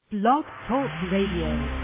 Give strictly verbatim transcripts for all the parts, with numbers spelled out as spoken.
Blog Talk Radio.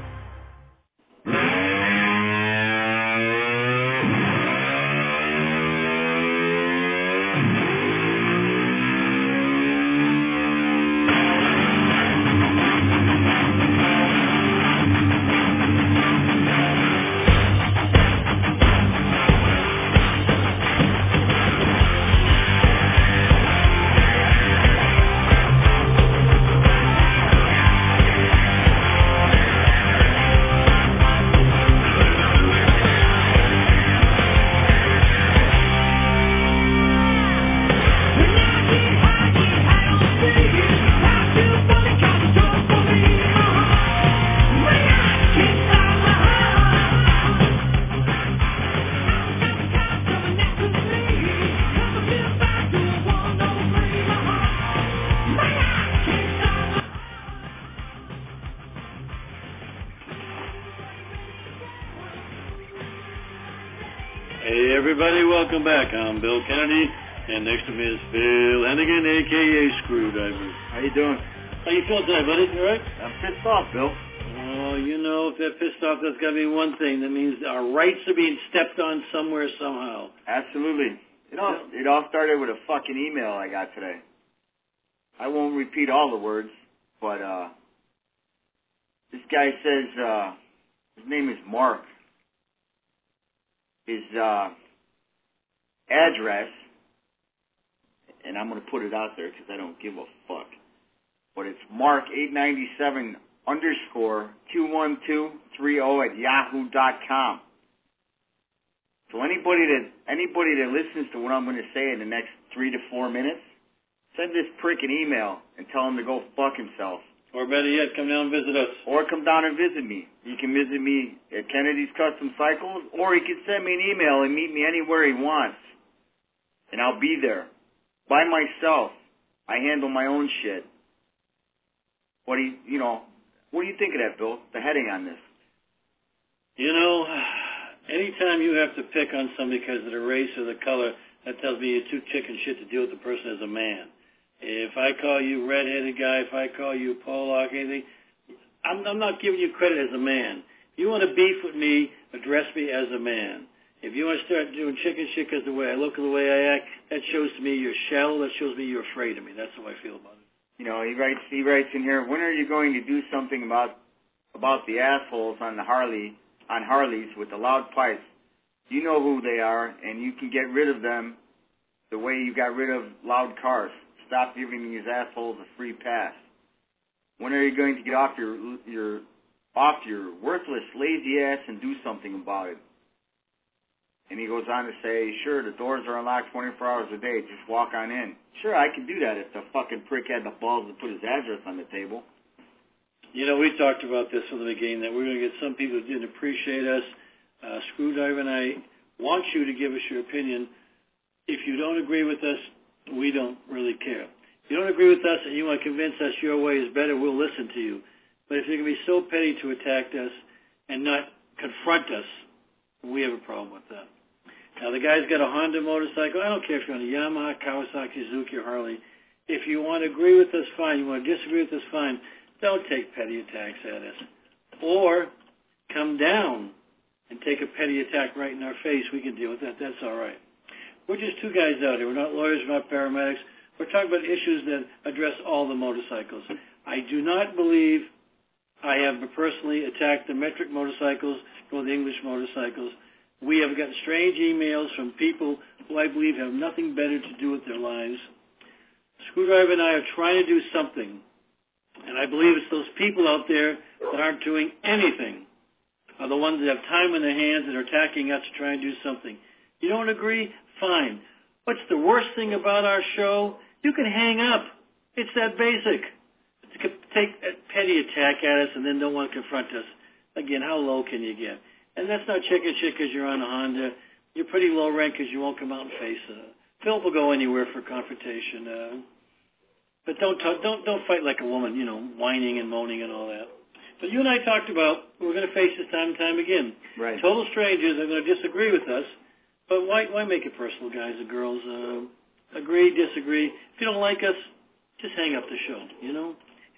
Welcome back. I'm Bill Kennedy, and next to me is Phil Hennigan, a k a. Screwdriver. How you doing? How you feel tonight, buddy? You all right? I'm pissed off, Bill. Oh, you know, if they're pissed off, that's got to be one thing. That means our rights are being stepped on somewhere, somehow. Absolutely. It all, it all started with a fucking email I got today. I won't repeat all the words, but uh, this guy says, uh, his name is Mark. His uh, address, and I'm going to put it out there because I don't give a fuck, but it's Mark eight ninety-seven underscore two one two three zero at yahoo dot com. So anybody that anybody that listens to what I'm going to say in the next three to four minutes, send this prick an email and tell him to go fuck himself. Or better yet, come down and visit us. Or come down and visit me. He can visit me at Kennedy's Custom Cycles, or he can send me an email and meet me anywhere he wants. And I'll be there. By myself. I handle my own shit. What do you, you know, what do you think of that, Bill? The heading on this. You know, anytime you have to pick on somebody because of the race or the color, that tells me you're too chicken shit to deal with the person as a man. If I call you redheaded guy, if I call you Pollock, anything, I'm, I'm not giving you credit as a man. If you want to beef with me, address me as a man. If you want to start doing chicken shit because the way I look or the way I act, that shows to me you're shallow. That shows me you're afraid of me. That's how I feel about it. You know, he writes. He writes in here. When are you going to do something about about the assholes on the Harley on Harleys with the loud pipes? You know who they are, and you can get rid of them the way you got rid of loud cars. Stop giving these assholes a free pass. When are you going to get off your your off your worthless, lazy ass and do something about it? And he goes on to say, sure, the doors are unlocked twenty-four hours a day. Just walk on in. Sure, I can do that if the fucking prick had the balls to put his address on the table. You know, we talked about this from the beginning, that we're going to get some people who didn't appreciate us. Uh, Screwdriver and I want you to give us your opinion. If you don't agree with us, we don't really care. If you don't agree with us and you want to convince us your way is better, we'll listen to you. But if you're going to be so petty to attack us and not confront us, we have a problem with that. Now, the guy's got a Honda motorcycle. I don't care if you're on a Yamaha, Kawasaki, Suzuki, or Harley. If you want to agree with us, fine. You want to disagree with us, fine. Don't take petty attacks at us. Or come down and take a petty attack right in our face. We can deal with that. That's all right. We're just two guys out here. We're not lawyers. We're not paramedics. We're talking about issues that address all the motorcycles. I do not believe I have personally attacked the metric motorcycles or the English motorcycles. We have gotten strange emails from people who I believe have nothing better to do with their lives. Screwdriver and I are trying to do something, and I believe it's those people out there that aren't doing anything are the ones that have time in their hands and are attacking us to try and do something. You don't agree? Fine. What's the worst thing about our show? You can hang up. It's that basic. To take a petty attack at us and then don't want to confront us. Again, how low can you get? And that's not chicken shit because you're on a Honda. You're pretty low rank because you won't come out and face uh Phil will go anywhere for confrontation. Uh, but don't talk, don't don't fight like a woman, you know, whining and moaning and all that. But you and I talked about we're going to face this time and time again. Right. Total strangers are going to disagree with us. But why why make it personal, guys and girls? Uh, agree, disagree. If you don't like us, just hang up the show, you know?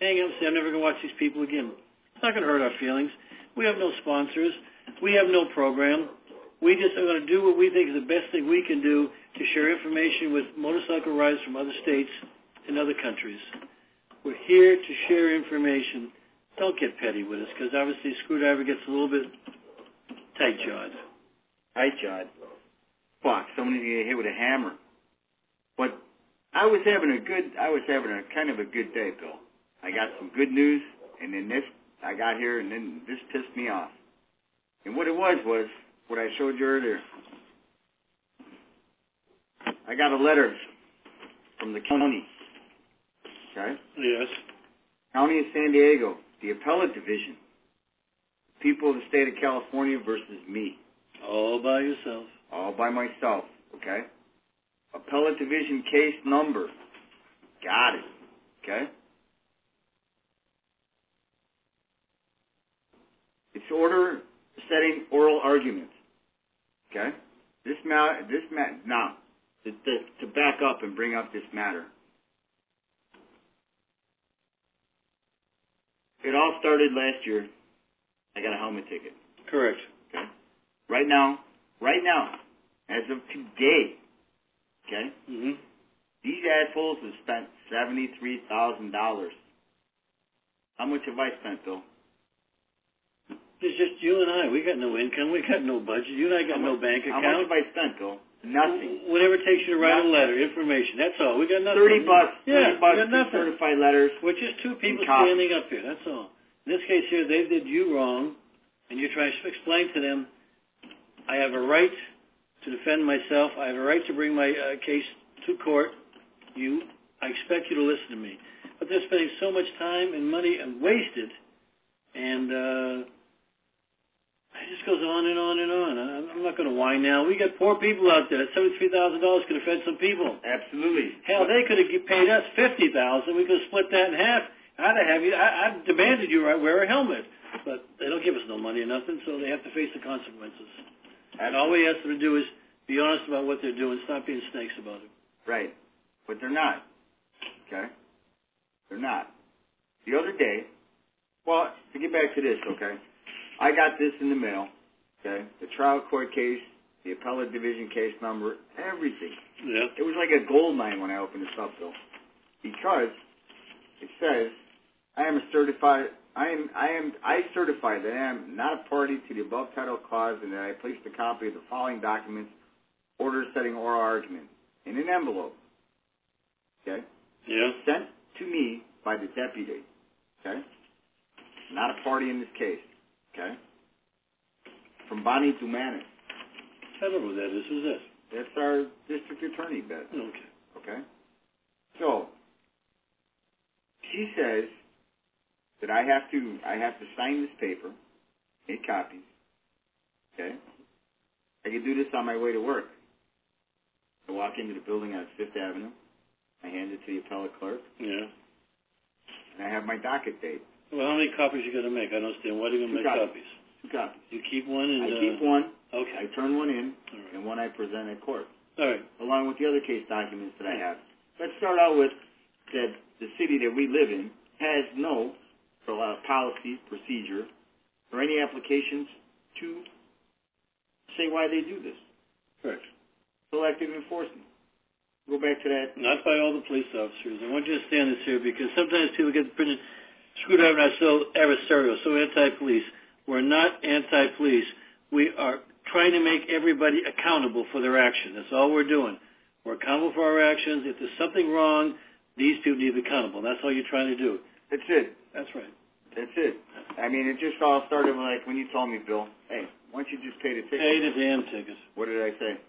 hang up and say, I'm never going to watch these people again. It's not going to hurt our feelings. We have no sponsors. We have no program. We just are going to do what we think is the best thing we can do to share information with motorcycle riders from other states and other countries. We're here to share information. Don't get petty with us, because obviously Screwdriver gets a little bit tight-jawed. Tight-jawed? Fuck, somebody's going to get hit with a hammer. But I was having a good, I was having a kind of a good day, Bill. I got some good news, and then this, I got here, and then this pissed me off. And what it was was what I showed you earlier. I got a letter from the county. Okay? Yes. County of San Diego, the appellate division. People of the state of California versus me. All by yourself. All by myself, okay? Appellate division case number. Got it, okay? It's order setting oral arguments, okay? This matter, this ma- now, to, to, to back up and bring up this matter. It all started last year. I got a helmet ticket. Correct. Okay. Right now, right now, as of today, okay, Mm-hmm. these assholes have spent seventy-three thousand dollars. How much have I spent, Bill? It's just you and I. We got no income. We got no budget. You and I got How no much- bank How account. much have I spent, Bill? Nothing. Whatever it takes you to write Nothing. a letter, information. That's all. We got nothing. Thirty bucks. Yeah, Thirty bucks. we got Two nothing. certified letters. We're just two people coffee. standing up here. That's all. In this case here, they did you wrong, and you're trying to explain to them, I have a right to defend myself. I have a right to bring my uh, case to court. You, I expect you to listen to me. But they're spending so much time and money and wasted, and uh, it just goes on and on and on. I'm not going to whine now. We got poor people out there. That seventy-three thousand dollars could have fed some people. Absolutely. Hell, they could have paid us fifty thousand dollars. We could have split that in half. I'd have you. I, I demanded you wear a helmet, but they don't give us no money or nothing, so they have to face the consequences. And all we ask them to do is be honest about what they're doing. Stop being snakes about it. Right. But they're not. Okay? They're not. The other day, well, to get back to this, okay, I got this in the mail, okay, the trial court case, the appellate division case number, everything. Yeah. It was like a gold mine when I opened this up, Bill, because it says, I am a certified, I am, I am, I certify that I am not a party to the above title clause and that I placed a copy of the following documents, order setting oral argument, in an envelope, okay, Yeah. sent to me by the deputy, okay, not a party in this case, okay, from Bonnie Dumanis. I don't know who that is. Who's this? That's our district attorney, Beth. Okay. Okay? So, she says that I have to I have to sign this paper, make copies. Okay? I can do this on my way to work. I walk into the building on Fifth Avenue. I hand it to the appellate clerk, Yeah. and I have my docket date. Well, how many copies you got to make? I don't understand. Why are you going to Two make copies. copies? Two copies. You keep one and... I uh, keep one, Okay. I turn one in, All right. and one I present at court, All right. along with the other case documents that I have. Let's start out with that the city that we live in has no uh, policy, procedure, or any applications to say why they do this. Correct. Selective enforcement. Go back to that. Not by all the police officers. I want you to stand this here because sometimes people get the printed Screwdriver and I so adversarial, so anti-police. We're not anti-police. We are trying to make everybody accountable for their action. That's all we're doing. We're accountable for our actions. If there's something wrong, these people need to be accountable. That's all you're trying to do. That's it. That's right. That's it. I mean, it just all started like when you told me, Bill, hey, why don't you just pay the ticket? Pay the damn tickets. What did I say?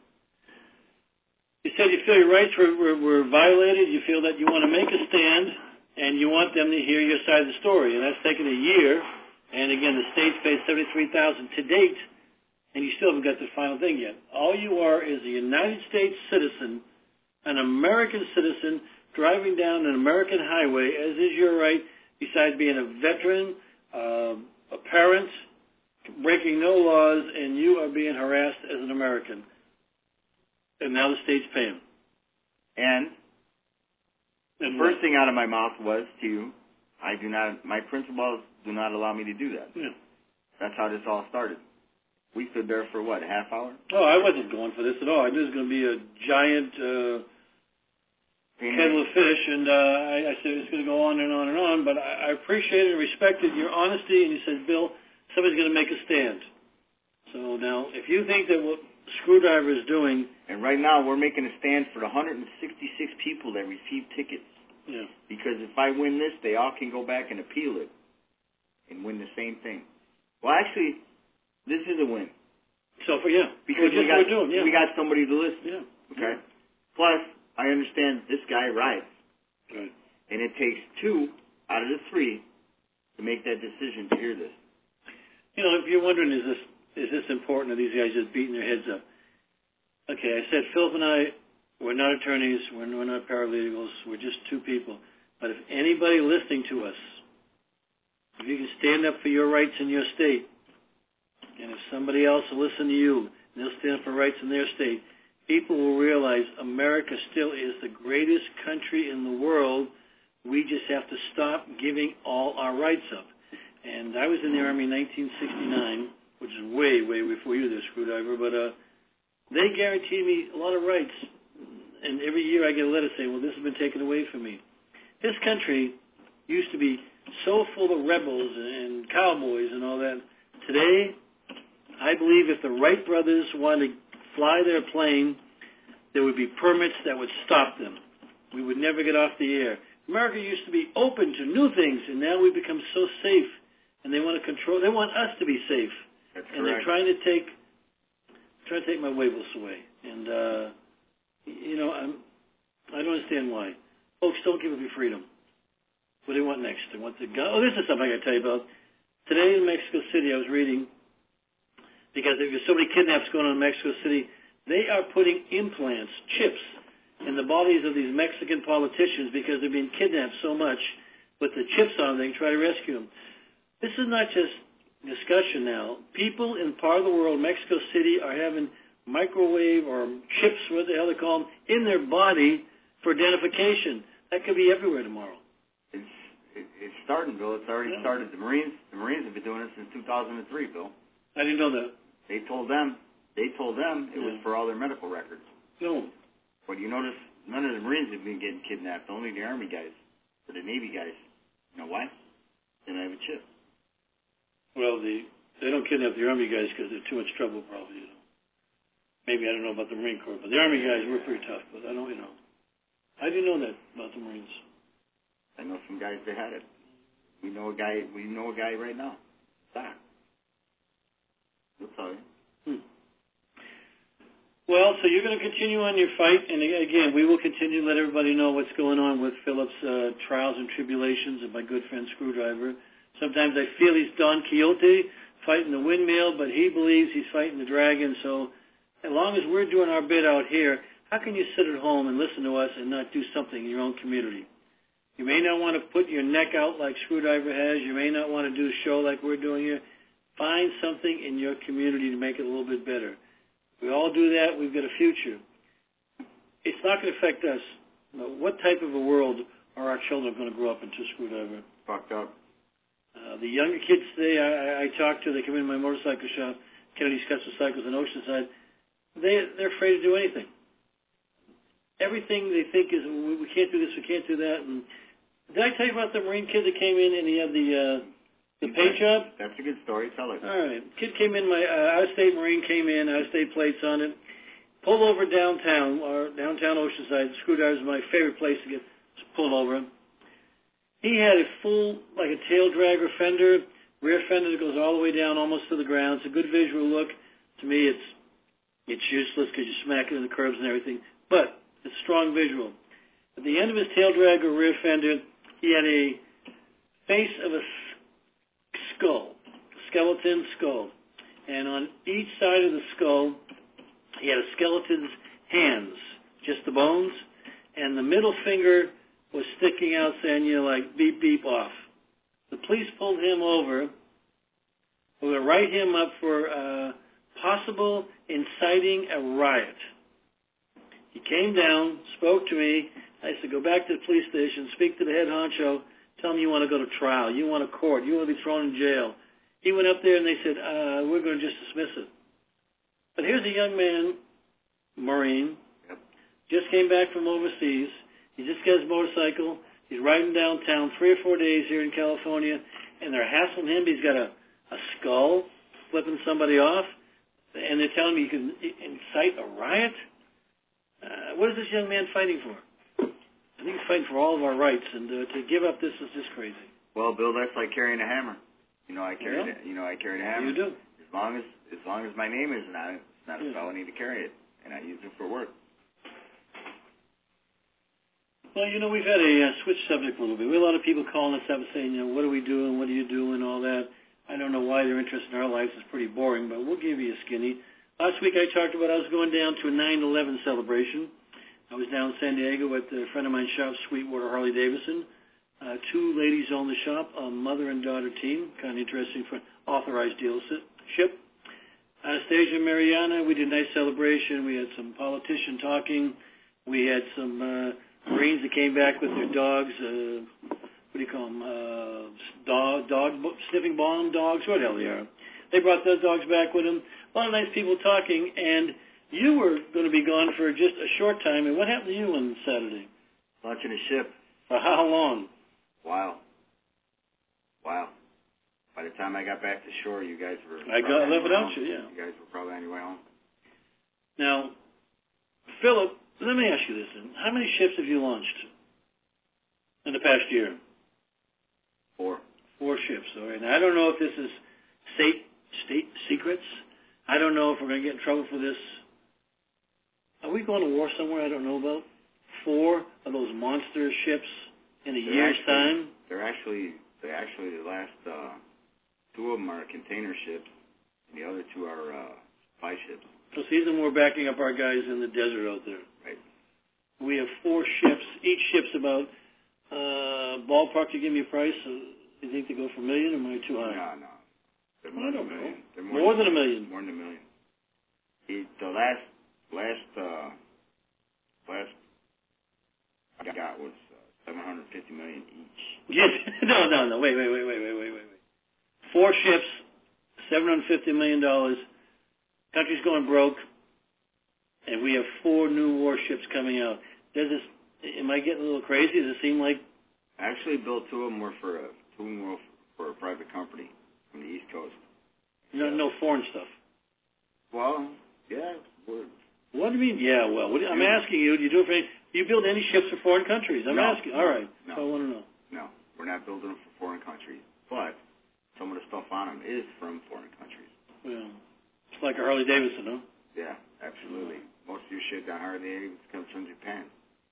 You said you feel your rights were, were, were violated. You feel that you want to make a stand, and you want them to hear your side of the story. And that's taken a year. And again, the state's paid seventy-three thousand dollars to date, and you still haven't got the final thing yet. All you are is a United States citizen, an American citizen, driving down an American highway, as is your right, besides being a veteran, uh, a parent, breaking no laws, and you are being harassed as an American. And now the state's paying. And the And first thing out of my mouth was to I do not, my principals do not allow me to do that. Yeah. That's how this all started. We stood there for, what, a half hour? Oh, I wasn't going for this at all. I knew it was going to be a giant uh, kettle of fish, and uh, I, I said it's going to go on and on and on, but I, I appreciated and respected your honesty, and you said, Bill, somebody's going to make a stand. So now, if you think that what Screwdriver is doing... And right now, we're making a stand for the one hundred sixty-six people that received tickets. Yeah. Because if I win this, they all can go back and appeal it and win the same thing. Well, actually, this is a win. So, for yeah. Because we, we got, doing, yeah. we got somebody to listen. Yeah. Okay? Plus, I understand this guy rides. Right. And it takes two out of the three to make that decision to hear this. You know, if you're wondering, is this is this important, or these guys just beating their heads up? Okay, I said, Philip and I, we're not attorneys, we're, we're not paralegals, we're just two people. But if anybody listening to us, if you can stand up for your rights in your state, and if somebody else will listen to you, and they'll stand up for rights in their state, people will realize America still is the greatest country in the world. We just have to stop giving all our rights up. And I was in the Army in nineteen sixty-nine, which is way, way before you there, Screwdriver, but uh, they guaranteed me a lot of rights. And every year I get a letter saying, well, this has been taken away from me. This country used to be so full of rebels and cowboys and all that. Today, I believe if the Wright brothers wanted to fly their plane, there would be permits that would stop them. We would never get off the air. America used to be open to new things, and now we've become so safe, and they want to control. They want us to be safe, That's and correct. they're trying to take trying to take my waivers away. And uh, you know, I'm, I don't understand why. Folks, don't give up your freedom. What do they want next? They want the gun. Oh, this is something I got to tell you about. Today in Mexico City, I was reading, because there's so many kidnaps going on in Mexico City, they are putting implants, chips, in the bodies of these Mexican politicians because they're being kidnapped so much with the chips on them, they can try to rescue them. This is not just discussion now. People in part of the world, Mexico City, are having microwave or chips, what the hell they call them, in their body for identification. That could be everywhere tomorrow. It's, it, it's starting, Bill. It's already Yeah. started. The Marines, the Marines have been doing it since two thousand three, Bill. I didn't know that. They told them, they told them it Yeah. was for all their medical records. No. But you notice none of the Marines have been getting kidnapped, only the Army guys or the Navy guys. You know why? They don't have a chip. Well, the they don't kidnap the Army guys because they're too much trouble, probably. You know. Maybe I don't know about the Marine Corps, but the Army guys were pretty tough. But I don't, you know. I didn't know that about the Marines. I know some guys that had it. We know a guy. We know a guy right now. Doc. He'll tell you. Hmm. Well, so you're going to continue on your fight, and again, we will continue to let everybody know what's going on with Philip's uh, trials and tribulations of my good friend Screwdriver. Sometimes I feel he's Don Quixote fighting the windmill, but he believes he's fighting the dragon. So as long as we're doing our bit out here, how can you sit at home and listen to us and not do something in your own community? You may not want to put your neck out like Screwdriver has. You may not want to do a show like we're doing here. Find something in your community to make it a little bit better. If we all do that, we've got a future. It's not going to affect us. But what type of a world are our children going to grow up into, Screwdriver? Fucked up. Uh, the younger kids today, I, I talk to, they come in my motorcycle shop, Kennedy Scutzel Cycles in Oceanside, they, they're afraid to do anything. Everything they think is, we, we can't do this, we can't do that. And did I tell you about the Marine kid that came in and he had the uh, the paint job? That's a good story. Tell it. All right. Kid came in, my uh, out-of-state Marine came in, out-of-state plates on it, pulled over downtown, or downtown Oceanside. Screwdriver is my favorite place to get pulled over. He had a full, like a tail dragger fender, rear fender that goes all the way down almost to the ground. It's a good visual look. To me, it's it's useless because you smack it in the curbs and everything, but it's a strong visual. At the end of his tail dragger rear fender, he had a face of a skull, skeleton skull. And on each side of the skull, he had a skeleton's hands, just the bones, and the middle finger was sticking out saying, you know, like, beep, beep, off. The police pulled him over. We're going to write him up for uh, possible inciting a riot. He came down, spoke to me. I said, go back to the police station, speak to the head honcho, tell them you want to go to trial, you want to court, you want to be thrown in jail. He went up there and they said, uh, we're going to just dismiss it. But here's a young man, Marine, Yep. just came back from overseas. He just got his motorcycle. He's riding downtown three or four days here in California, and they're hassling him. He's got a, a skull flipping somebody off, and they're telling him you can incite a riot. Uh, what is this young man fighting for? I think he's fighting for all of our rights, and uh, to give up this is just crazy. Well, Bill, that's like carrying a hammer. You know, I carried Yeah. it. You know, I carried a hammer. You do. As long as as long as my name isn't on it, it's not a Yeah. felony to carry it, and I use it for work. Well, you know, we've had a uh, switch subject a little bit. We have a lot of people calling us up and saying, you know, what are we doing? What are you doing? All that. I don't know why their interest in our lives is pretty boring, but we'll give you a skinny. Last week I talked about I was going down to a nine eleven celebration. I was down in San Diego at a friend of mine's shop, Sweetwater Harley Davidson. Uh, two ladies own the shop, a mother and daughter team. Kind of interesting for authorized dealership. Anastasia and Mariana, we did a nice celebration. We had some politician talking. We had some uh, Marines that came back with their dogs. Uh, what do you call them? Uh, dog, dog sniffing bomb dogs, what the hell they are. They brought those dogs back with them. A lot of nice people talking, and you were going to be gone for just a short time. And what happened to you on Saturday? Launching a ship. For how long? Wow. Wow. By the time I got back to shore, you guys were... I got left without home. you, yeah. You guys were probably on your way home. Now, Philip, let me ask you this then. How many ships have you launched in the past year? Four. Four ships, all right. Now, I don't know if this is state state secrets. I don't know if we're going to get in trouble for this. Are we going to war somewhere I don't know about? Four of those monster ships in a They're year's actually, time? They're actually, they're actually the last, uh, two of them are container ships, and the other two are uh, supply ships. So see them, we're backing up our guys in the desert out there. Right. We have four ships. Each ship's about, uh, ballpark to give me a price. Uh, you think they go for a million, or am I too high? No, no. They're I more don't than a know. million. They're More, more than a million. More than a million. The, the last, last, uh, last I got was uh, seven hundred fifty million each. Yes. No, no, no. Wait, wait, wait, wait, wait, wait, wait, wait. Four ships, seven hundred fifty million dollars. Country's going broke, and we have four new warships coming out. Does this? Am I getting a little crazy? Does it seem like? I actually built two of them were for a two of them were for a private company from the East Coast. No, no foreign stuff. Well, yeah. We're, What do you mean? Yeah, well, what do you, I'm asking you. Do you do it for any, do you build any ships for foreign countries? I'm no, asking. All right. No, So I want to know. no, we're not building them for foreign countries, but some of the stuff on them is from foreign countries. Well, it's like a Harley Davidson, huh? Yeah, absolutely. Most of your shit on Harley Davidson comes from Japan.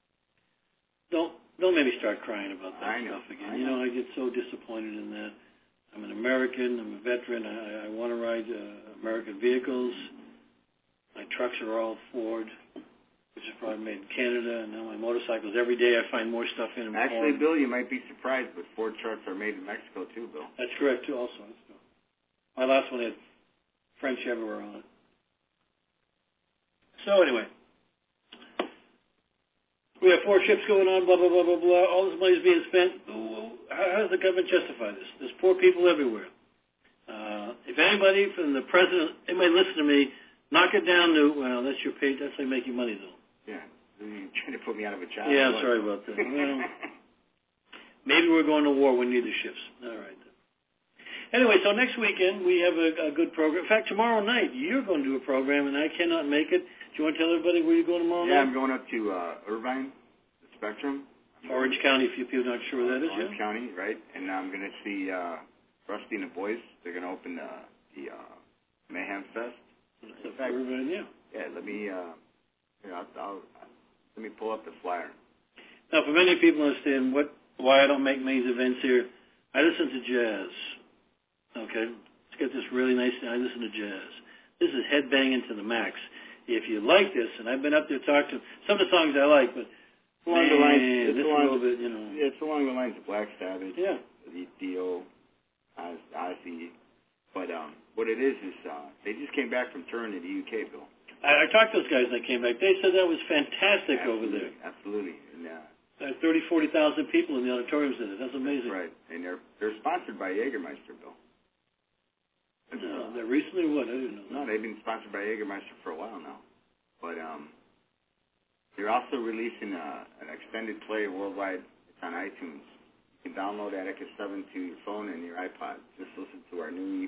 Don't don't make me start crying about that I know, stuff again. I You know, know. I get so disappointed in that. I'm an American. I'm a veteran. I, I want to ride uh, American vehicles. My trucks are all Ford, which is probably made in Canada. And now my motorcycles, every day I find more stuff in them. Actually, Ford. Bill, you might be surprised, but Ford trucks are made in Mexico too, Bill. That's correct, too, also. My last one had French everywhere on it. So anyway, we have four ships going on, blah, blah, blah, blah, blah. All this money is being spent. How, how does the government justify this? There's poor people everywhere. Uh, if anybody from the president, anybody listen to me, knock it down to, well, that's your pay. That's how you make your money, though. Yeah. You're trying to put me out of a job. Yeah, I'm sorry about that. Well, maybe we're going to war. We need the ships. All right. Anyway, so next weekend we have a, a good program. In fact, tomorrow night you're going to do a program, and I cannot make it. Do you want to tell everybody where you're going tomorrow Yeah, night? I'm going up to uh, Irvine, the Spectrum. Orange County, if you people are not sure where that is, Orange yeah? County, right? And I'm going to see uh, Rusty and the Boys. They're going to open uh, the uh, Mayhem Fest. It's up for Irvine, yeah. Yeah, let me, uh, here, I'll, I'll, let me pull up the flyer. Now, for many people understand what why I don't make many events here, I listen to jazz. Okay? Let's get this really nice. I listen to jazz. This is headbanging to the max. If you like this, and I've been up there talking to some of the songs I like, but Along man, the lines, it's this is a along, little bit, you know. yeah, it's along the lines of Black Sabbath, Yeah. the Dio, Ozzy. But um, what it is is uh, they just came back from touring in the U K, Bill. I, I talked to those guys when they came back. They said that was fantastic Absolutely, over there. Absolutely. And, uh, I had thirty, forty thousand people in the auditoriums in it. That's amazing. Right, and they're they're sponsored by Jägermeister, Bill. No, they're recently what? I didn't know. No, they've been sponsored by Jägermeister for a while now. But um, they're also releasing a, an extended play worldwide. It's on iTunes. You can download Atticus seven to your phone and your iPod. Just listen to our new E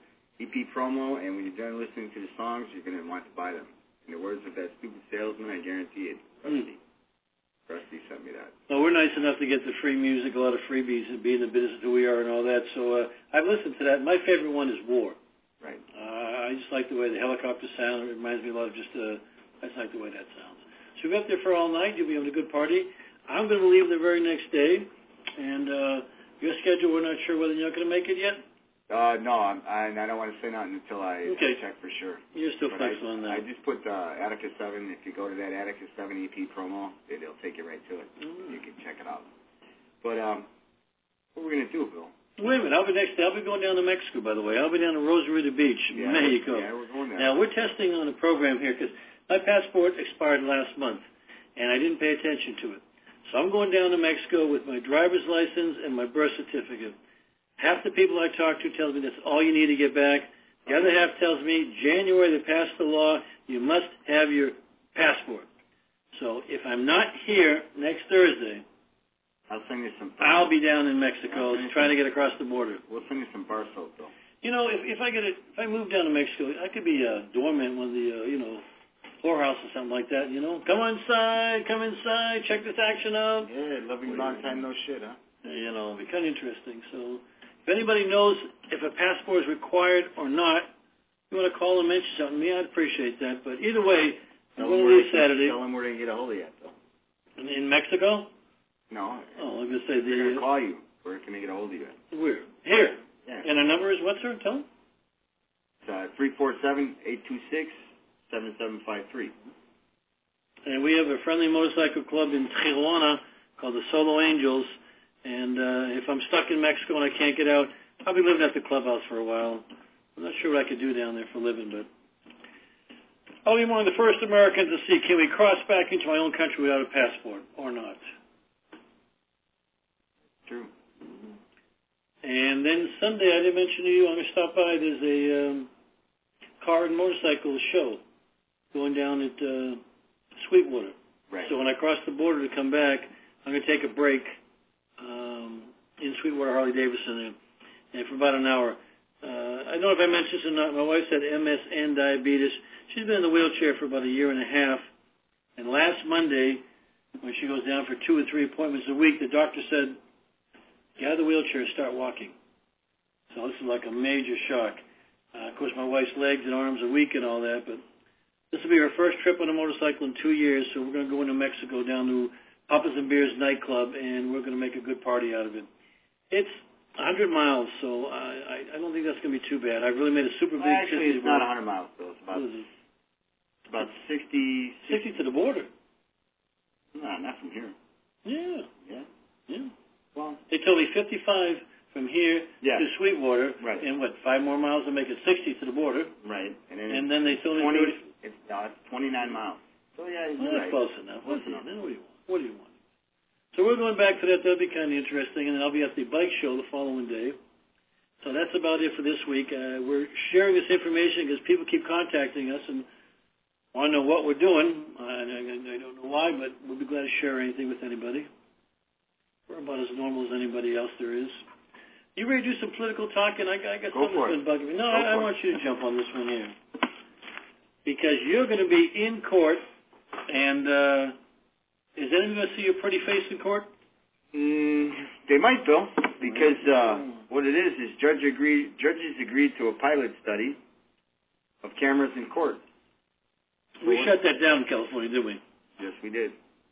P promo, and when you're done listening to the songs, you're going to want to buy them. In the words of that stupid salesman, I guarantee it. Rusty. Mm. Rusty sent me that. Well, we're nice enough to get the free music, a lot of freebies, and be in the business who we are and all that. So uh, I've listened to that. My favorite one is War. Right. Uh, I just like the way the helicopter sound. It reminds me a lot of just, uh, I just like the way that sounds. So we'll be up there for all night. You'll be having a good party. I'm going to leave the very next day. And uh, your schedule, we're not sure whether you're not going to make it yet? Uh, no, I'm, I, I don't want to say nothing until I okay. check for sure. You're still but flexible I, on that. I just put uh, Atticus seven. If you go to that Atticus seven E P promo, it, it'll take you right to it. Mm. You can check it out. But um, what are we going to do, Bill? Wait a minute. I'll be next day. I'll be going down to Mexico, by the way. I'll be down to Rosarito Beach, yeah, Mexico. Yeah, we're going there. Now, we're testing on a program here because my passport expired last month, and I didn't pay attention to it. So I'm going down to Mexico with my driver's license and my birth certificate. Half the people I talk to tell me that's all you need to get back. The other half tells me January they passed the law, you must have your passport. So if I'm not here next Thursday, I'll send you some. I'll be down in Mexico trying to get across the border. We'll send you some bar soap, though. You know, if if I get a, if I move down to Mexico, I could be a doorman, one of the uh, you know. whorehouse or something like that, you know. Come inside, come inside, check this action out. Yeah, loving long time no shit, huh? You know, it'd be kind of interesting. So if anybody knows if a passport is required or not, you want to call and mention something to me, I'd appreciate that. But either way, I'm going to leave Saturday. Tell them where they can get a hold of you at, though. In, in Mexico? No. Oh, I'm going to say they're the... going to call you. Where can they get a hold of you at? Where? Here. Yeah. And our number is what, sir? Tell them. It's uh, three four seven, eight two six, seven seven five three. And we have a friendly motorcycle club in Tijuana called the Solo Angels. And uh, if I'm stuck in Mexico and I can't get out, I'll be living at the clubhouse for a while. I'm not sure what I could do down there for a living, but I'll be one of the first Americans to see, can we cross back into my own country without a passport or not? True. Mm-hmm. And then Sunday, I didn't mention to you, I'm going to stop by. There's a um, car and motorcycle show going down at uh, Sweetwater. Right. So when I cross the border to come back, I'm going to take a break um, in Sweetwater, Harley-Davidson, and for about an hour. Uh, I don't know if I mentioned this or not. My wife's had M S and diabetes. She's been in the wheelchair for about a year and a half. And last Monday, when she goes down for two or three appointments a week, the doctor said, get out of the wheelchair and start walking. So this is like a major shock. Uh, of course, my wife's legs and arms are weak and all that, but this will be her first trip on a motorcycle in two years, so we're going to go into Mexico down to Papas and Beers nightclub, and we're going to make a good party out of it. It's one hundred miles, so I, I don't think that's going to be too bad. I've really made a super big... Well, actually, it's not one hundred miles, though. It's about, it's about sixty... sixty to the border. No, not from here. Yeah. Yeah? Yeah. Well, they told me fifty-five from here yeah. to Sweetwater, right. and what, five more miles to make it sixty to the border. Right. And then, and then they told me... twenty, thirty it's, no, it's twenty-nine miles. So, yeah, you're well, that's right. close enough. Close What, enough. What do you want? What do you want? So we're going back to that. That'll be kind of interesting. And then I'll be at the bike show the following day. So that's about it for this week. Uh, we're sharing this information because people keep contacting us and want to know what we're doing. I, I, I don't know why, but we'll be glad to share anything with anybody. We're about as normal as anybody else there is. You ready to do some political talking? I, I got Go something for that's been it. bugging me. No, Go I, I want you to jump on this one here. Because you're going to be in court, and uh, is anyone going to see your pretty face in court? Mm, they might, Bill, because uh, what it is is judge agreed, judges agreed to a pilot study of cameras in court. We shut that down in California, didn't we? Yes, we did.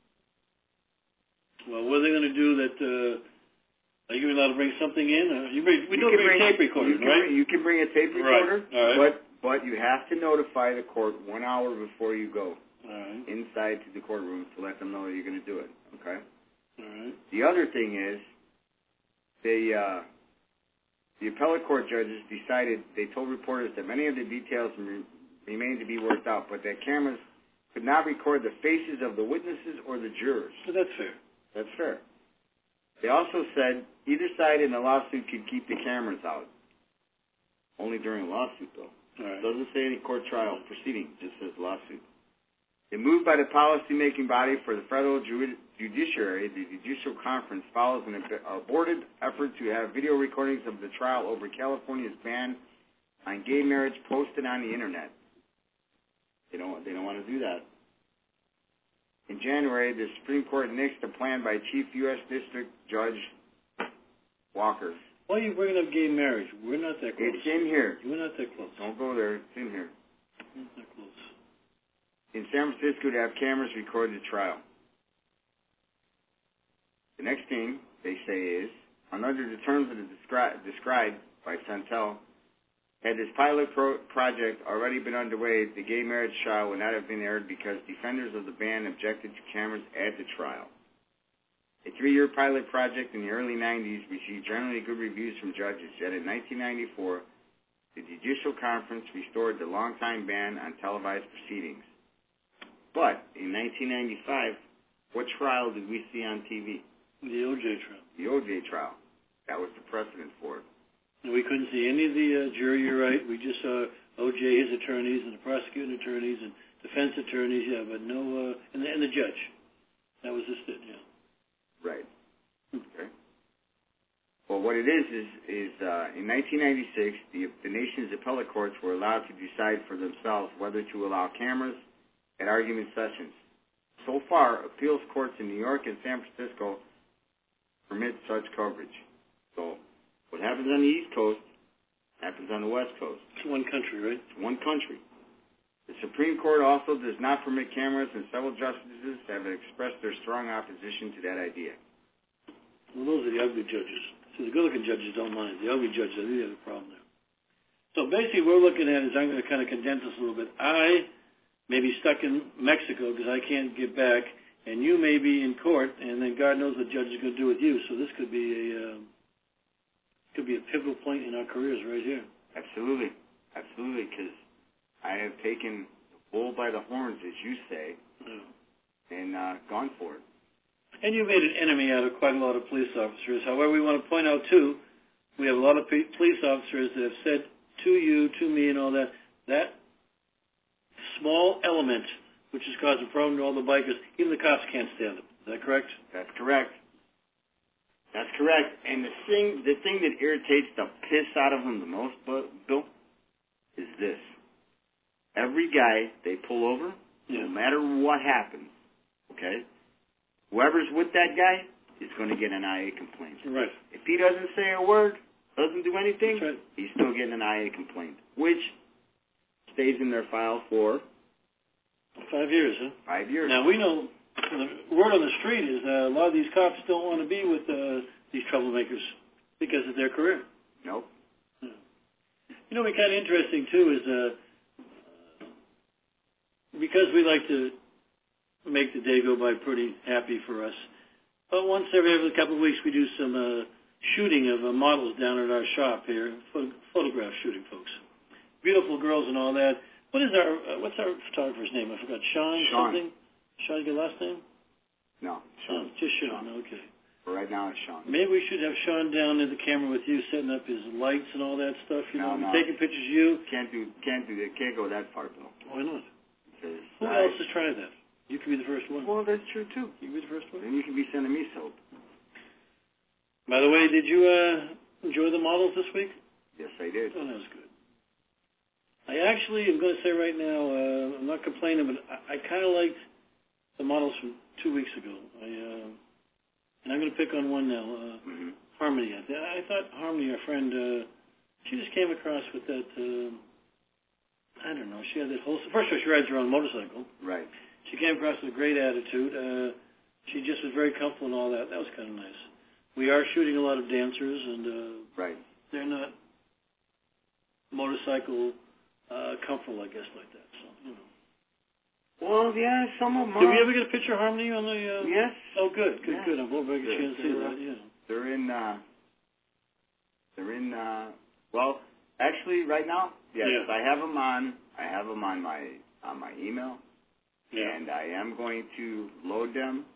Well, what are they going to do that... Uh, are you allowed to bring something in? Uh, you bring, we you don't bring, bring a tape recorder, you can right? Bring, you can bring a tape recorder, right. All right. but but you have to notify the court one hour before you go All right. inside to the courtroom to let them know that you're going to do it. Okay. All right. The other thing is, they uh, the appellate court judges decided. They told reporters that many of the details re- remain to be worked out, but that cameras could not record the faces of the witnesses or the jurors. So that's fair. That's fair. They also said either side in the lawsuit could keep the cameras out. Only during a lawsuit, though. All right. It doesn't say any court trial proceeding, it just says lawsuit. A move by the policy-making body for the federal ju- judiciary, the Judicial Conference, follows an ab- aborted effort to have video recordings of the trial over California's ban on gay marriage posted on the Internet. They don't, they don't want to do that. In January, the Supreme Court nixed a plan by Chief U S District Judge Walker. Why are you bringing up gay marriage? We're not that close. It's in here. We're not that close. Don't go there. It's in here. We're not that close. In San Francisco, to have cameras record the trial. The next thing they say is, under the terms of the descri- described by Santel, had this pilot pro- project already been underway, the gay marriage trial would not have been aired because defenders of the ban objected to cameras at the trial. A three-year pilot project in the early nineties received generally good reviews from judges, yet in nineteen ninety-four, the Judicial Conference restored the longtime ban on televised proceedings. But in nineteen ninety-five, what trial did we see on T V? The O J trial. The O J trial. That was the precedent for it. And we couldn't see any of the uh, jury, you're right. We just saw O J, his attorneys, and the prosecuting attorneys, and defense attorneys, yeah, but no, uh, and, the, and the judge. That was just it, yeah. Right. Okay. Well, what it is is, is uh, in nineteen ninety-six, the, the nation's appellate courts were allowed to decide for themselves whether to allow cameras at argument sessions. So far, appeals courts in New York and San Francisco permit such coverage. So what happens on the East Coast happens on the West Coast. It's one country, right? It's one country. The Supreme Court also does not permit cameras, and several justices have expressed their strong opposition to that idea. Well, those are the ugly judges. See, the good-looking judges don't mind. The ugly judges, I think they have a problem there. So basically what we're looking at is, I'm going to kind of condense this a little bit. I may be stuck in Mexico because I can't get back, and you may be in court, and then God knows what the judge is going to do with you. So this could be a uh, could be a pivotal point in our careers right here. Absolutely. Absolutely, because I have taken the bull by the horns, as you say, Yeah. and uh, gone for it. And you made an enemy out of quite a lot of police officers. However, we want to point out, too, we have a lot of p- police officers that have said to you, to me, and all that, that small element, which is causing a problem to all the bikers, even the cops can't stand it. Is that correct? That's correct. That's correct. And the thing, the thing that irritates the piss out of them the most, Bill, is this. Every guy they pull over, Yeah. no matter what happens, okay, whoever's with that guy is going to get an I A complaint. Right. If he doesn't say a word, doesn't do anything, That's right. he's still getting an I A complaint, which stays in their file for Five years, huh? five years. Now, we know the word on the street is uh, a lot of these cops don't want to be with uh, these troublemakers because of their career. Nope. Yeah. You know, what's kind of interesting, too, is uh, because we like to make the day go by pretty happy for us, but once every, every couple of weeks we do some uh, shooting of uh, models down at our shop here, photo- photograph shooting, folks. Beautiful girls and all that. What is our, uh, what's our photographer's name? I forgot. Sean, Sean. something? Sean, your last name? No, Oh, Sean. just Sean, okay. For right now, it's Sean. Maybe we should have Sean down in the camera with you, setting up his lights and all that stuff. You No, know, no. taking pictures of you. Can't do, can't do that. Can't go that far, Bill. Why not? Because Who I- else has tried that? You could be the first one. Well, that's true too. You could be the first one. Then you can be sending me soap. By the way, did you uh, enjoy the models this week? Yes, I did. Oh, that was good. I actually am going to say right now, uh, I'm not complaining, but I, I kind of liked the models from two weeks ago. I, uh, and I'm going to pick on one now, uh, Mm-hmm. Harmony. I, th- I thought Harmony, our friend, uh, she just came across with that, uh, I don't know, she had that whole, first of all, she rides her own motorcycle. Right. She came across with a great attitude. Uh, she just was very comfortable and all that. That was kind of nice. We are shooting a lot of dancers, and uh, Right. they're not motorcycle uh, comfortable, I guess, like that. So, you know. Well, yeah, some of them Did are. we ever get a picture of Harmony on the? Uh... Yes. Oh, good, good, Yeah. good. I'm hoping I get a chance to see They're, that. Yeah. They're in, uh, they're in, uh, well, actually, right now, yes, Yeah. I have them on, I have them on my, on my email, Yeah. and I am going to load them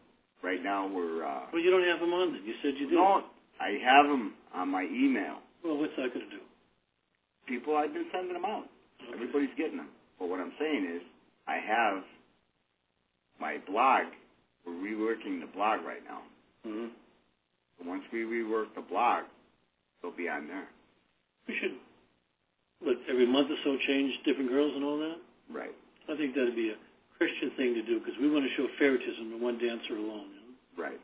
Right now we're. Uh, well, you don't have them on then. You said you do. No, I have them on my email. Well, what's that going to do? People, I've been sending them out. Okay. Everybody's getting them. But what I'm saying is, I have my blog. We're reworking the blog right now. Mm-hmm. So once we rework the blog, they'll be on there. We should, what, every month or so change different girls and all that? Right. I think that would be a Christian thing to do because we want to show favoritism to one dancer alone. You know? Right.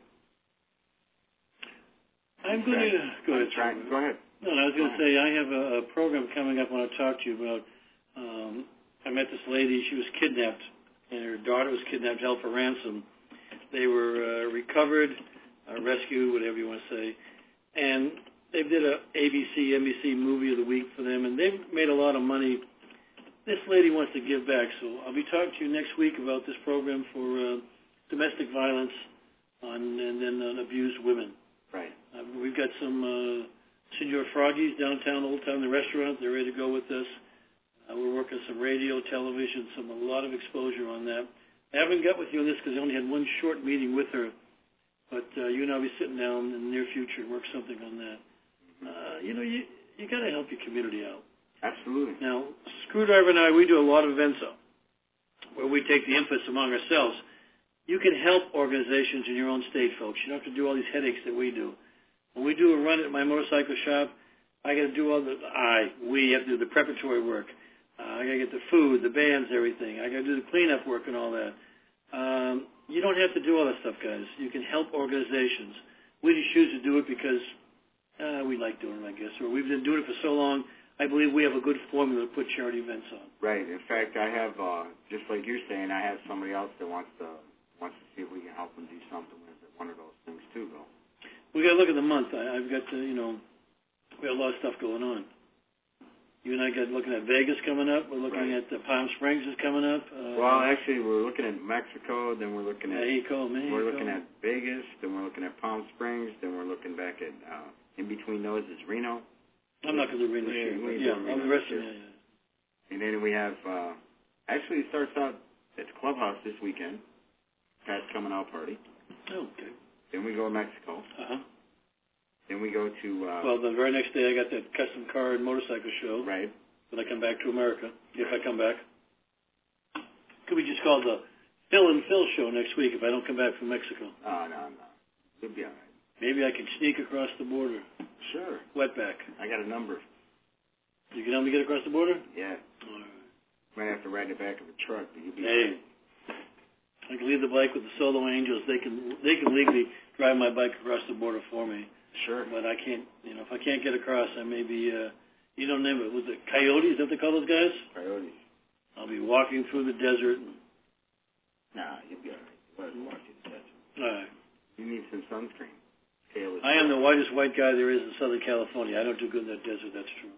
I'm going to go ahead. Trying, go ahead. No, I was going to say I have a, a program coming up I want to talk to you about. Um, I met this lady. She was kidnapped, and her daughter was kidnapped, held for ransom. They were uh, recovered, uh, rescued, whatever you want to say, and they did a A B C, N B C movie of the week for them, and they've made a lot of money. This lady wants to give back, so I'll be talking to you next week about this program for uh, domestic violence on, and then on abused women. Right. Uh, we've got some uh, Senor Froggies downtown, Old Town, the restaurant. They're ready to go with us. Uh, we're working some radio, television, some a lot of exposure on that. I haven't got with you on this because I only had one short meeting with her, but uh, you and I will be sitting down in the near future and work something on that. Uh, you know, you you got to help your community out. Absolutely. Now, Screwdriver and I, we do a lot of events up where we take the inputs among ourselves. You can help organizations in your own state, folks. You don't have to do all these headaches that we do. When we do a run at my motorcycle shop, I got to do all the, I, we have to do the preparatory work. Uh, I got to get the food, the bands, everything. I got to do the cleanup work and all that. Um, you don't have to do all that stuff, guys. You can help organizations. We just choose to do it because uh, we like doing it, I guess, or we've been doing it for so long. I believe we have a good formula to put charity events on. Right. In fact, I have, uh, just like you're saying, I have somebody else that wants to wants to see if we can help them do something with one of those things too, Bill. We got to look at the month. I, I've got to, you know, we have a lot of stuff going on. You and I got looking at Vegas coming up. We're looking right. at uh, Palm Springs is coming up. Uh, well, actually, we're looking at Mexico. Then we're looking at Mexico, Mexico. We're looking at Vegas. Then we're looking at Palm Springs. Then we're looking back at uh, in between those is Reno. I'm not going to do Reno this year, but yeah, all the rest of it. Yeah, yeah. And then we have uh, actually it starts out at the clubhouse this weekend. Pat's coming out party. Oh, okay. Then we go to Mexico. Uh huh. Then we go to. Uh, well, the very next day I got that custom car and motorcycle show. Right. When I come back to America, if I come back. Could we just call it the Phil and Phil show next week if I don't come back from Mexico? Oh, no, no. You'll be all right. Maybe I can sneak across the border. Sure. Wetback. I got a number. You can help me get across the border? Yeah. All right. Might have to ride the back of a truck, but you'll be Hey. right. I can leave the bike with the Solo Angels. They can they can legally drive my bike across the border for me. Sure. But I can't, you know, if I can't get across, I may be, uh, you don't name it. Was it Coyotes? Is that what they call those guys? Coyotes. I'll be walking through the desert. And, Nah, you'll be all right. You better walk through the desert. all right. You need some sunscreen. Tail is I am the whitest white guy there is in Southern California. I don't do good in that desert, that's true.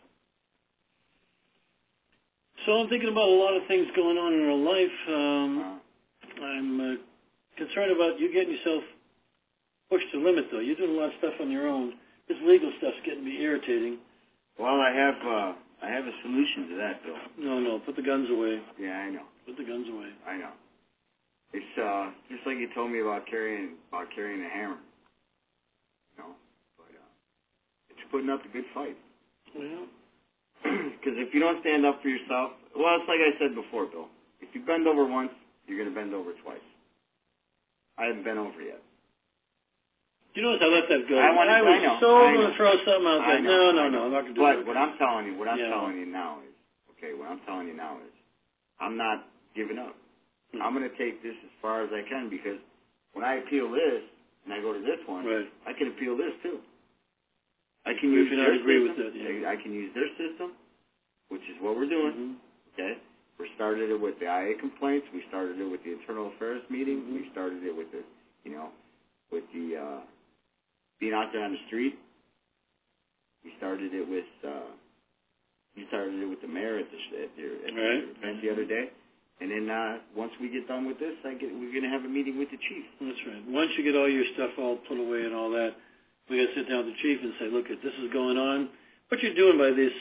So I'm thinking about a lot of things going on in our life. Um, uh, I'm uh, concerned about you getting yourself pushed to the limit, though. You're doing a lot of stuff on your own. This legal stuff's getting me irritating. well, I have uh, I have a solution to that, Bill. No, no, put the guns away. Yeah, I know. Put the guns away. I know. It's uh, just like you told me about carrying about carrying a hammer. You know, but uh, it's putting up a good fight. Well, because if you don't stand up for yourself, well, it's like I said before, Bill. If you bend over once, you're going to bend over twice. I haven't bent over yet. you notice I let that go. I, wanted, I was I know, so I going to know. throw something out there. I know, no, no, I know. no. I'm not going to do but that. what I'm telling you, what I'm yeah. telling you now is, okay, what I'm telling you now is, I'm not giving up. Hmm. I'm going to take this as far as I can because when I appeal this and I go to this one, Right. I can appeal this too. I can If use you don't their agree system. with it, yeah. I can use their system, which is what we're doing. Mm-hmm. Okay, we started it with the I A complaints. We started it with the internal affairs meeting. Mm-hmm. We started it with the, you know, with the uh, being out there on the street. We started it with. Uh, we started it with the mayor at the at the, at the Right. event the other day, and then uh, once we get done with this, I get we're going to have a meeting with the chief. That's right. Once you get all your stuff all put away and all that, we got to sit down with the chief and say, look, if this is going on, what you're doing by this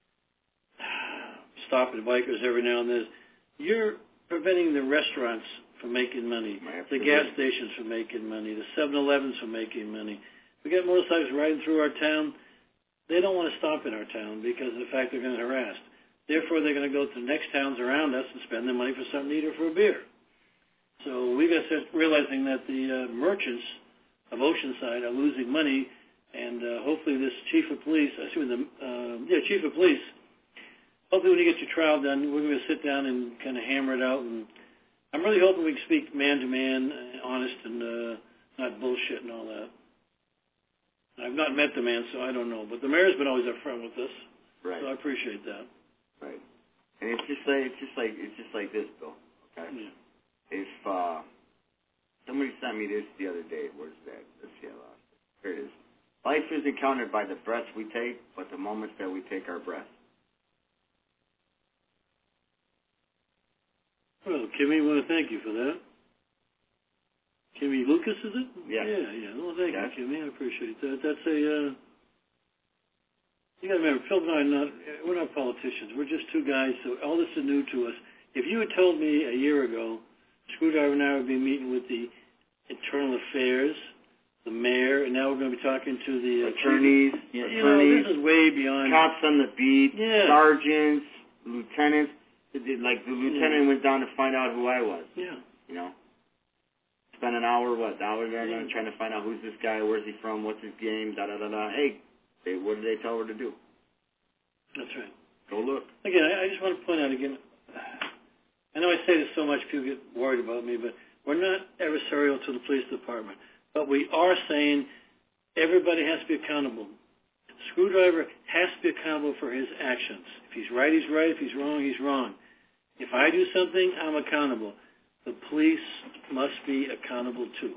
stopping bikers every now and then, you're preventing the restaurants for making money. Absolutely. The gas stations for making money. The seven elevens for making money. We got motorcycles riding through our town. They don't want to stop in our town because of the fact they're going to harass. Therefore, they're going to go to the next towns around us and spend their money for something to eat or for a beer. So we got to start realizing that the uh, merchants of Oceanside are losing money, and uh, hopefully this chief of police, I assume the uh, yeah chief of police, hopefully when you get your trial done, we're going to sit down and kind of hammer it out. And I'm really hoping we can speak man to man, honest, and uh, not bullshit and all that. I've not met the man, so I don't know. But the mayor's been always upfront with us, Right. so I appreciate that. Right. And it's just like it's just like it's just like this, Bill. Okay. Yeah. If uh, somebody sent me this the other day, where's that? Let's see, I lost it. Here it is. Life isn't counted by the breaths we take, but the moments that we take our breath. Well, Kimmy, I want to thank you for that. Kimmy Lucas, is it? Yes. Yeah, yeah. Well, thank Yes. you, Kimmy. I appreciate that. That's a, uh, you got to remember, Phil and I are not, we're not politicians. We're just two guys, so all this is new to us. If you had told me a year ago, Screwdriver and I would be meeting with the Internal Affairs, the mayor, and now we're going to be talking to the uh, Attorneys, you, you attorneys, know, this is way beyond. cops on the beat, Yeah. sergeants, lieutenants. It did- Like the lieutenant Yeah. went down to find out who I was. Yeah. You know, spent an hour, what, hour there, Yeah. trying to find out who's this guy, where's he from, what's his game, da da da da. Hey, they, what did they tell her to do? That's right. Go look. Again, I, I just want to point out again, I know I say this so much, people get worried about me, but we're not adversarial to the police department. But we are saying everybody has to be accountable. Screwdriver has to be accountable for his actions. If he's right, he's right. If he's wrong, he's wrong. If I do something, I'm accountable. The police must be accountable too.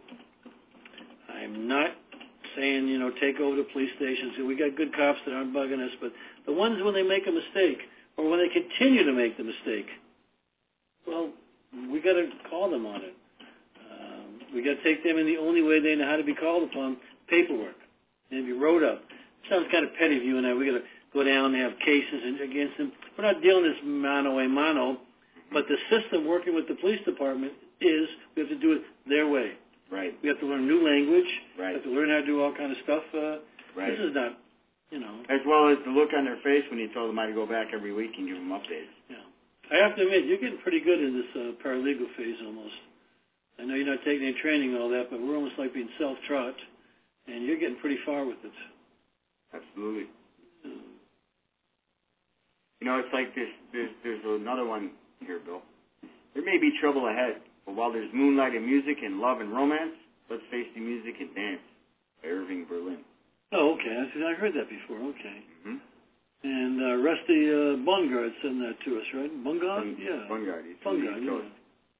I'm not saying, you know, take over the police stations. We got good cops that aren't bugging us, but the ones when they make a mistake or when they continue to make the mistake, well, we got to call them on it. Um, we got to take them in the only way they know how to be called upon, paperwork. They be wrote up. Sounds kind of petty of you and I. We got to go down and have cases against them. We're not dealing this mano a mano, but the system working with the police department is we have to do it their way. Right. We have to learn new language. Right. We have to learn how to do all kind of stuff. Uh, Right. This is not, you know. As well as the look on their face when you told them I had to go back every week and give them updates. Yeah. I have to admit, you're getting pretty good in this uh, paralegal phase almost. I know you're not taking any training and all that, but we're almost like being self-taught, and you're getting pretty far with it. Absolutely. Um, You know, it's like this. There's, there's another one here, Bill. There may be trouble ahead, but while there's moonlight and music and love and romance, let's face the music and dance by Irving Berlin. oh, okay. I, I heard that before. Okay. Mm-hmm. And uh, Rusty uh, Bungard sent that to us, right? Bungard? Bun- Yeah. Bungard. He's Bungard, he's close. yeah.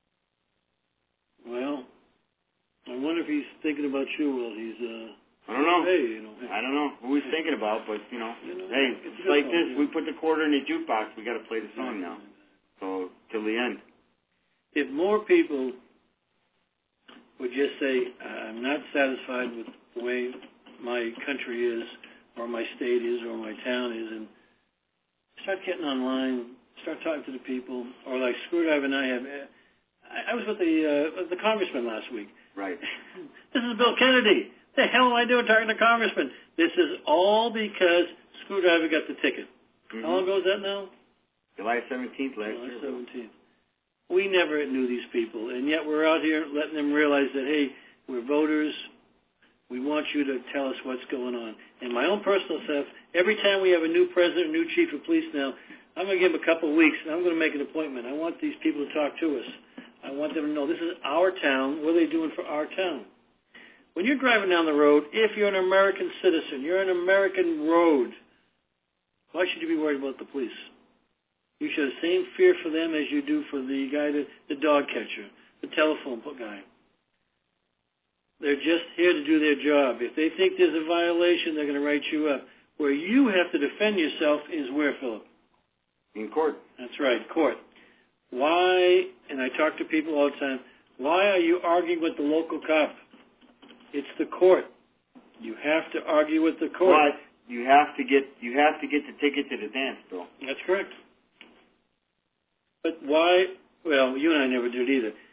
Well, I wonder if he's thinking about you while he's, uh, I don't know. hey, you know. Hey. I don't know who he's thinking about, but, you know, You know, hey, it's it's a good like song, this. yeah. We put the quarter in the jukebox. We got to play the song now. So, till the end. If more people would just say, I'm not satisfied with the way my country is, or my state is, or my town is, and start getting online, start talking to the people, or like Screwdriver and I have. I, I was with the uh, the congressman last week. Right. This is Bill Kennedy. The hell am I doing talking to congressman? This is all because Screwdriver got the ticket. Mm-hmm. How long ago was that now? July seventeenth last July year. seventeenth. We never knew these people, and yet we're out here letting them realize that, hey, we're voters. We want you to tell us what's going on. And my own personal self, every time we have a new president, new chief of police now, I'm going to give them a couple of weeks, and I'm going to make an appointment. I want these people to talk to us. I want them to know this is our town. What are they doing for our town? When you're driving down the road, if you're an American citizen, you're on an American road, why should you be worried about the police? You should have the same fear for them as you do for the guy, that, the dog catcher, the telephone guy. They're just here to do their job. If they think there's a violation, they're going to write you up. Where you have to defend yourself is where, Philip? In court. That's right, court. Why, and I talk to people all the time, why are you arguing with the local cop? It's the court. You have to argue with the court. But you have to get you have to get the ticket to the dance, Bill. That's correct. But why, well, you and I never did either.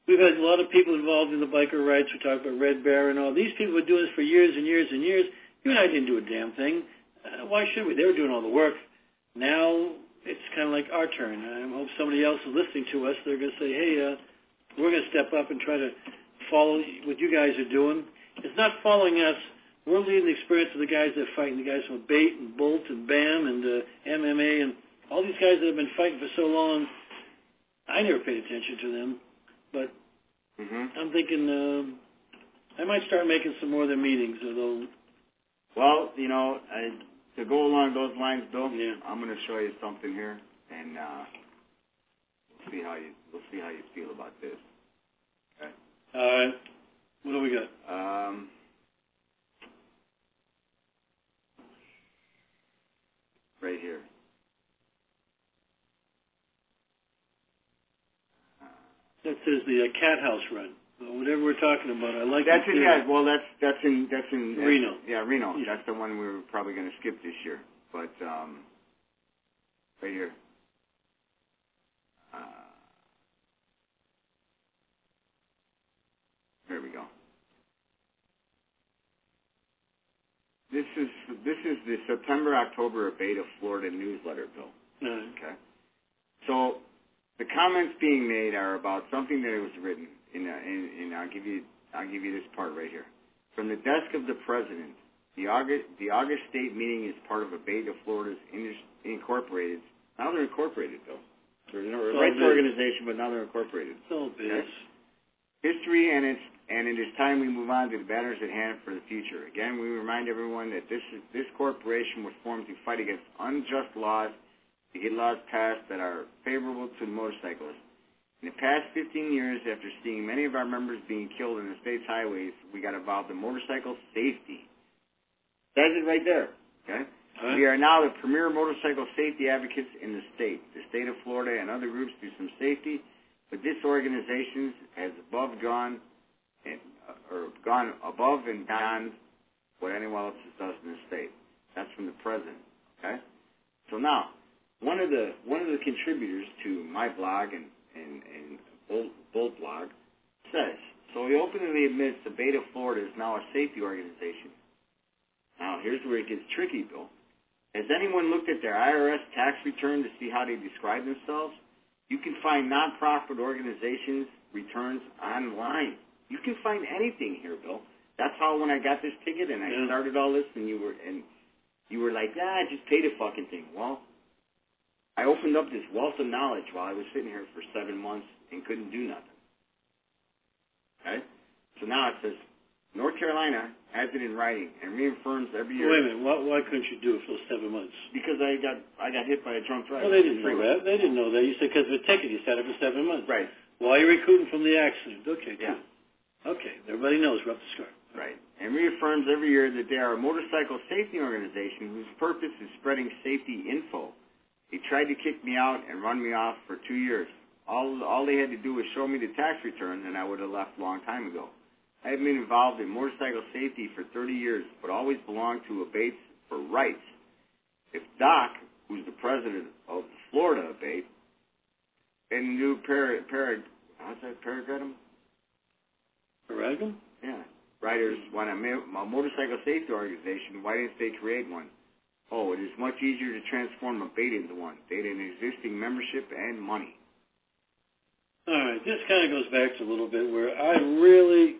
we've had a lot of people involved in the biker rights. We talked about Red Bear and all. These people were doing this for years and years and years. You and I didn't do a damn thing. Uh, why should we? They were doing all the work. Now it's kind of like our turn. I hope somebody else is listening to us. They're going to say, hey, uh, we're going to step up and try to follow what you guys are doing. It's not following us. We're leading the experience of the guys that are fighting, the guys from Bait and Bolt and BAM and uh, M M A and all these guys that have been fighting for so long. I never paid attention to them, but mm-hmm. I'm thinking uh, I might start making some more of their meetings. Although, well, you know, I, to go along those lines, Bill, yeah. I'm going to show you something here, and uh, we'll see how you we'll see how you feel about this. Okay. All right. What do we got? Um, right here. That says the uh, Cat House Run. Whatever we're talking about, I like that's it. in yeah. Well, that's that's in that's in Reno. That's, yeah, Reno. Yeah. That's the one we were probably going to skip this year. But um, right here. Uh, there we go. This is this is the September October Beta Florida newsletter, Bill. Uh, Okay. So the comments being made are about something that was written, in, uh, in, in I'll give you I'll give you this part right here. From the desk of the president, the August the August state meeting is part of a Beta Florida's incorporated. Now they're incorporated, though. They're a rights organization, but now they're incorporated. So biz. Okay? History and it's and it is time we move on to the matters at hand for the future. Again, we remind everyone that this is, this corporation was formed to fight against unjust laws, to get laws passed that are favorable to the motorcyclists. In the past fifteen years, after seeing many of our members being killed in the state's highways, we got involved in motorcycle safety. Says it right there, okay? Huh? We are now the premier motorcycle safety advocates in the state. The state of Florida and other groups do some safety, but this organization has above gone, and, uh, or gone above and beyond what anyone else does in the state. That's from the president, okay? So now, one of the one of the contributors to my blog and and, and Bolt, Bolt blog says, so he openly admits the Beta Florida is now a safety organization. Now, here's where it gets tricky, Bill. Has anyone looked at their I R S tax return to see how they describe themselves? You can find nonprofit organizations' returns online. You can find anything here, Bill. That's how when I got this ticket and I yeah. started all this, and you were and you were like, ah, just pay the fucking thing. Well, I opened up this wealth of knowledge while I was sitting here for seven months and couldn't do nothing. Okay? So now it says, North Carolina has it in writing and reaffirms every year. Wait a minute. Why, why couldn't you do it for those seven months? Because I got I got hit by a drunk driver. Well, they didn't know that. They didn't know that. You said because of a ticket, you sat it for seven months. Right. Why are you recruiting from the accident? Okay, yeah. cool. Okay, everybody knows we're up the scar. Right. And reaffirms every year that they are a motorcycle safety organization whose purpose is spreading safety info. They tried to kick me out and run me off for two years. All all they had to do was show me the tax return, and I would have left a long time ago. I have been involved in motorcycle safety for thirty years, but always belonged to Abates for rights. If Doc, who's the president of Florida Abate, and new Parag, Parag, how's that, Paradigm? Paradigm? Yeah. Riders want a, a motorcycle safety organization. Why didn't they create one? Oh, it is much easier to transform a beta into one. Data in existing membership and money. All right, this kind of goes back to a little bit where I really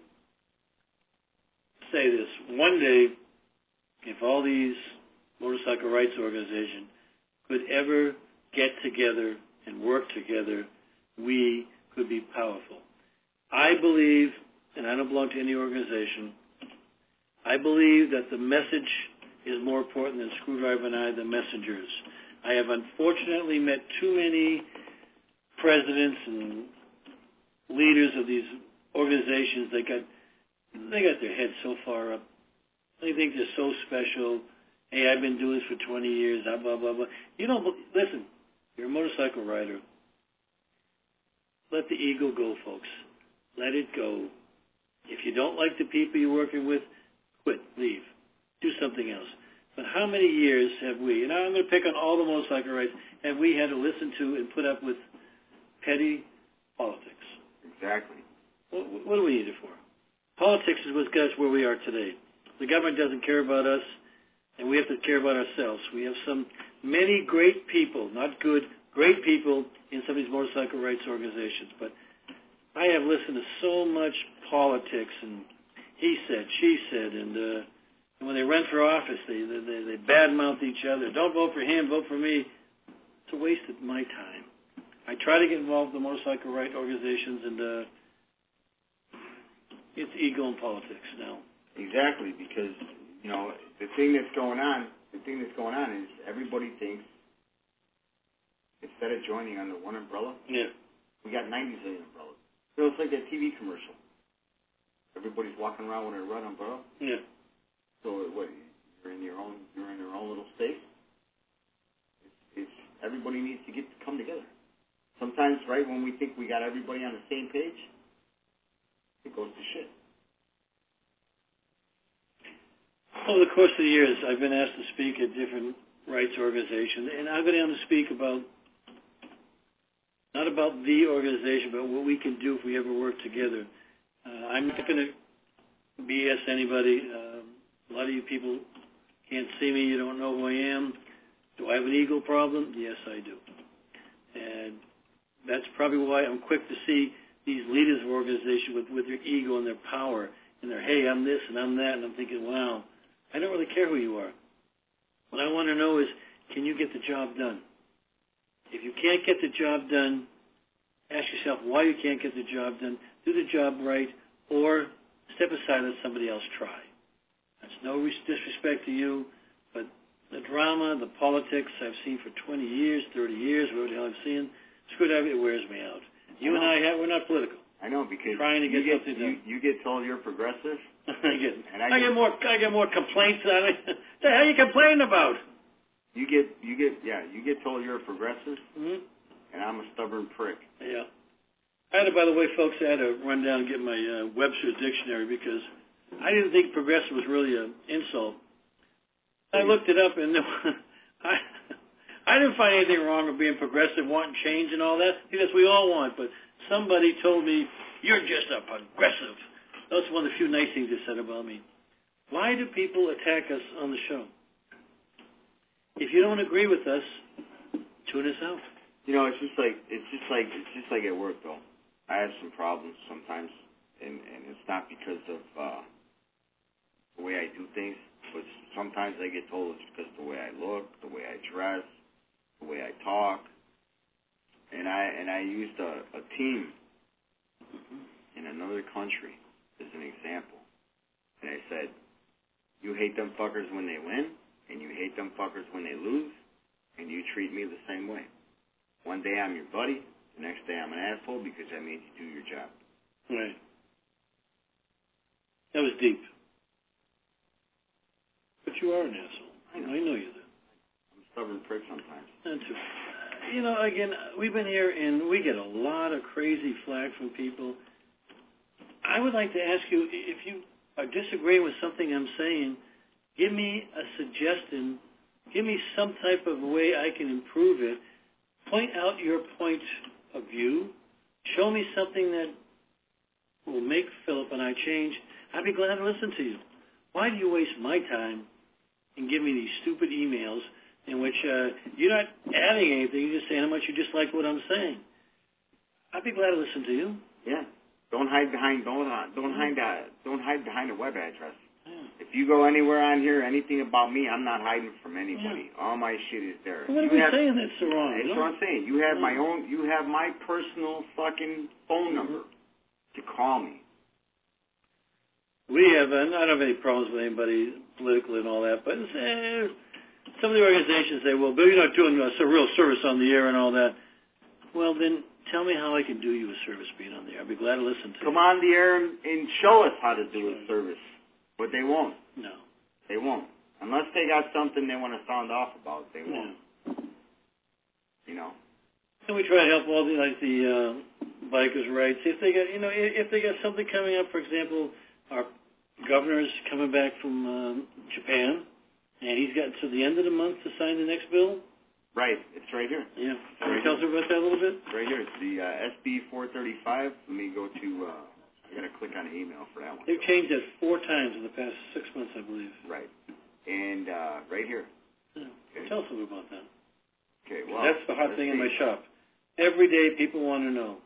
say this. One day, if all these motorcycle rights organizations could ever get together and work together, we could be powerful. I believe, and I don't belong to any organization, I believe that the message is more important than Screwdriver and I, the messengers. I have unfortunately met too many presidents and leaders of these organizations that got they got their heads so far up. They think they're so special. Hey, I've been doing this for twenty years, blah, blah, blah, blah. You don't, listen, you're a motorcycle rider. Let the ego go, folks. Let it go. If you don't like the people you're working with, quit, leave. Do something else. But how many years have we, and I'm going to pick on all the motorcycle rights, have we had to listen to and put up with petty politics? Exactly. What, what do we need it for? Politics is what got us where we are today. The government doesn't care about us, and we have to care about ourselves. We have some many great people, not good, great people in some of these motorcycle rights organizations. But I have listened to so much politics and he said, she said, and, uh, and when they run for office, they, they they badmouth each other. Don't vote for him, vote for me. It's a waste of my time. I try to get involved in the motorcycle rights organizations, and uh, it's ego and politics now. Exactly, because you know the thing that's going on. The thing that's going on is everybody thinks instead of joining under one umbrella, yeah, we got ninety zillion umbrellas. So it's like that T V commercial. Everybody's walking around with a red umbrella. Yeah. So what? You're in your own. You're in your own little space. It's, it's everybody needs to get to come together. Sometimes, right when we think we got everybody on the same page, it goes to shit. Over the course of the years, I've been asked to speak at different rights organizations, and I've been able to speak about not about the organization, but what we can do if we ever work together. Uh, I'm not going to B S anybody. Uh, a lot of you people can't see me. You don't know who I am. Do I have an ego problem? Yes, I do. And that's probably why I'm quick to see these leaders of organizations with, with their ego and their power and their, hey, I'm this and I'm that, and I'm thinking, wow, I don't really care who you are. What I want to know is, can you get the job done? If you can't get the job done, ask yourself why you can't get the job done. Do the job right, or step aside and let somebody else try. That's no disrespect to you, but the drama, the politics I've seen for twenty years, thirty years, whatever the hell I've seen, screw it, it wears me out. You and I, have, we're not political. I know, because trying to get you get, something you, done. you get told you're progressive. I get, and I, I get, get more, I get more complaints than I. The hell are you complaining about? You get, you get, yeah, you get told you're a progressive, Mm-hmm. and I'm a stubborn prick. Yeah. I had to, by the way, folks, I had to run down and get my uh, Webster's dictionary because I didn't think progressive was really an insult. I looked it up, and I, I didn't find anything wrong with being progressive, wanting change and all that, because we all want. But somebody told me, you're just a progressive. That's one of the few nice things they said about me. Why do people attack us on the show? If you don't agree with us, tune us out. You know, it's just like it's just like it's just like at work though. I have some problems sometimes, and, and it's not because of uh, the way I do things, but sometimes I get told it's because of the way I look, the way I dress, the way I talk, and I and I used a, a team in another country as an example, and I said, you hate them fuckers when they win, and you hate them fuckers when they lose, and you treat me the same way. One day I'm your buddy. The next day I'm an asshole because that means you do your job. Right. That was deep. But you are an asshole. I know. I know you do. I'm a stubborn prick sometimes. That too. Uh, you know, again, we've been here and we get a lot of crazy flack from people. I would like to ask you, if you are disagreeing with something I'm saying, give me a suggestion. Give me some type of way I can improve it. Point out your point of view. Show me something that will make Philip and I change. I'd be glad to listen to you. Why do you waste my time and give me these stupid emails in which uh, you're not adding anything, you're just saying how much you dislike what I'm saying? I'd be glad to listen to you. Yeah. Don't hide behind don't don't hide uh, don't hide behind a web address. Yeah. If you go anywhere on here, anything about me, I'm not hiding from anybody. Yeah. All my shit is there. What you are we have, saying that's so wrong? That's no? what I'm saying. You have Yeah. my own. You have my personal fucking phone number to call me. We have, and I don't have any problems with anybody politically and all that, but uh, some of the organizations say, well, Bill, you're not doing a real service on the air and all that. Well, then tell me how I can do you a service being on the air. I'd be glad to listen to Come you. on the air and, and show us how to do a service. But they won't. No. They won't. Unless they got something they want to sound off about, they won't. Yeah. You know? And we try to help all the, like the uh, bikers' rights. If they got, you know, if they got something coming up, for example, our governor's coming back from um, Japan, and he's got to the end of the month to sign the next bill. Right. It's right here. Yeah. Can Right you tell us about that a little bit? Right here. It's the uh, S B four thirty-five. Let me go to uh, I got to click on the email for that one. They've changed that four times in the past six months, I believe. Right. And uh, right here. Yeah. Okay. Tell us a little about that. Okay, well. That's the hot thing see. in my shop. Every day people want to know.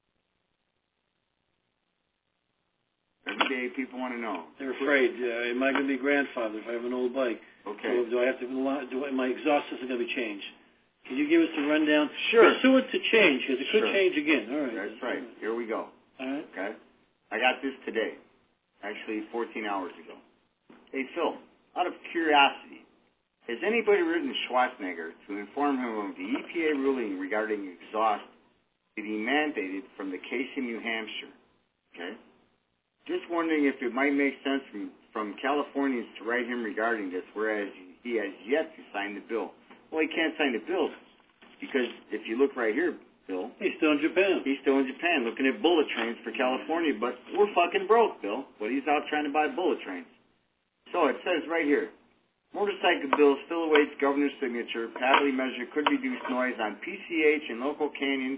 Every day people want to know. They're afraid. Uh, am I going to be grandfathered if I have an old bike? Okay. Or do I have to, do I, my exhaust system going to be changed? Can you give us a rundown? Sure. Pursue it to change, because it could Sure. change again. All right. That's right. Here we go. All right. Okay. I got this today. Actually, fourteen hours ago. Hey, Phil, out of curiosity, has anybody written Schwarzenegger to inform him of the E P A ruling regarding exhaust that he mandated from the case in New Hampshire? Okay. Just wondering if it might make sense from, from Californians to write him regarding this, whereas he has yet to sign the bill. Well, he can't sign the bill because if you look right here, Bill, He's still in Japan. he's still in Japan looking at bullet trains for California, but we're fucking broke, Bill. But he's out trying to buy bullet trains. So it says right here, motorcycle bill still awaits governor's signature. Paddly measure could reduce noise on P C H and local canyons.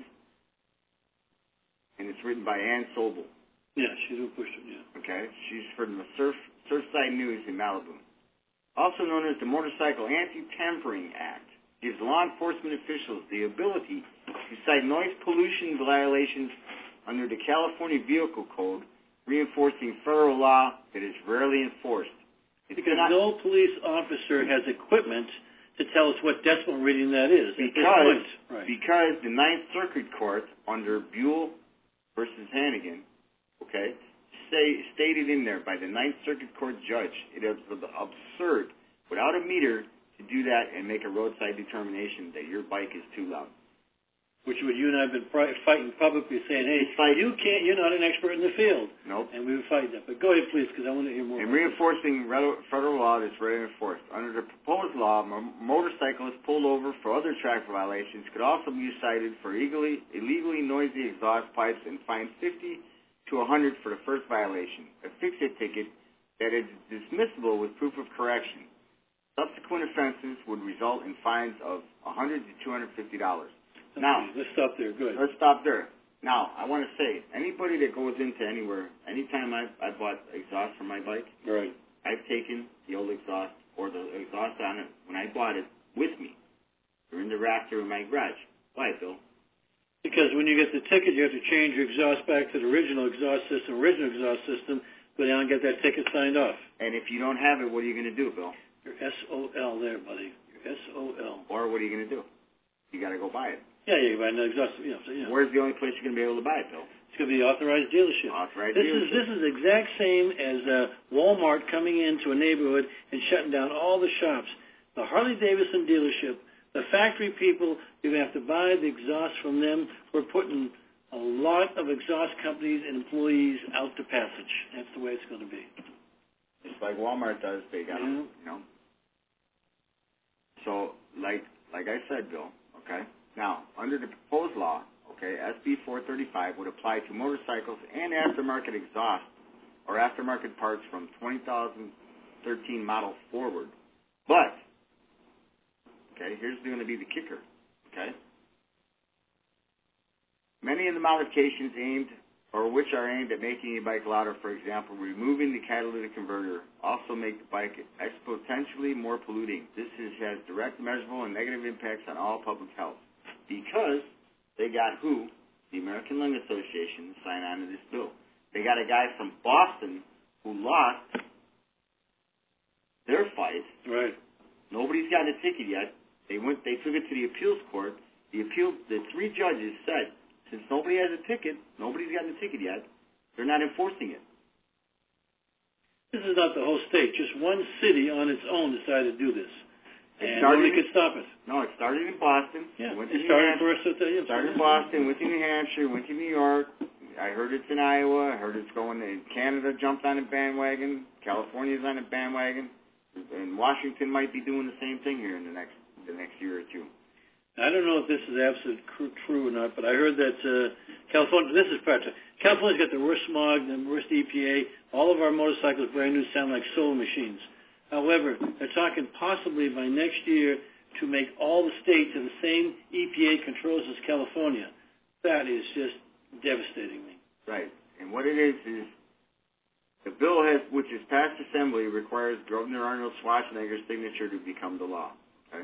And it's written by Ann Sobel. Yeah, she's a pusher, yeah. Okay, she's from the Surf Surfside News in Malibu. Also known as the Motorcycle Anti-Tampering Act, gives law enforcement officials the ability to cite noise pollution violations under the California Vehicle Code, reinforcing federal law that is rarely enforced. It's Because not, no police officer has equipment to tell us what decimal reading that is. at this because point. Right. because the Ninth Circuit Court under Buell versus Hannigan, okay, say, stated in there by the Ninth Circuit Court judge, it is absurd without a meter to do that and make a roadside determination that your bike is too loud. Which would you and I have been pri- fighting publicly, saying, "Hey, It's like- you can't. You're not an expert in the field." Nope. And we would fight that. But go ahead, please, because I want to hear more. And about reinforcing re- federal law that's rarely enforced. Under the proposed law, mo- motorcyclists pulled over for other traffic violations could also be cited for illegally, illegally noisy exhaust pipes and fined fifty to one hundred for the first violation. A fix-it ticket that is dismissible with proof of correction. Subsequent offenses would result in fines of one hundred to two hundred fifty dollars. it. Now, Okay, let's stop there. Good. let's stop there. Now, I want to say, anybody that goes into anywhere, anytime I I bought exhaust for my bike, Right. I've taken the old exhaust or the exhaust on it when I bought it with me. They're in the rafter in my garage. Why, Bill? Because when you get the ticket, you have to change your exhaust back to the original exhaust system, original exhaust system, go down and get that ticket signed off. And if you don't have it, what are you going to do, Bill? Your S O L there, buddy. Your S O L. Or what are you going to do? You got to go buy it. Yeah, yeah, you buy an exhaust. You know, so, you know. Where's the only place you're going to be able to buy it, Bill? It's going to be the authorized dealership. Authorized This dealership. is this is the exact same as uh, Walmart coming into a neighborhood and shutting down all the shops. The Harley Davidson dealership, the factory people, you're going to have to buy the exhaust from them. We're putting a lot of exhaust companies and employees out to passage. That's the way it's going to be. Just like Walmart does, they got Yeah. them, you know. So, like like I said, Bill, okay? Now, under the proposed law, okay, S B four thirty-five would apply to motorcycles and aftermarket exhaust or aftermarket parts from twenty thousand thirteen model forward. But, okay, here's going to be the kicker, okay? Many of the modifications aimed or which are aimed at making a bike louder, for example, removing the catalytic converter, also make the bike exponentially more polluting. This is, has direct, measurable, and negative impacts on all public health. Because they got who? The American Lung Association to sign on to this bill. They got a guy from Boston who lost their fight. Right. Nobody's gotten a ticket yet. They went. They took it to the appeals court. The appeal. The three judges said, since nobody has a ticket, nobody's gotten a ticket yet, they're not enforcing it. This is not the whole state. Just one city on its own decided to do this. It And started nobody in- could stop it. No, it started in Boston. Yeah, Went to it New started Hampshire. first at the... Yeah, Started in Boston, went to New Hampshire, went to New York. I heard it's in Iowa. I heard it's going in Canada. Jumped on a bandwagon. California's on a bandwagon, and Washington might be doing the same thing here in the next the next year or two. I don't know if this is absolutely true or not, but I heard that uh, California, this is part California's got the worst smog, the worst E P A. All of our motorcycles, brand new, sound like solar machines. However, they're talking possibly by next year to make all the states have the same E P A controls as California. That is just devastating me. Right. And what it is is the bill has, which is passed Assembly, requires Governor Arnold Schwarzenegger's signature to become the law. Okay.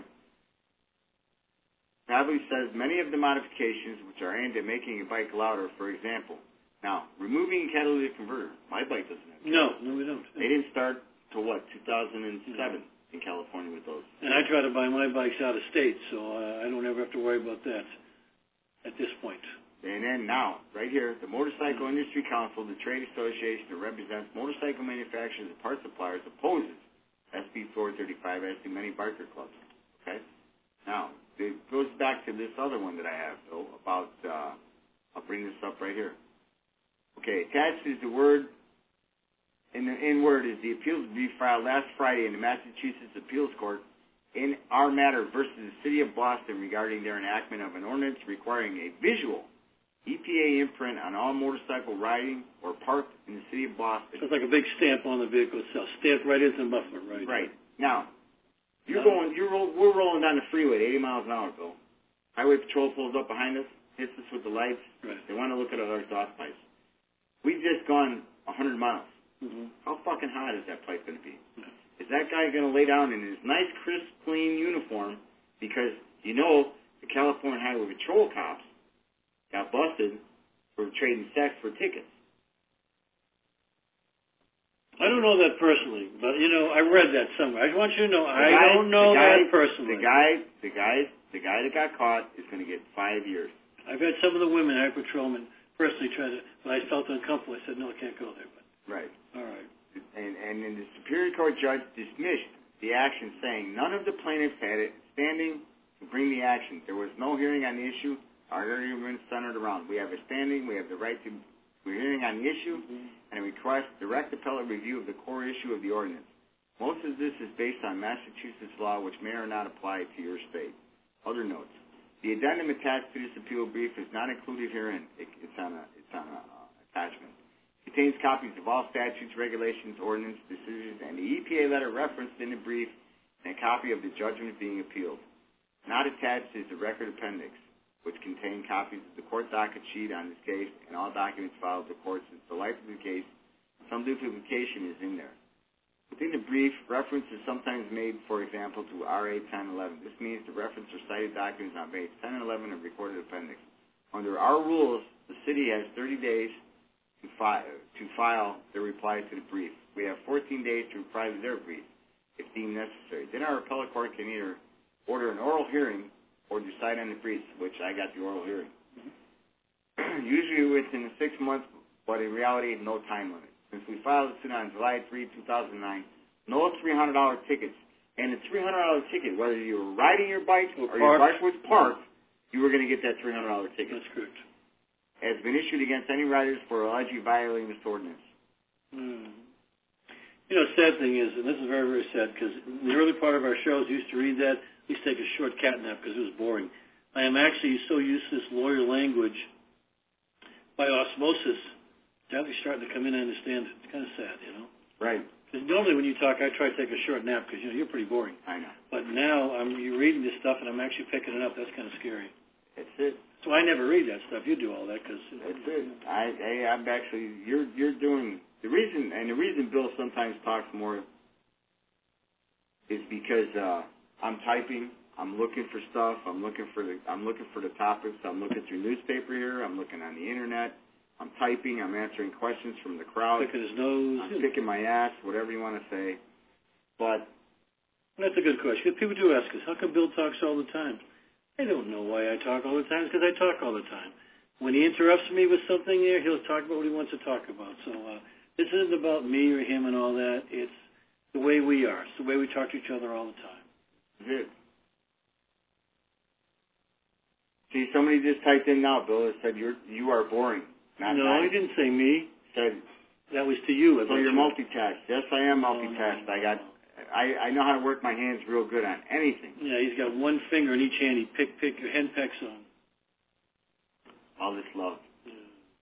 Pavley says many of the modifications which are aimed at making a bike louder, for example, now removing a catalytic converter. My bike doesn't have. No, no, we don't. They didn't start till what two thousand seven no. in California with those. And I try to buy my bikes out of state, so uh, I don't ever have to worry about that at this point. And then now, right here, the Motorcycle Industry Council, the trade association that represents motorcycle manufacturers and parts suppliers, opposes S B four thirty-five, as do many biker clubs. Okay? Now, it goes back to this other one that I have, though, about, uh, I'll bring this up right here. Okay, attached is the word, in the in word is the appeals brief filed last Friday in the Massachusetts Appeals Court in our matter versus the City of Boston regarding their enactment of an ordinance requiring a visual E P A imprint on all motorcycle riding or parked in the City of Boston. So it's like a big stamp on the vehicle itself, stamped right into the muffler, right? Right. Now, you're going, you're roll, we're rolling down the freeway at eighty miles an hour, Bill. Highway Patrol pulls up behind us, hits us with the lights. Right. They want to look at our exhaust pipes. We've just gone one hundred miles. Mm-hmm. How fucking hot is that pipe going to be? Yeah. Is that guy going to lay down in his nice, crisp, clean uniform because, you know, the California Highway Patrol cops got busted for trading sex for tickets? I don't know that personally, but, you know, I read that somewhere. I want you to know, The I guy, don't know the guy, that personally. The guy, the guy, the guy that got caught is going to get five years. I've had some of the women, Highway Patrolmen, personally try to, when I felt uncomfortable, I said, no, I can't go there. But Right. all right. And, and then the Superior Court judge dismissed the action, saying none of the plaintiffs had it standing to bring the action. There was no hearing on the issue. Our argument centered around we have a standing, we have the right to we're hearing on the issue, mm-hmm. and a request direct appellate review of the core issue of the ordinance. Most of this is based on Massachusetts law, which may or not apply to your state. Other notes: the addendum attached to this appeal brief is not included herein. It, it's on a it's on a uh, attachment. It contains copies of all statutes, regulations, ordinance, decisions, and the E P A letter referenced in the brief, and a copy of the judgment being appealed. Not attached is the record appendix, which contain copies of the court docket sheet on this case and all documents filed with the court since the life of the case. Some duplication is in there. Within the brief, reference is sometimes made, for example, to R A ten eleven. This means the reference or cited documents on page ten and eleven of recorded appendix. Under our rules, the city has thirty days to, fi- to file their reply to the brief. We have fourteen days to reply to their brief, if deemed necessary. Then our appellate court can either order an oral hearing or decide on the briefs, which I got the oral hearing. Mm-hmm. Usually within six months, but in reality, no time limit. Since we filed the suit on July third, two thousand nine, no three hundred dollars tickets. And the three hundred dollars ticket, whether you were riding your bike or, or your bike was parked, you were going to get that three hundred dollars ticket. That's correct. Has been issued against any riders for allegedly violating this ordinance. Hmm. You know, sad thing is, and this is very, very sad, because in the early part of our shows, I used to read that, I used to take a short cat nap because it was boring. I am actually so used to this lawyer language by osmosis, it's actually starting to come in and understand it. It's kind of sad, you know. Right. Because normally when you talk, I try to take a short nap because, you know, you're pretty boring. I know. But now I'm you're reading this stuff and I'm actually picking it up. That's kind of scary. That's it. So I never read that stuff. You do all that because... That's it. I, I, I'm actually, you're, you're doing, the reason, and the reason Bill sometimes talks more is because uh, I'm typing, I'm looking for stuff, I'm looking for the, I'm looking for the topics, I'm looking through newspaper here, I'm looking on the internet, I'm typing, I'm answering questions from the crowd. Picking his nose. I'm picking my ass, whatever you want to say. But... That's a good question. People do ask us, how come Bill talks all the time? I don't know why I talk all the time. It's because I talk all the time. When he interrupts me with something there, he'll talk about what he wants to talk about. So uh, this isn't about me or him and all that. It's the way we are. It's the way we talk to each other all the time. Good. See, somebody just typed in now, Bill, that said you're, you are boring. Not no, nice. he didn't say me. Said, that was to you. So you're multitasked. Yes, I am multitasked. I got... I, I know how to work my hands real good on anything. Yeah, he's got one finger in each hand. He pick, pick, your hen pecks on. All this love. Yeah.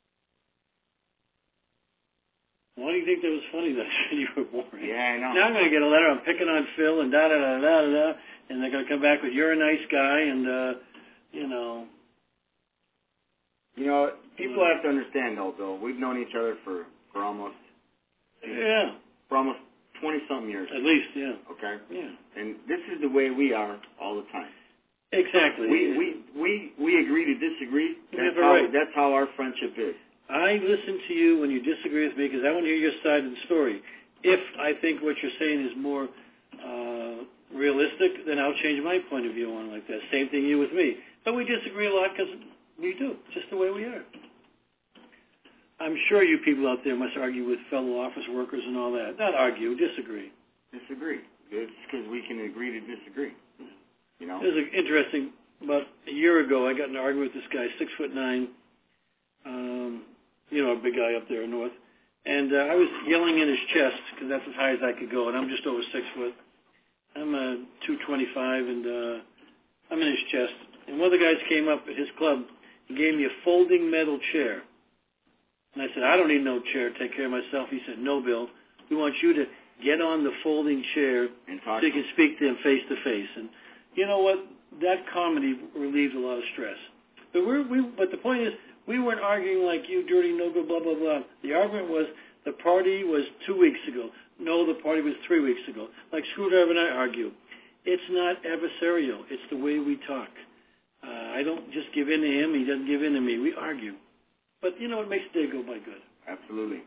Why do you think that was funny that I said you were boring? Yeah, I know. Now I'm going to get a letter. I'm picking on Phil and da da da da da da, and they're going to come back with you're a nice guy and uh, you know. You know, people have to understand, though, Bill. We've known each other for, for almost yeah, for almost twenty something years. at least, yeah, Okay. yeah, And this is the way we are all the time. exactly. We we we we agree to disagree. You That's have a how right. that's how our friendship is. I listen to you when you disagree with me because I want to hear your side of the story. If I think what you're saying is more uh, realistic, then I'll change my point of view on it like that. Same thing you with me. But we disagree a lot because we do, just the way we are. I'm sure you people out there must argue with fellow office workers and all that. Not argue, disagree. Disagree. It's because we can agree to disagree. You know. It was interesting. About a year ago, I got in an argument with this guy, six foot nine. Um, you know, a big guy up there in North. And uh, I was yelling in his chest because that's as high as I could go, and I'm just over six foot. I'm uh, two twenty-five, and uh, I'm in his chest. And one of the guys came up at his club and gave me a folding metal chair. And I said, I don't need no chair to take care of myself. He said, no, Bill. We want you to get on the folding chair And talk so you can speak to him face to face. And you know what? That comedy relieved a lot of stress. But we're, we, but the point is, we weren't arguing like you dirty, no good, blah, blah, blah. The argument was the party was two weeks ago. No, the party was three weeks ago. Like Screwdriver and I argue. It's not adversarial. It's the way we talk. Uh, I don't just give in to him. He doesn't give in to me. We argue. But, you know, it makes the day go by good. Absolutely.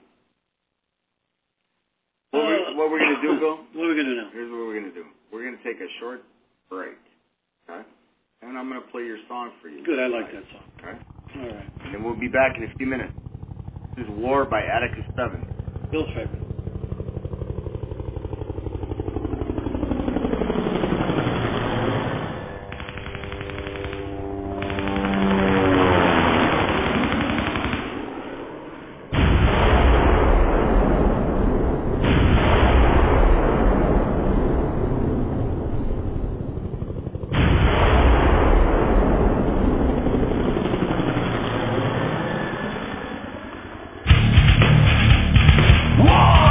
What, Uh, we're, what we're going to do, Bill? What are we going to do now? Here's what we're going to do. We're going to take a short break. Okay? And I'm going to play your song for you. Good, I like that song. Okay? All right. And then we'll be back in a few minutes. This is War by Atticus seven. Bill's favorite. War!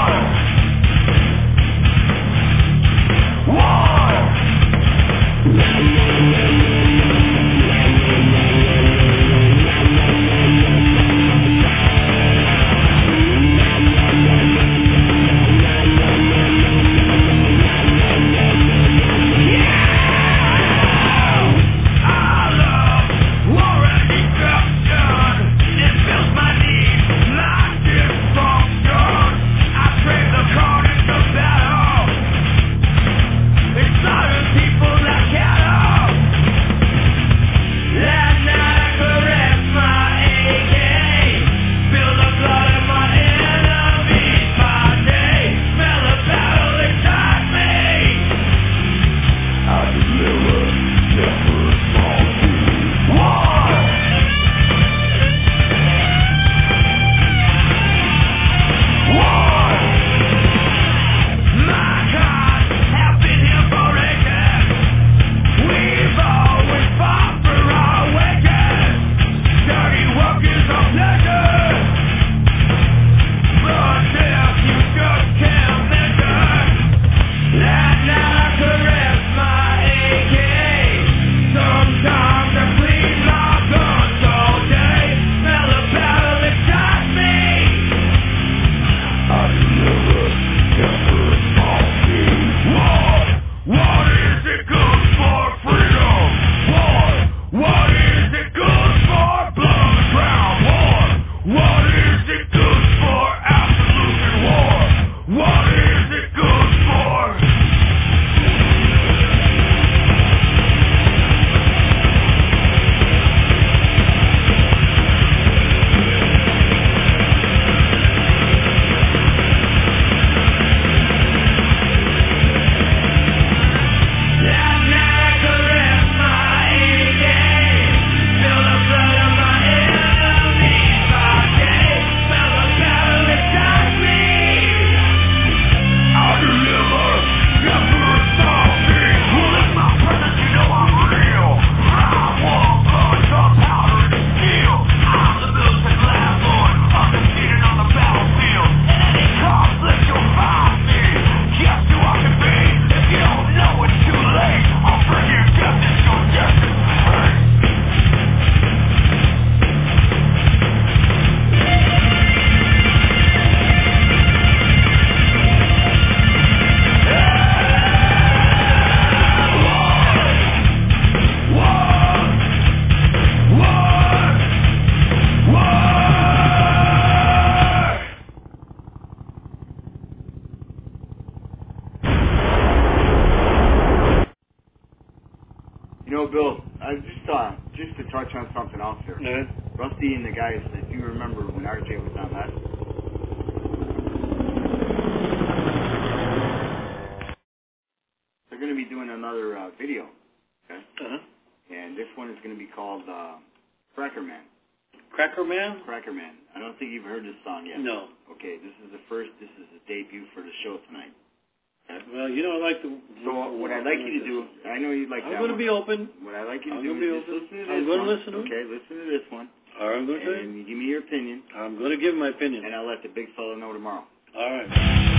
Bill, I just uh, just to touch on something else here. Yeah. Rusty and the guys, if you remember when R J was on that, they're going to be doing another uh, video, okay? Uh-huh. And this one is going to be called uh, Cracker Man. Cracker Man? Cracker Man. I don't think you've heard this song yet. No. Okay, this is the first, this is the debut for the show tonight. Okay? Well, you know, I like the... So what I'd like you to do, I know you'd like I'm that going to one. be open. What I'd like you to I'm do gonna be is just open. listen to this I'm going to one. listen to it. Okay, listen to this one. All right, I'm going to tell And you. you give me your opinion. I'm going to give my opinion. And I'll let the big fella know tomorrow. All right.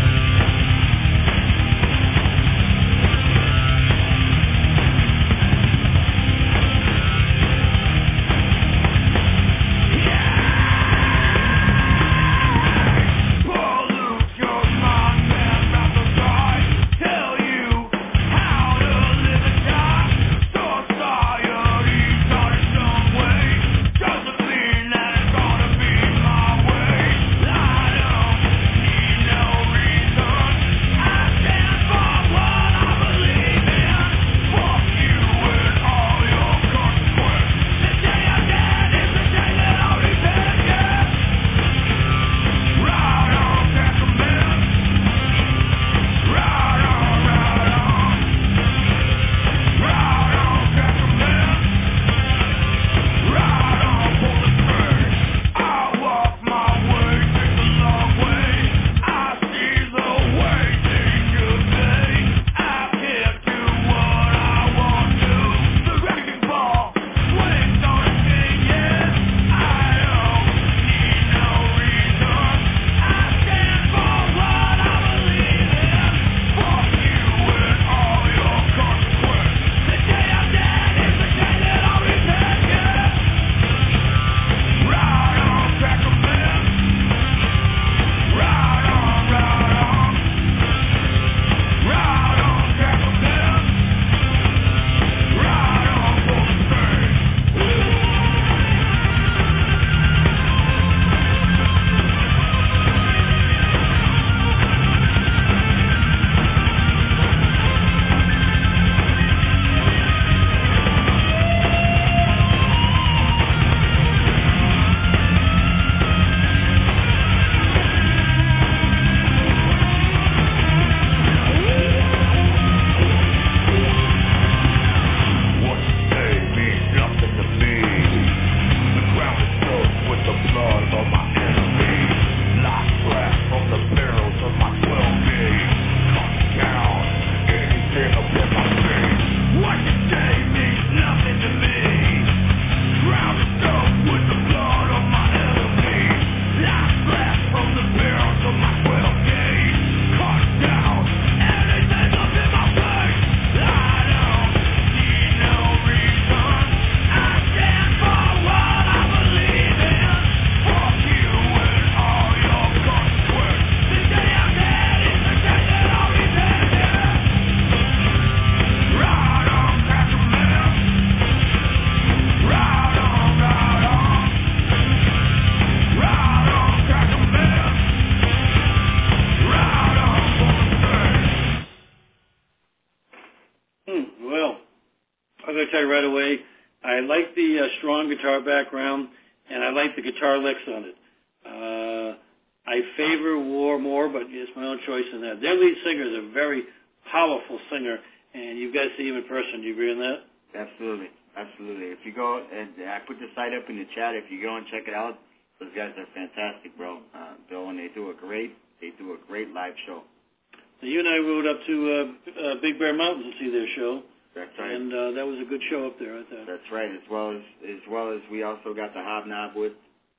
Strong guitar background, and I like the guitar licks on it. Uh, I favor War more, but it's my own choice in that. Their lead singer is a very powerful singer, and you've got to see him in person. Do you agree on that? Absolutely, absolutely. If you go, and I put the site up in the chat, if you go and check it out, those guys are fantastic, bro. Uh, Bill, and they do a great, they do a great live show. Now, you and I rode up to uh, uh, Big Bear Mountain to see their show. That's right. And uh, that was a good show up there, I thought. That's right. As well as as well as we also got the hobnob with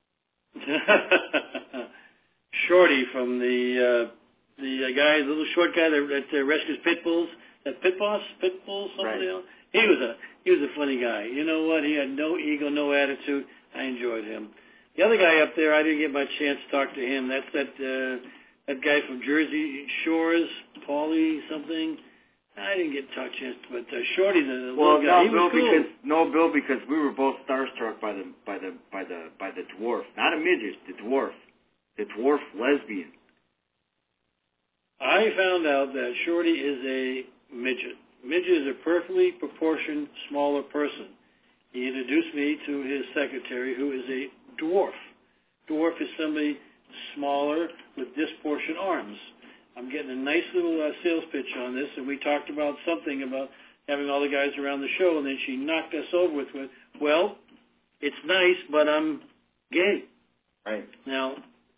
Shorty from the uh, the uh, guy, the little short guy that, that uh, rescues pit bulls. That pit boss, pit bull, something right. else. He was a he was a funny guy. You know what? He had no ego, no attitude. I enjoyed him. The other guy up there, I didn't get my chance to talk to him. That's that uh, that guy from Jersey Shores, Paulie something. I didn't get to talk chance, but uh, Shorty, the well, little guy, no, he Bill, was cool. because no, Bill, because we were both starstruck by the by the by the by the dwarf, not a midget, the dwarf, the dwarf lesbian. I found out that Shorty is a midget. midget is a perfectly proportioned, smaller person. He introduced me to his secretary, who is a dwarf. Dwarf is somebody smaller with disproportioned arms. I'm getting a nice little uh, sales pitch on this, and we talked about something about having all the guys around the show, and then she knocked us over with, with well, it's nice, but I'm gay. Right. Now,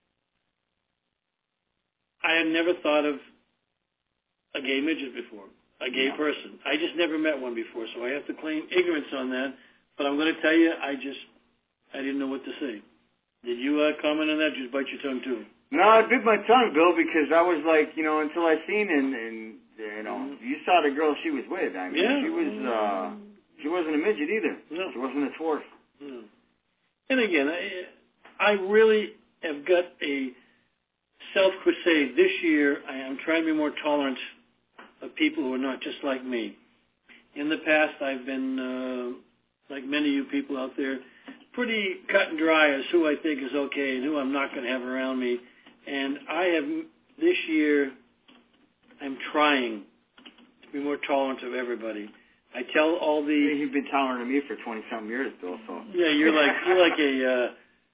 I had never thought of a gay midget before, a gay no. person. I just never met one before, so I have to claim ignorance on that. But I'm going to tell you, I just, I didn't know what to say. Did you uh, comment on that? Just bite your tongue, too? No, I bit my tongue, Bill, because I was like, you know, until I seen and, and you know, Mm-hmm. you saw the girl she was with. I mean, Yeah. she was, uh, she wasn't a midget either. No. She wasn't a dwarf. No. And again, I, I really have got a self-crusade this year. I am trying to be more tolerant of people who are not just like me. In the past, I've been, uh, like many of you people out there, pretty cut and dry as who I think is okay and who I'm not going to have around me. And I have, this year, I'm trying to be more tolerant of everybody. I tell all the... Hey, you've been tolerant of me for twenty-something years, Bill, so... Yeah, you're like, you're like a... Uh,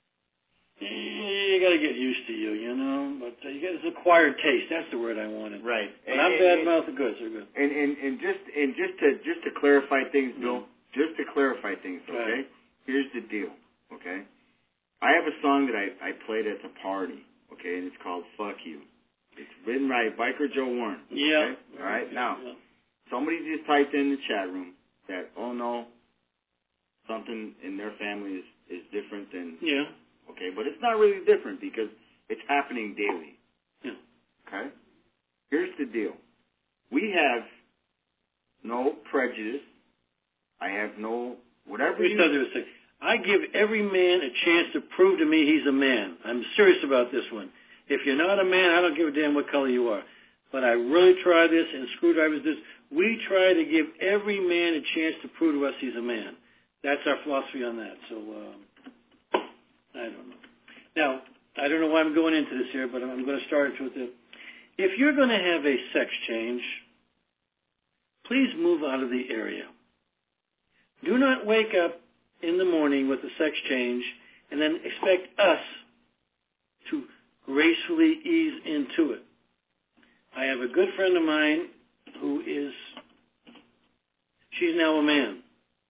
you got to get used to you, you know. But uh, you get this acquired taste. That's the word I wanted. Right. But and, I'm and, bad and, mouth the goods. They're good. And, and, and just and just to just to clarify things, Bill, Mm. just to clarify things, okay? Right. Here's the deal, okay? I have a song that I, I played at the party, okay, and it's called Fuck You. It's written by Biker Joe Warren. Yeah. Okay? All right, now, Yeah. somebody just typed in the chat room that, oh no, something in their family is, is different than, Yeah. okay, but it's not really different because it's happening daily. Yeah. Okay? Here's the deal. We have no prejudice. I have no, whatever Let me you... tell you a second. I give every man a chance to prove to me he's a man. I'm serious about this one. If you're not a man, I don't give a damn what color you are. But I really try this, and Screwdrivers this. We try to give every man a chance to prove to us he's a man. That's our philosophy on that. So, um, I don't know. Now, I don't know why I'm going into this here, but I'm going to start it with the, if you're going to have a sex change, please move out of the area. Do not wake up in the morning with a sex change and then expect us to gracefully ease into it. I have a good friend of mine who is, she's now a man.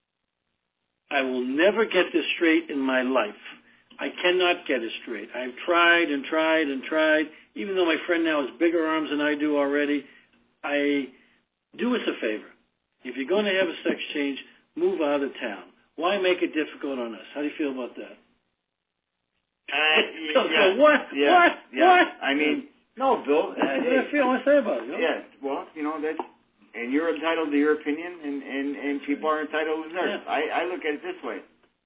I will never get this straight in my life. I cannot get it straight. I've tried and tried and tried. Even though my friend now has bigger arms than I do already, I do us a favor. If you're going to have a sex change, move out of town. Why make it difficult on us? How do you feel about that? Uh, so, yeah, so what? yeah, What? yeah. What? I mean, no, Bill. Uh, That's what I feel. I want to say about it. You know? Yeah, well, you know, that's, and you're entitled to your opinion, and, and, and people are entitled to theirs. Yeah. I, I look at it this way.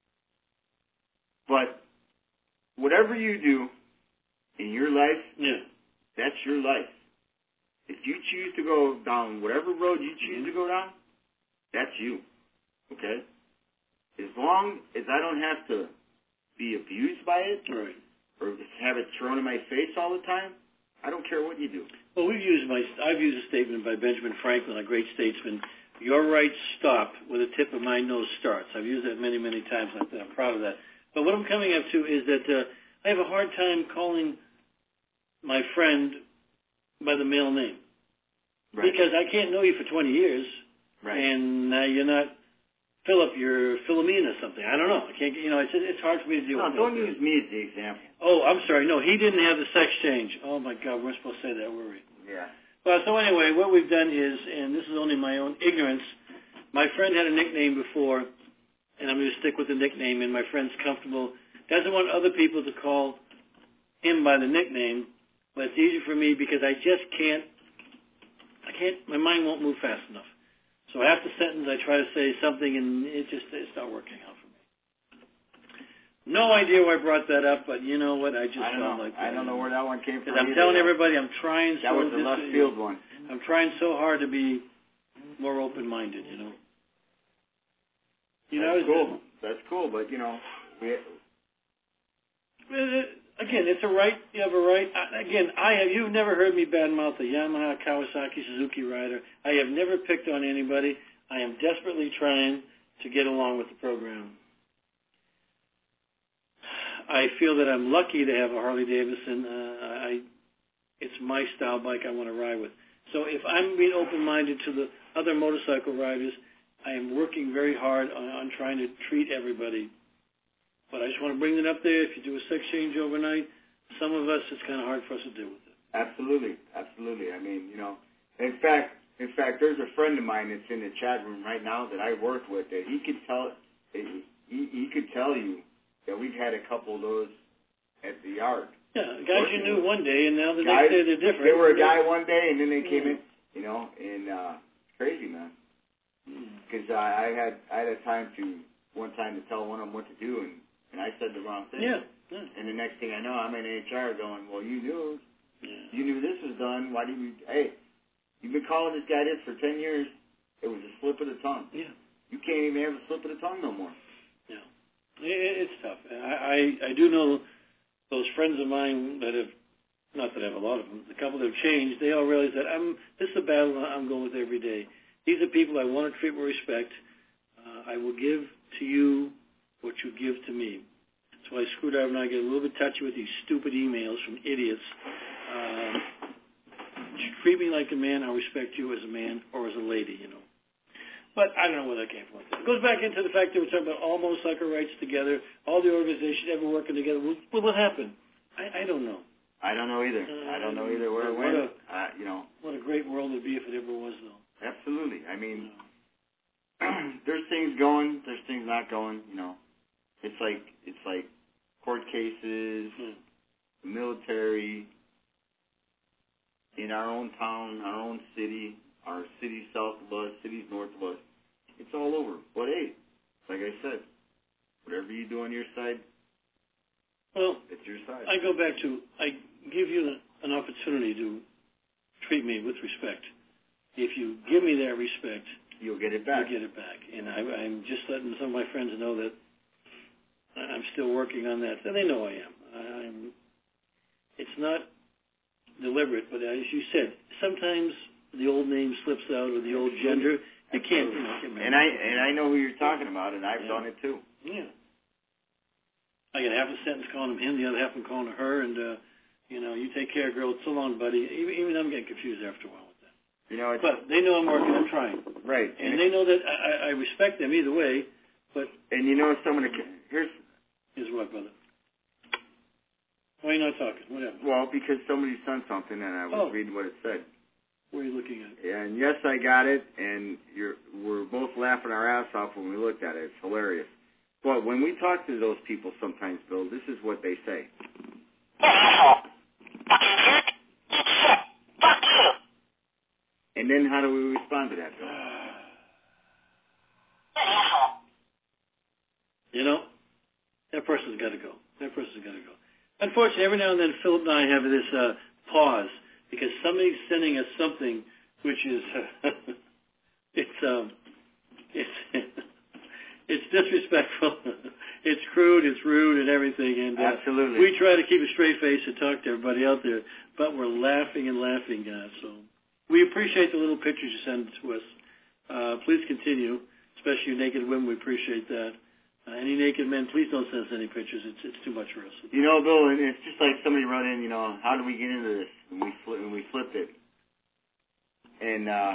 But whatever you do in your life, Yeah. that's your life. If you choose to go down whatever road you choose to go down, that's you. Okay? As long as I don't have to be abused by it, Right. or have it thrown in my face all the time, I don't care what you do. Well, we've used my, I've used a statement by Benjamin Franklin, a great statesman. Your rights stop where the tip of my nose starts. I've used that many, many times. I'm proud of that. But what I'm coming up to is that uh, I have a hard time calling my friend by the male name. Right. Because I can't know you for twenty years, Right. and uh, you're not Philip, you're Philomena or something. I don't know. I can't. You know, it's it's hard for me to deal No, with. don't that. use me as the example. Oh, I'm sorry. No, he didn't have the sex change. Oh my God, we're supposed to say that, were we? Yeah. Well, so anyway, what we've done is, and this is only my own ignorance. My friend had a nickname before, and I'm going to stick with the nickname. And my friend's comfortable. Doesn't want other people to call him by the nickname, but it's easy for me because I just can't. I can't. My mind won't move fast enough. So after sentence, I try to say something, and it just it's not working out for me. No idea why I brought that up, but you know what? I just I don't felt know. like I don't know where that one came from. because I'm either. telling everybody I'm trying That so. was the this, left field one. I'm trying so hard to be more open-minded. You know. You know. That's cool. That's cool, but you know, we, again, it's a right. You have a right. I, again, I have. You've never heard me badmouth a Yamaha, Kawasaki, Suzuki rider. I have never picked on anybody. I am desperately trying to get along with the program. I feel that I'm lucky to have a Harley Davidson. Uh, I, it's my style bike I want to ride with. So if I'm being open-minded to the other motorcycle riders, I am working very hard on, on trying to treat everybody. But I just want to bring it up there. If you do a sex change overnight, some of us, it's kind of hard for us to deal with it. Absolutely, absolutely. I mean, you know, in fact, in fact, there's a friend of mine that's in the chat room right now that I work with that he could tell, he, he could tell you that we've had a couple of those at the yard. Yeah, guys you knew one day, and now the guys, next day they're different. They were a guy one day, and then they came in, you know, and uh, it's crazy, man. Because uh, I had I had a time to one time to tell one of them what to do, and, and I said the wrong thing. Yeah. yeah. And the next thing I know, I'm in H R going, well, you knew, yeah. you knew this was done. Why did you? Hey, you've been calling this guy this for ten years. It was a slip of the tongue. Yeah. You can't even have a slip of the tongue no more. Yeah. It, it's tough. I, I I do know those friends of mine that have, not that I have a lot of them, the couple that have changed, they all realize that I'm, this is a battle I'm going with every day. These are people I want to treat with respect. Uh, I will give to you what you give to me. That's why Screwdriver and I get a little bit touchy with these stupid emails from idiots. Um, you treat me like a man, I'll respect you as a man or as a lady, you know. But I don't know where that came from. It goes back into the fact that we're talking about all motorcycle rights together, all the organizations ever working together. Well, what happened? I, I don't know. I don't know either. Uh, I don't know either where it what went. A, uh, you know. What a great world it would be if it ever was, though. Absolutely. I mean, there's things going, there's things not going. You know, it's like it's like court cases, Hmm. the military, in our own town, our own city, our cities south of us, cities north of us. It's all over. But hey, like I said, whatever you do on your side, Well, it's your side. I go back to, I give you an opportunity to treat me with respect. If you give me that respect, you'll get it back. you'll get it back. And I, I'm just letting some of my friends know that I'm still working on that. And they know I am. I'm, it's not deliberate, but as you said, sometimes the old name slips out or the old gender. You can't, you know, can't and I and I know who you're talking about, and I've yeah. done it too. Yeah. I get half a sentence calling him him, the other half I'm calling her, and uh, you know, you take care, girl. So long, buddy. Even, even I'm getting confused after a while with that. You know, it's, but they know I'm working. I'm trying. Right. And, and they know that I, I respect them either way. But and you know, someone here's here's what, brother. Why are you not talking? Whatever. Well, because somebody sent something, and I was Oh. reading what it said. What are you looking at? And yes, I got it, and you're, we're both laughing our ass off when we looked at it. It's hilarious. But when we talk to those people sometimes, Bill, this is what they say. And then how do we respond to that, Bill? You know, that person's got to go. That person's got to go. Unfortunately, every now and then, Philip and I have this uh, pause because somebody's sending us something which is uh, it's um it's it's disrespectful, it's crude, it's rude, and everything. And uh, Absolutely, we try to keep a straight face and talk to everybody out there, but we're laughing and laughing. Uh, so we appreciate the little pictures you send to us. Uh, please continue, especially you naked women. We appreciate that. Uh, any naked men, please don't send us any pictures. It's it's too much for us. You know, Bill, and it's just like somebody wrote in, you know, how do we get into this? And we fli- and we flipped it. And, uh,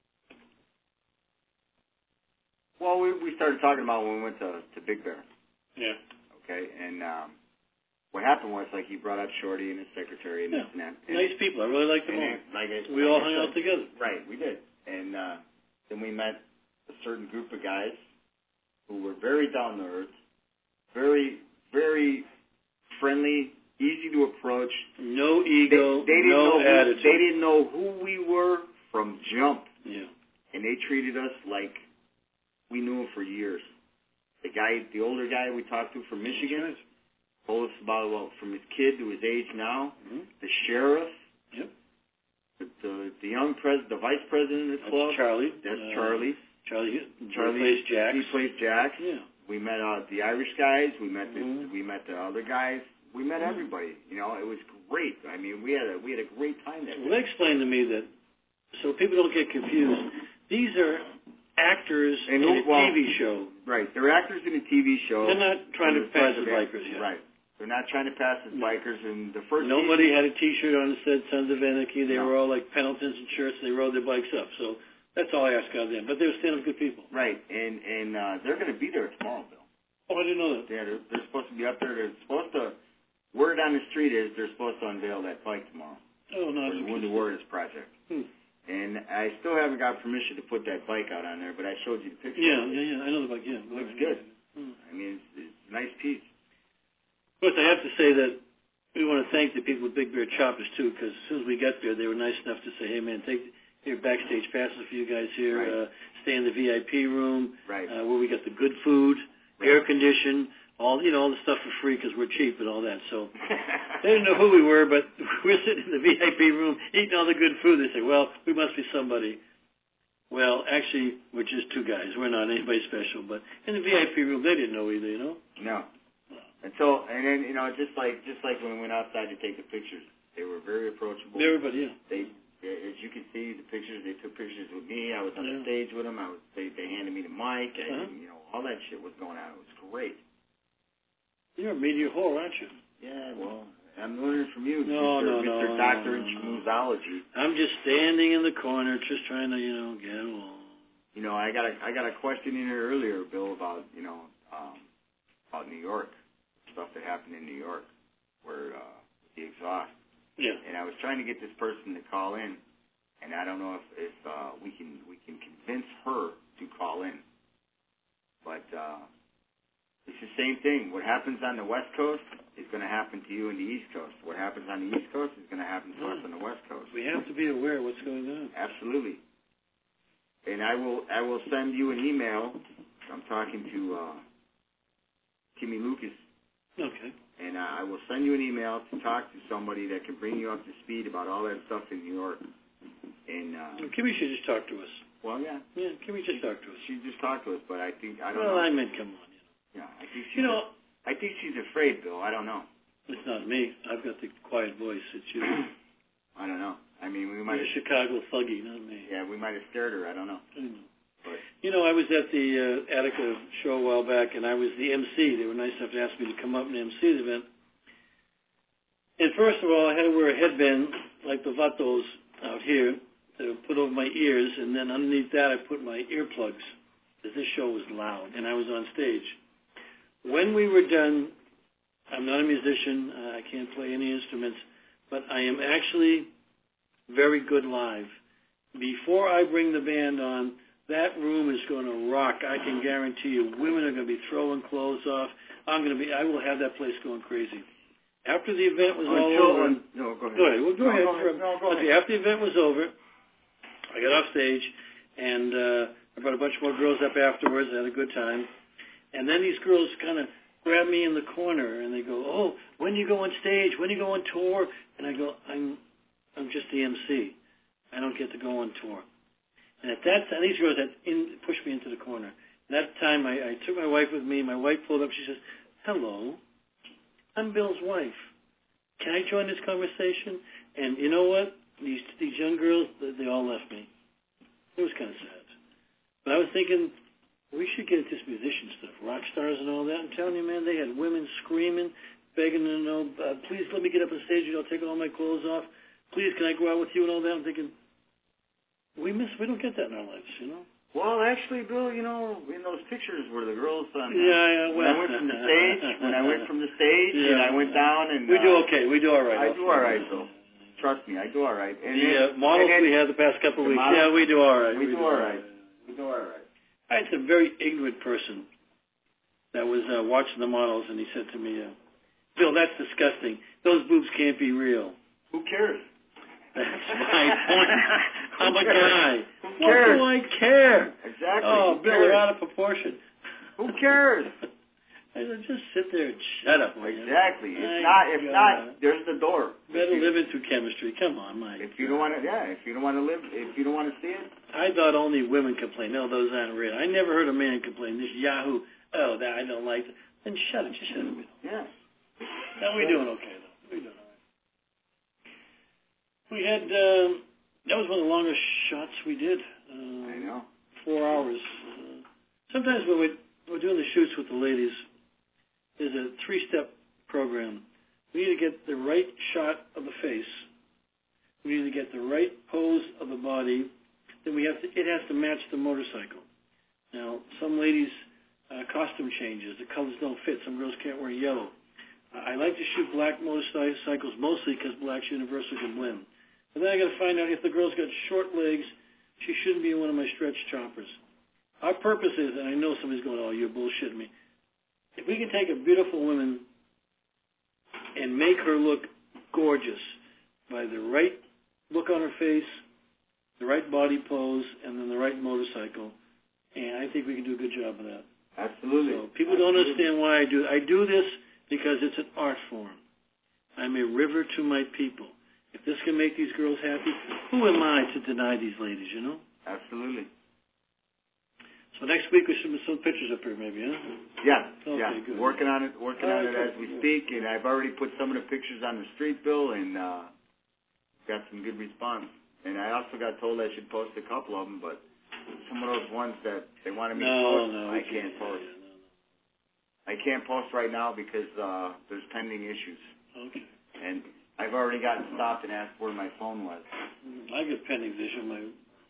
well, we we started talking about when we went to, to Big Bear. Yeah. Okay, and um, what happened was, like, he brought up Shorty and his secretary and yeah. this and that. And, nice people. I really like them all. Like I, we like all I hung said, out together. Right, we did. And uh, then we met a certain group of guys who were very down to earth, very, very friendly, easy to approach. No ego, they, they didn't no know who, attitude. They didn't know who we were from jump. Yeah. And they treated us like we knew him for years. The guy, the older guy we talked to from Michigan, Right. told us about, well, from his kid to his age now, Mm-hmm. the sheriff, Yep. the, the, the young pres, the vice president of the That's club. Charlie. That's uh, Charlie. Charlie. Charlie plays Jack. He plays Jack. Yeah. We met uh, the Irish guys. We met the Mm-hmm. we met the other guys. we met everybody. You know, it was great. I mean, we had a we had a great time there. Well, they explained to me that, so people don't get confused, these are actors and, in a well, T V show. Right. They're actors in a T V show. They're not trying to pass as bikers yet. Right. They're not trying to pass as bikers. And the first Nobody season, had a T-shirt on that said Sons of Anarchy. They no. were all like Pendletons and shirts. They rode their bikes up. So that's all I ask out of them. But they were stand-up good people. Right. And and uh, they're going to be there tomorrow, Bill. Oh, I didn't know that. Yeah, they're, they're supposed to be up there. They're supposed to. Word on the street is they're supposed to unveil that bike tomorrow. Oh, no. For the Wounded Warriors Project. Hmm. And I still haven't got permission to put that bike out on there, but I showed you the picture. Yeah, yeah, yeah. I know the bike. Yeah, It looks good. Hmm. I mean, it's, it's a nice piece. Of course, I have to say that we want to thank the people with Big Bear Choppers, too, because as soon as we got there, they were nice enough to say, hey, man, take your backstage passes for you guys here, Right. uh, stay in the V I P room, Right. uh, where we got the good food, Right. air conditioned, all, you know, all the stuff for free because we're cheap and all that. So they didn't know who we were, but we're sitting in the V I P room eating all the good food. They say, well, we must be somebody. Well, actually, we're just two guys. We're not anybody special. But in the V I P room, they didn't know either, you know? No. And so, and then, you know, just like just like when we went outside to take the pictures, they were very approachable. Everybody, yeah. They, as you can see, the pictures, they took pictures with me. I was on Yeah. the stage with them. I was, they, they handed me the mic. Uh-huh. And, you know, all that shit was going on. It was great. You're a media whore, aren't you? Yeah, well, I'm learning from you, No, Mister no, Mister no, Doctor no, in no. Schmoozology. I'm just standing in the corner, just trying to, you know, get along. You know, I got a I got a question in here earlier, Bill, about you know um, about New York, stuff that happened in New York, where uh, the exhaust. Yeah. And I was trying to get this person to call in, and I don't know if if uh, we can we can convince her to call in. But uh, it's the same thing. What happens on the West Coast is going to happen to you on the East Coast. What happens on the East Coast is going to happen to us on the West Coast. We have to be aware of what's going on. Absolutely. And I will I will send you an email. I'm talking to uh, Kimmy Lucas, Okay. and uh, I will send you an email to talk to somebody that can bring you up to speed about all that stuff in New York. And uh, Well, Kimmy should just talk to us. well, yeah, Yeah, Kimmy just talk to us. she just talked to us, but I think I don't Well, know. I meant, come on, you know. Yeah, I think she's You know, I think she's afraid, Bill. I don't know. it's not me. I've got the quiet voice. It's you. I don't know. I mean, we might You're have Chicago thuggy, not me. yeah, we might have scared her. I don't know. Mm. But You know, I was at the uh, Attica show a while back, and I was the M C. They were nice enough to ask me to come up and M C the event. And first of all, I had to wear a headband like the vatos out here to put over my ears, and then underneath that I put my earplugs, because this show was loud, and I was on stage. When we were done, I'm not a musician. Uh, I can't play any instruments, but I am actually very good live. Before I bring the band on, that room is going to rock. I can guarantee you. Women are going to be throwing clothes off. I'm going to be. I will have that place going crazy. After the event was all Until, over. um, no, go ahead. Go ahead. Well, go no, ahead. Go ahead. No, go Okay, ahead. after the event was over, I got off stage, and uh, I brought a bunch more girls up afterwards. I had a good time. And then these girls kind of grab me in the corner, and they go, "Oh, when do you go on stage? When do you go on tour?" And I go, "I'm, I'm just the M C. I don't get to go on tour." And at that time, these girls had in, pushed me into the corner. And that time, I, I took my wife with me. My wife pulled up. She says, "Hello, I'm Bill's wife. Can I join this conversation?" And you know what? These these young girls, they, they all left me. It was kind of sad. But I was thinking, we should get into this musician stuff, rock stars and all that. I'm telling you, man, they had women screaming, begging to know, uh, please let me get up on stage and I'll take all my clothes off. Please, can I go out with you and all that? I'm thinking, we miss, we don't get that in our lives, you know? Well, actually, Bill, you know, in those pictures where the girls on, uh, Yeah, yeah, when well. I went from the stage, when I went from the stage Yeah. and I went down and We uh, do okay. We do all right. I do all right, Bill. Trust me, I do all right. And The then, uh, models and then, we had the past couple of the weeks, models- yeah, we do all right. we, do all right. We do all right. I had some very ignorant person that was uh, watching the models, and he said to me, uh, "Bill, that's disgusting. Those boobs can't be real." Who cares? That's my point. I'm a cares? guy. Who What cares? do I care? Exactly. Oh, Who Bill, cares? they're out of proportion. Who cares? I said, just sit there and shut up. man. Exactly. If My not, if God. not, there's the door. Better if you, live into chemistry. Come on, Mike. If you don't want to, yeah. If you don't want to live, if you don't want to see it, I thought only women complain. No, those aren't real. I never heard a man complain. This Yahoo, oh, that I don't like. Then shut it. Just shut it. yeah. Now we're doing okay, though. We're doing all right. We had, um, that was one of the longest shots we did. Um, I know. Four hours. Uh, sometimes when we're, we're doing the shoots with the ladies, there's a three-step program. We need to get the right shot of the face. We need to get the right pose of the body. Then we have to, it has to match the motorcycle. Now, some ladies' uh, costume changes. The colors don't fit. Some girls can't wear yellow. Uh, I like to shoot black motorcycles mostly because black's universal can blend. But then I got to find out if the girl's got short legs, she shouldn't be in one of my stretch choppers. Our purpose is, and I know somebody's going, oh, you're bullshitting me. If we can take a beautiful woman and make her look gorgeous by the right look on her face, the right body pose, and then the right motorcycle, and I think we can do a good job of that. Absolutely. So people don't understand why I do it. I do this because it's an art form. I'm a river to my people. If this can make these girls happy, who am I to deny these ladies, you know? Absolutely. So next week we should put some pictures up here maybe, huh? Yeah, okay, yeah. Good. Working on it, working All on right, it as good. we speak, and I've already put some of the pictures on the street bill and uh, got some good response. And I also got told I should post a couple of them, but some of those ones that they wanted me no, to post, no, I can't post. Yeah, no, no. I can't post right now because uh, there's pending issues. Okay. And I've already gotten stopped and asked where my phone was. I get pending issue. My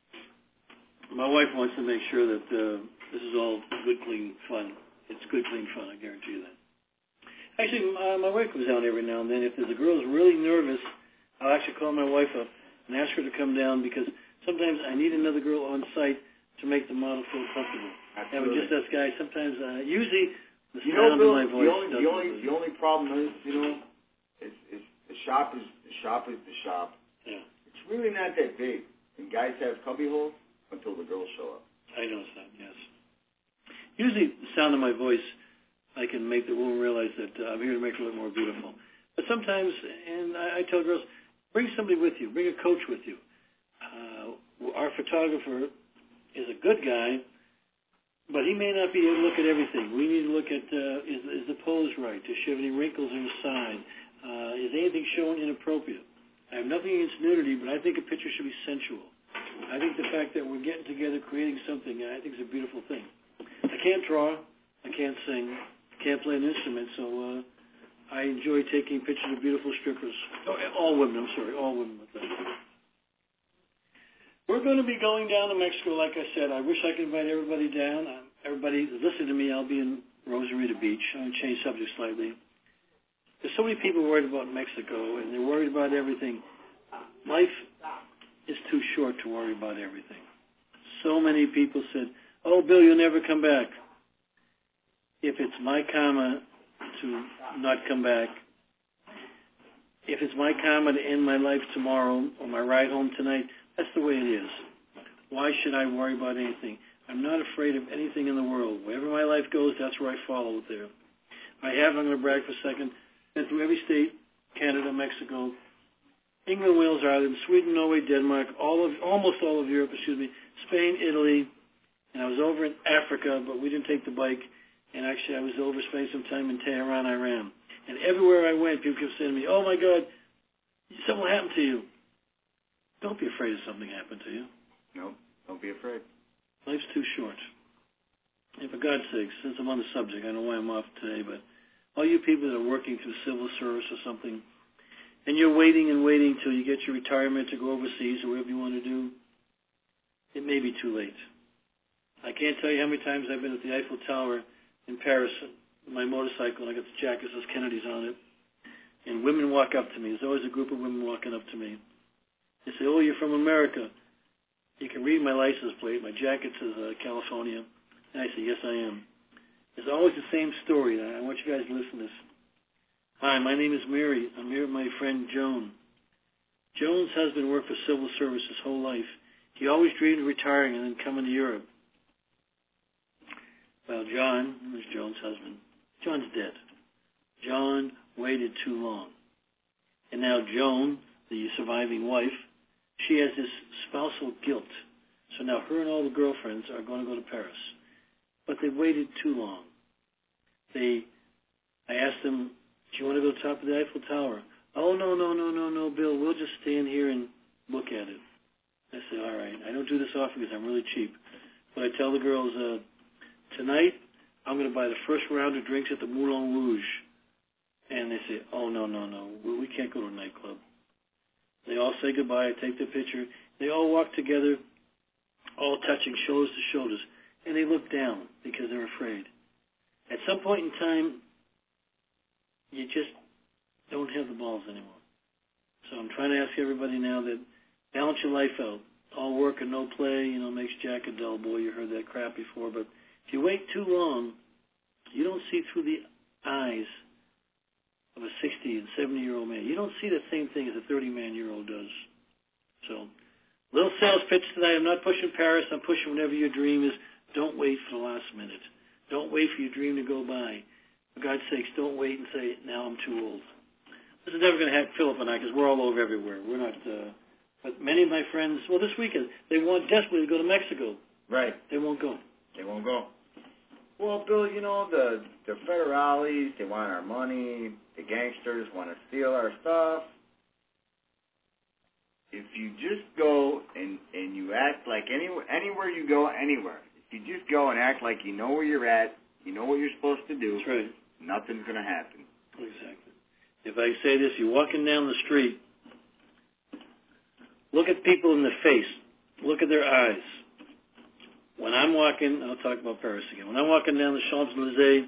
my wife wants to make sure that uh, this is all good, clean fun. It's good, clean fun. I guarantee you that. Actually, uh, my wife comes down every now and then. If there's a girl who's really nervous, I'll actually call my wife up and ask her to come down because sometimes I need another girl on site to make the model feel comfortable. Absolutely. Having just us guys, sometimes uh, usually the You know, sound Bill, of my voice the only, doesn't the only, really- the only problem is, you know, is, is the shop is the shop is the shop. Yeah, It's really not that big, and guys have cubby holes until the girls show up. I notice that. Yes. Usually, the sound of my voice, I can make the woman realize that uh, I'm here to make her look more beautiful. But sometimes, and I, I tell girls, bring somebody with you, bring a coach with you. Uh, our photographer is a good guy, but he may not be able to look at everything. We need to look at, uh, is, is the pose right? Does she have any wrinkles in the side? Uh, is anything shown inappropriate? I have nothing against nudity, but I think a picture should be sensual. I think the fact that we're getting together, creating something, I think is a beautiful thing. I can't draw, I can't sing, I can't play an instrument, so uh, I enjoy taking pictures of beautiful strippers. Oh, all women, I'm sorry, all women with that. We're going to be going down to Mexico, like I said. I wish I could invite everybody down. Um, everybody, listen to me, I'll be in Rosarita Beach. I'm going to change subject slightly. There's so many people worried about Mexico, and they're worried about everything. Life is too short to worry about everything. So many people said, oh, Bill, you'll never come back. If it's my karma to not come back, if it's my karma to end my life tomorrow or my ride home tonight, that's the way it is. Why should I worry about anything? I'm not afraid of anything in the world. Wherever my life goes, that's where I follow it there. I have, I'm going to brag for a second, been through every state, Canada, Mexico, England, Wales, Ireland, Sweden, Norway, Denmark, all of, almost all of Europe, excuse me, Spain, Italy, and I was over in Africa, but we didn't take the bike, and actually I was over spending some time in Tehran, Iran. And everywhere I went, people kept saying to me, oh my God, something happened to you. Don't be afraid of something happened to you. No, don't be afraid. Life's too short. And for God's sake, since I'm on the subject, I know why I'm off today, but all you people that are working through civil service or something, and you're waiting and waiting till you get your retirement to go overseas or whatever you want to do, it may be too late. I can't tell you how many times I've been at the Eiffel Tower in Paris with my motorcycle, and I got the jacket that says Kennedy's on it, and women walk up to me. There's always a group of women walking up to me. They say, oh, you're from America. You can read my license plate. My jacket says uh, California. And I say, yes, I am. It's always the same story. And I want you guys to listen to this. Hi, my name is Mary. I'm here with my friend Joan. Joan's husband worked for civil service his whole life. He always dreamed of retiring and then coming to Europe. Well, John, who's Joan's husband, John's dead. John waited too long. And now Joan, the surviving wife, she has this spousal guilt. So now her and all the girlfriends are going to go to Paris. But they waited too long. They, I asked them Do you want to go to the top of the Eiffel Tower? Oh, no, no, no, no, no, Bill. We'll just stand here and look at it. I say, all right. I don't do this often because I'm really cheap. But I tell the girls, uh, tonight I'm going to buy the first round of drinks at the Moulin Rouge. And they say, oh, no, no, no. We, we can't go to a nightclub. They all say goodbye. I take their picture. They all walk together, all touching shoulders to shoulders. And they look down because they're afraid. At some point in time, you just don't have the balls anymore. So I'm trying to ask everybody now that balance your life out. All work and no play, you know, makes Jack a dull boy. You heard that crap before. But if you wait too long, you don't see through the eyes of a sixty and seventy-year-old man. You don't see the same thing as a thirty-man-year-old does. So, little sales pitch tonight. I'm not pushing Paris. I'm pushing whatever your dream is. Don't wait for the last minute. Don't wait for your dream to go by. For God's sakes, don't wait and say, now I'm too old. This is never going to happen, Philip and I, because we're all over everywhere. We're not, uh, but many of my friends, well, this weekend, they want desperately to go to Mexico. Right. They won't go. They won't go. Well, Bill, you know, the, the federales, they want our money. The gangsters want to steal our stuff. If you just go and, and you act like any, anywhere you go, anywhere, if you just go and act like you know where you're at, you know what you're supposed to do, that's right. Nothing's going to happen. Exactly. If I say this, you're walking down the street, look at people in the face. Look at their eyes. When I'm walking, I'll talk about Paris again. When I'm walking down the Champs-Élysées,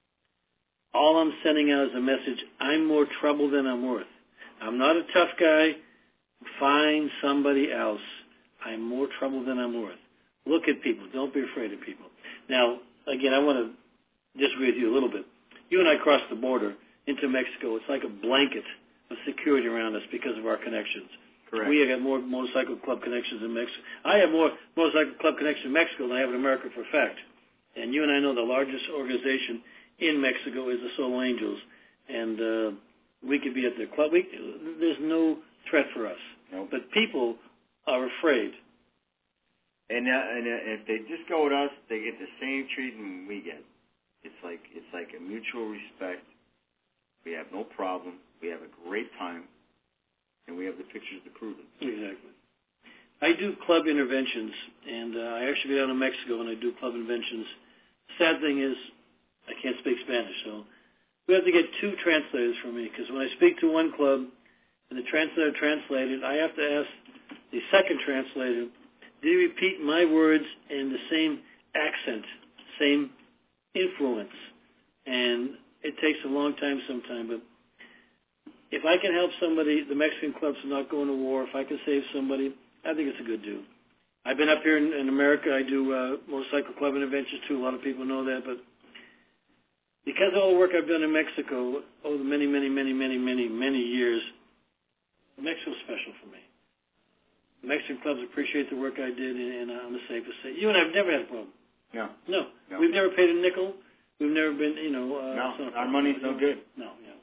all I'm sending out is a message, I'm more trouble than I'm worth. I'm not a tough guy. Find somebody else. I'm more trouble than I'm worth. Look at people. Don't be afraid of people. Now, again, I want to disagree with you a little bit. You and I crossed the border into Mexico. It's like a blanket of security around us because of our connections. Correct. We have more motorcycle club connections in Mexico. I have more motorcycle club connections in Mexico than I have in America for a fact. And you and I know the largest organization in Mexico is the Solo Angels. And uh, we could be at their club. We, there's no threat for us. Nope. But people are afraid. And, uh, and uh, if they just go with us, they get the same treatment we get. It's like it's like a mutual respect. We have no problem. We have a great time, and we have the pictures to prove it. Exactly. I do club interventions, and uh, I actually go down to Mexico and I do club interventions. Sad thing is, I can't speak Spanish, so we have to get two translators for me, because when I speak to one club and the translator translated, I have to ask the second translator, do you repeat my words in the same accent, same influence? And it takes a long time sometimes, but if I can help somebody, the Mexican clubs are not going to war, if I can save somebody, I think it's a good do. I've been up here in, in America. I do uh, motorcycle club interventions too. A lot of people know that, but because of all the work I've done in Mexico over the many, many, many, many, many, many years, Mexico's special for me. Mexican clubs appreciate the work I did, and, and I'm the safest say. You and I have never had a problem. No. No. No. We've never paid a nickel. We've never been, you know. Uh, no, our money's no good. No, yeah.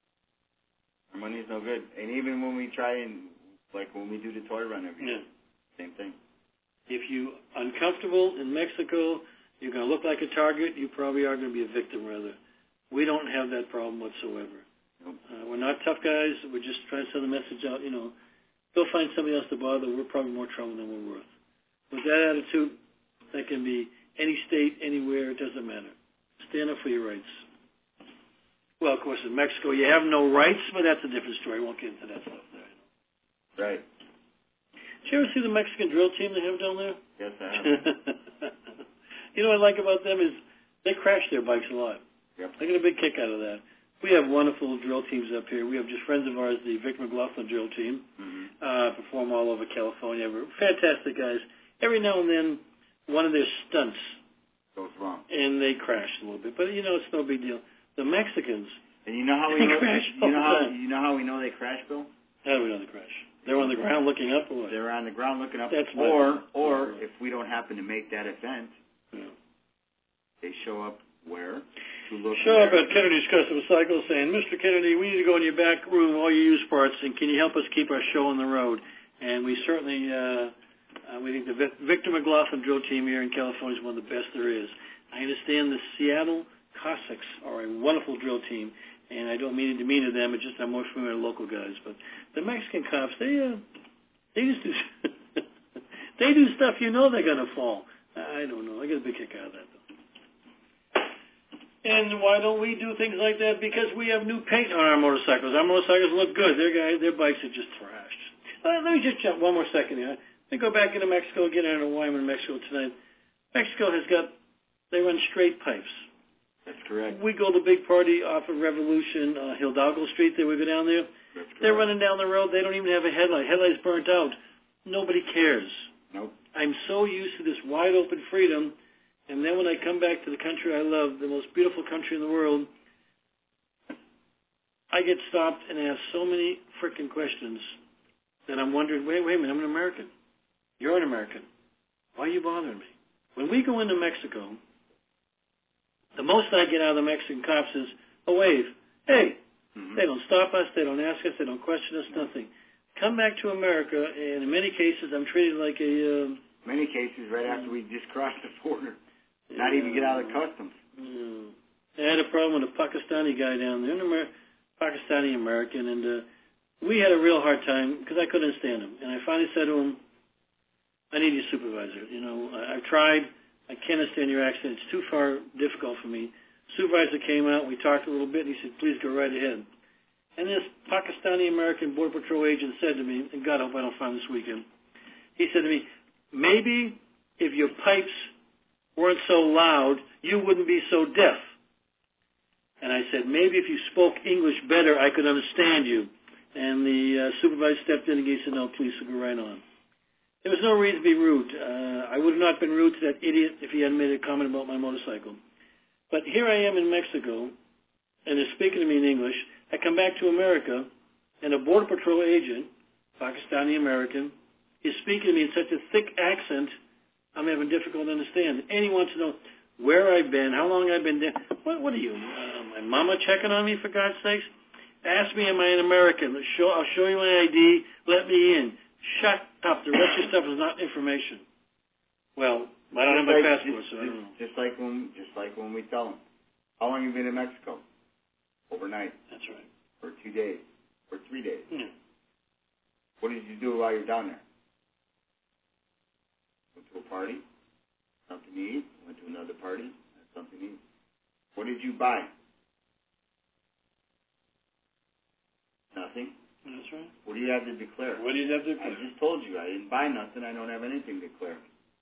Our money's no good. And even when we try and, like when we do the toy run every year, yeah. same thing. If you're uncomfortable in Mexico, you're going to look like a target, you probably are going to be a victim, rather. We don't have that problem whatsoever. Nope. Uh, we're not tough guys. We're just trying to send a message out, you know, go find somebody else to bother. We're probably more trouble than we're worth. With that attitude, that can be any state, anywhere, it doesn't matter. Stand up for your rights. Well, of course, in Mexico, you have no rights, but that's a different story. We won't get into that stuff there. Right. Did you ever see the Mexican drill team they have down there? Yes, I have. You know what I like about them is they crash their bikes a lot. Yep. I get a big kick out of that. We have wonderful drill teams up here. We have just friends of ours, the Victor McLaughlin drill team, mm-hmm. uh, perform all over California. We're fantastic guys. Every now and then, one of their stunts goes wrong, and they crash a little bit. But you know, it's no big deal. The Mexicans, and you know how we they know, crash. You know how time. you know how we know they crash, Bill? How do we know they crash? They're on the ground looking up, or what? They're on the ground looking up. That's or my or yeah. if we don't happen to make that event, yeah. they show up where? To look Show up at Kennedy's Custom Cycle saying, Mister Kennedy, we need to go in your back room, all your used parts, and can you help us keep our show on the road? And we certainly, uh, uh, we think the Victor McLaughlin drill team here in California is one of the best there is. I understand the Seattle Cossacks are a wonderful drill team, and I don't mean it to demean to them. It's just I'm more familiar with local guys. But the Mexican cops, they uh, they just do they do stuff you know they're gonna fall. I don't know. I get a big kick out of that though. And why don't we do things like that? Because we have new paint on our motorcycles. Our motorcycles look good. Their guys, their bikes are just thrashed. Uh, let me just jump one more second here. Let me go back into Mexico, get into Wyoming, Mexico tonight. Mexico has got, they run straight pipes. That's correct. We go to the big party off of Revolution, uh, Hidalgo Street there, we go down there. That's correct. They're running down the road. They don't even have a headlight. Headlight's burnt out. Nobody cares. Nope. I'm so used to this wide open freedom. And then when I come back to the country I love, the most beautiful country in the world, I get stopped and asked so many frickin' questions that I'm wondering, wait, wait a minute, I'm an American. You're an American. Why are you bothering me? When we go into Mexico, the most I get out of the Mexican cops is a wave. Hey, mm-hmm. They don't stop us, they don't ask us, they don't question us, nothing. Come back to America, and in many cases I'm treated like a... Um, many cases right after we just crossed the border. Not even get out of customs. Yeah. I had a problem with a Pakistani guy down there, an Amer- Pakistani American, and uh, we had a real hard time because I couldn't stand him. And I finally said to him, I need your supervisor. You know, I- I've tried. I can't understand your accent. It's too far difficult for me. Supervisor came out. We talked a little bit, and he said, please go right ahead. And this Pakistani-American Border Patrol agent said to me, and God, I hope I don't find this weekend, he said to me, maybe if your pipes weren't so loud, you wouldn't be so deaf. And I said, maybe if you spoke English better, I could understand you. And the uh, supervisor stepped in and he said, no, please, so go right on. There was no reason to be rude. Uh, I would have not been rude to that idiot if he hadn't made a comment about my motorcycle. But here I am in Mexico, and they're speaking to me in English. I come back to America, and a Border Patrol agent, Pakistani-American, is speaking to me in such a thick accent, I'm having difficulty to understand. And he wants to know where I've been, how long I've been there. What, what are you, uh, my mama checking on me, for God's sakes? Ask me, am I an American? Show, I'll show you my I D. Let me in. Shut up. The rest of your stuff is not information. Well, I don't have my passport, so I don't know. Just like when, just like when we tell them, how long have you been in Mexico? Overnight. That's right. For two days. For three days. Yeah. What did you do while you're down there? Went to a party, something to eat. Went to another party, had something to eat. What did you buy? Nothing. That's right. What do you have to declare? What do you have to declare? I just told you I didn't buy nothing. I don't have anything to declare.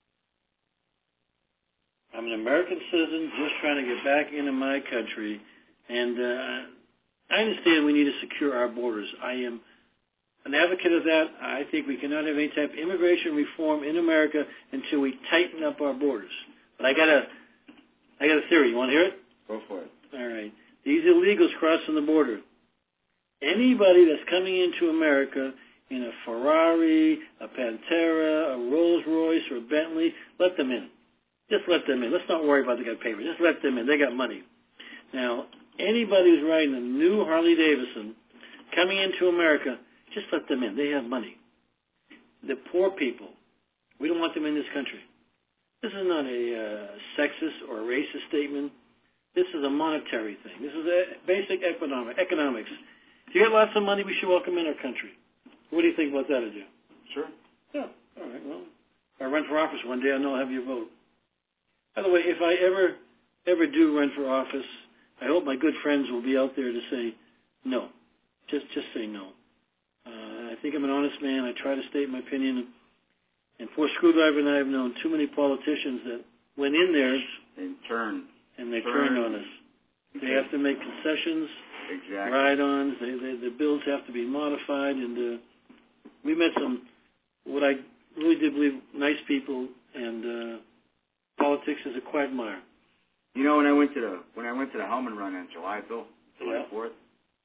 I'm an American citizen just trying to get back into my country, and uh, I understand we need to secure our borders. I am an advocate of that. I think we cannot have any type of immigration reform in America until we tighten up our borders. But I got a, I got a theory. You want to hear it? Go for it. All right. These illegals crossing the border. Anybody that's coming into America in a Ferrari, a Pantera, a Rolls Royce, or a Bentley, let them in. Just let them in. Let's not worry about they got paper. Just let them in. They got money. Now, anybody who's riding a new Harley Davidson coming into America, just let them in. They have money. The poor people, we don't want them in this country. This is not a uh, sexist or a racist statement. This is a monetary thing. This is a basic economic, economics. If you get lots of money, we should welcome in our country. What do you think about that, Adu? Sure. Yeah. All right. Well, if I run for office one day, I know I'll have your vote. By the way, if I ever, ever do run for office, I hope my good friends will be out there to say no. Just, just say no. Uh, I think I'm an honest man. I try to state my opinion. And poor Screwdriver and I have known too many politicians that went in there and turned, and they turned. turned on us. They have to make concessions, exactly. ride-ons. They, they, the bills have to be modified, and uh, we met some what I really did believe nice people, and uh, politics is a quagmire. You know, when I went to the when I went to the Hellman run on July, Bill, July Yeah. fourth,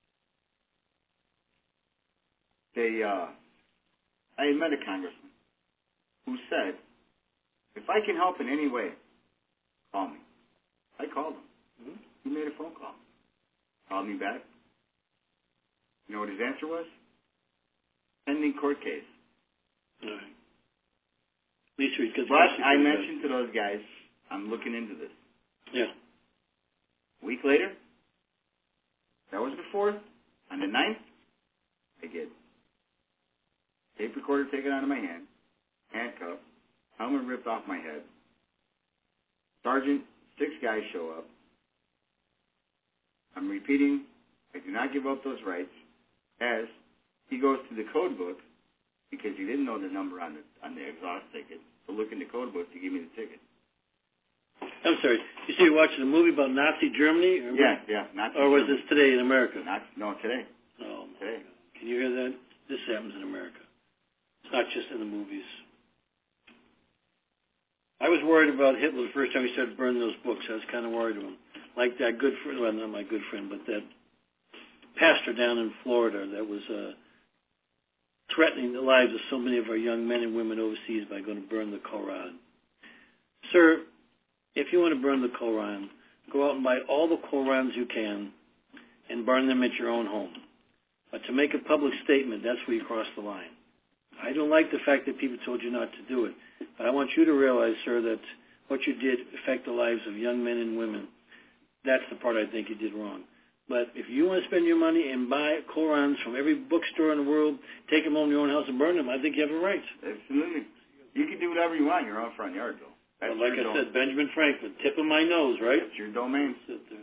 they uh, I had met a congressman who said, "If I can help in any way, call me." I called him. Mm-hmm. He made a phone call. Called me back. You know what his answer was? Pending court case. All right. At least we could. But I mentioned to those guys, I'm looking into this. Yeah. A week later, That was the fourth. On the ninth, I get tape recorder taken out of my hand, handcuffed, helmet ripped off my head. Sergeant, six guys show up. I'm repeating, I do not give up those rights, as he goes to the code book, because he didn't know the number on the on the exhaust ticket, to look in the code book to give me the ticket. I'm sorry. You say you're watching a movie about Nazi Germany? Or yeah, yeah. Nazi or was Germany. this Today in America? Not, no, today. Oh, my today. God. Can you hear that? This happens in America. It's not just in the movies. I was worried about Hitler the first time he started burning those books. I was kind of worried of him. Like that good friend, well, not my good friend, but that pastor down in Florida that was uh, threatening the lives of so many of our young men and women overseas by going to burn the Koran. Sir, if you want to burn the Koran, go out and buy all the Korans you can and burn them at your own home. But to make a public statement, that's where you cross the line. I don't like the fact that people told you not to do it. But I want you to realize, sir, that what you did affect the lives of young men and women. That's the part I think you did wrong. But if you want to spend your money and buy Korans from every bookstore in the world, take them home to your own house and burn them, I think you have a right. Absolutely. You can do whatever you want in your own front yard, though. That's Well, like I dome. said, Benjamin Franklin, tip of my nose, right? It's your domain. Sit there.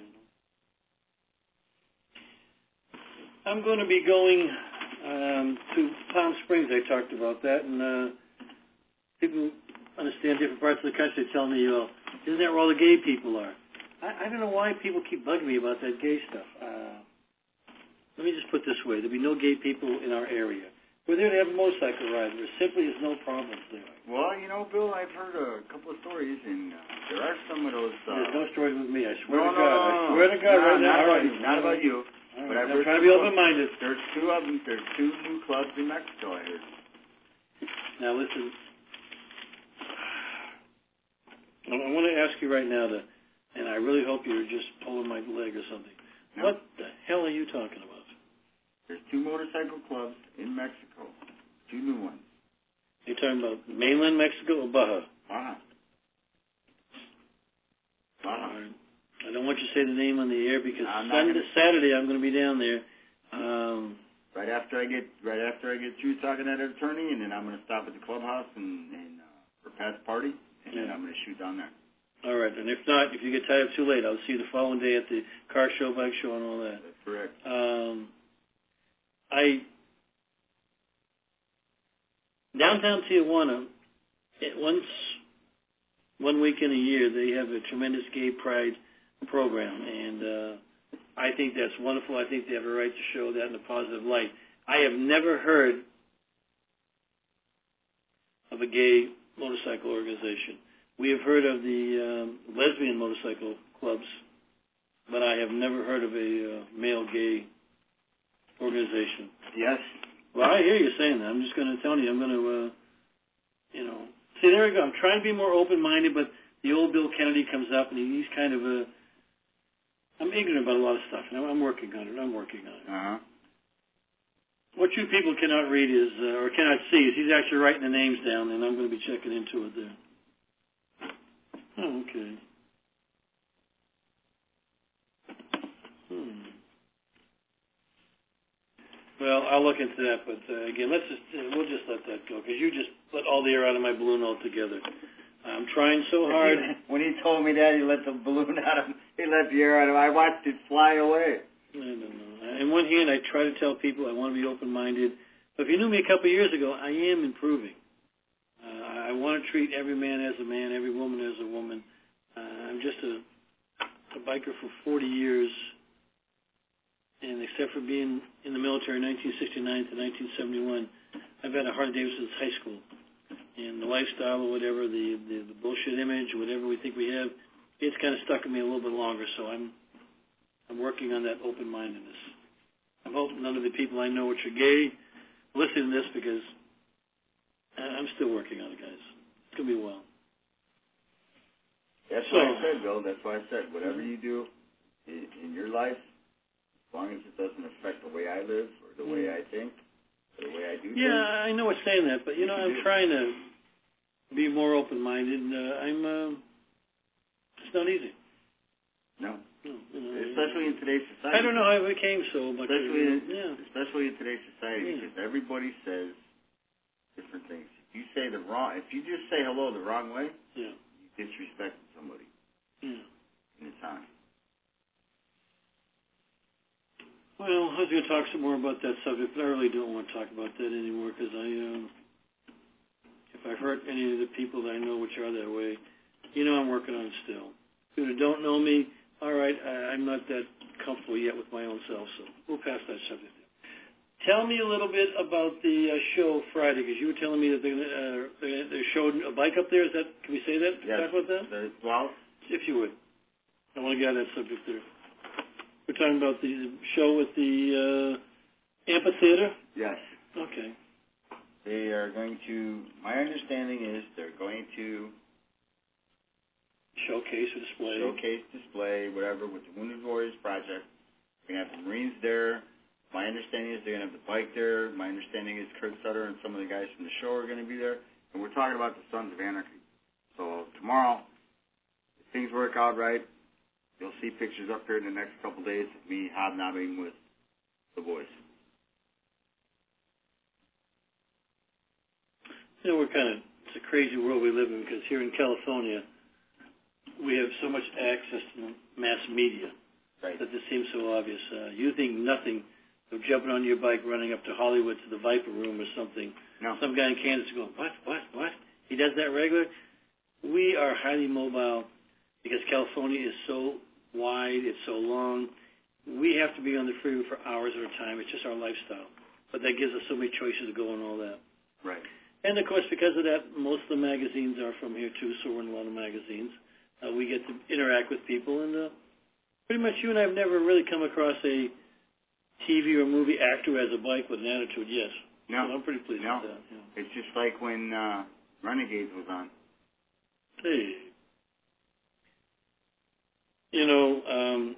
I'm going to be going um, to Palm Springs. I talked about that, and uh, people understand different parts of the country telling me, well, isn't that where all the gay people are? I, I don't know why people keep bugging me about that gay stuff. Uh, let me just put it this way. There'll be no gay people in our area. We're there to have a motorcycle ride. There simply is no problems there. Well, you know, Bill, I've heard a couple of stories, and uh, there are some of those... Uh, There's no stories with me. I swear no, to no, God. no, no, I swear to God no, right now. Not about All right. you. Not about you. All But right. I've I'm heard trying to be open-minded. There's two of them. There's two new clubs in Mexico, I heard. Now, listen. I want to ask you right now, to, and I really hope you're just pulling my leg or something. No. What the hell are you talking about? There's two motorcycle clubs in Mexico. Two new ones. You're talking about mainland Mexico or Baja? Baja. Baja. All right. I don't want you to say the name on the air because I'm not Sunday, gonna- Saturday I'm going to be down there. Um, Right after I get right after I get through talking to that attorney, and then I'm going to stop at the clubhouse and, and uh, for Pat's party, and then Yeah. I'm going to shoot down there. all right. And if not, if you get tired too late, I'll see you the following day at the car show, bike show, and all that. That's correct. Um, I downtown Tijuana, it, once one weekend a year, they have a tremendous gay pride program, and uh, I think that's wonderful. I think they have a right to show that in a positive light. I have never heard of a gay motorcycle organization. We have heard of the um, lesbian motorcycle clubs, but I have never heard of a uh, male gay organization. Yes. Well, I hear you saying that. I'm just going to tell you, I'm going to, uh, you know, see, there we go. I'm trying to be more open-minded, but the old Bill Kennedy comes up, and he's kind of a, I'm ignorant about a lot of stuff, and I'm working on it. I'm working on it. Uh-huh. What you people cannot read is, uh, or cannot see, is he's actually writing the names down, and I'm going to be checking into it there. Oh, okay. Hmm. Well, I'll look into that, but uh, again, let's just uh, we'll just let that go because you just let all the air out of my balloon altogether. I'm trying so hard. When he told me that, he let the balloon out of he let the air out of I watched it fly away. I don't know. On one hand, I try to tell people I want to be open-minded, but if you knew me a couple of years ago, I am improving. Uh, I want to treat every man as a man, every woman as a woman. Uh, I'm just a, a biker for forty years. And except for being in the military in nineteen sixty-nine to nineteen seventy-one, I've had a Harley Davidson since high school. And the lifestyle or whatever, the, the, the bullshit image, whatever we think we have, it's kind of stuck in me a little bit longer. So I'm I'm working on that open-mindedness. I'm hoping none of the people I know which are gay listen to this because I'm still working on it, guys. It's going to be a while. That's So, why I said, Bill. That's why I said, whatever you do in, in your life, as long as it doesn't affect the way I live or the way I think or the way I do yeah, things. I know it's saying that, but, you know, You I'm do. trying to be more open-minded. And, uh, I'm, uh, it's not easy. No. You know, especially in today's society. I don't know how it became so much. Especially, in, yeah. especially in today's society, Yeah. because everybody says different things. If you say the wrong, if you just say hello the wrong way, Yeah. you disrespect somebody. Yeah. And it's on. Well, I was going to talk some more about that subject, but I really don't want to talk about that anymore because I, um, if I hurt any of the people that I know which are that way, you know I'm working on it still. People who don't know me, all right, I, I'm not that comfortable yet with my own self, so we'll pass that subject. Tell me a little bit about the uh, show Friday, because you were telling me that they're, uh, they're, they're showing a bike up there. Is that? Can we say that? Yes. Talk about that? The, well, if you would. I want to get on that subject there. We're talking about the show at the uh, amphitheater? yes. Okay. They are going to, my understanding is they're going to Showcase or display. showcase, display, whatever, with the Wounded Warriors Project. We're going to have the Marines there. My understanding is they're going to have the bike there. My understanding is Kurt Sutter and some of the guys from the show are going to be there. And we're talking about the Sons of Anarchy. So tomorrow, if things work out right, you'll see pictures up here in the next couple days of me hobnobbing with the boys. You know, we're kind of, it's a crazy world we live in because here in California, we have so much access to mass media Right. that this seems so obvious. Uh, you think nothing of jumping on your bike, running up to Hollywood to the Viper Room or something. No. Some guy in Kansas going, what, what, what? He does that regular? We are highly mobile because California is so wide, it's so long. We have to be on the freeway for hours at a time. It's just our lifestyle. But that gives us so many choices to go and all that. Right. And, of course, because of that, most of the magazines are from here, too, so we're in a lot of magazines. Uh, we get to interact with people, and uh, pretty much you and I have never really come across a T V or movie actor who has a bike with an attitude, yes. No. So I'm pretty pleased no. with that. Yeah. It's just like when uh, Renegades was on. Hey. You know, um,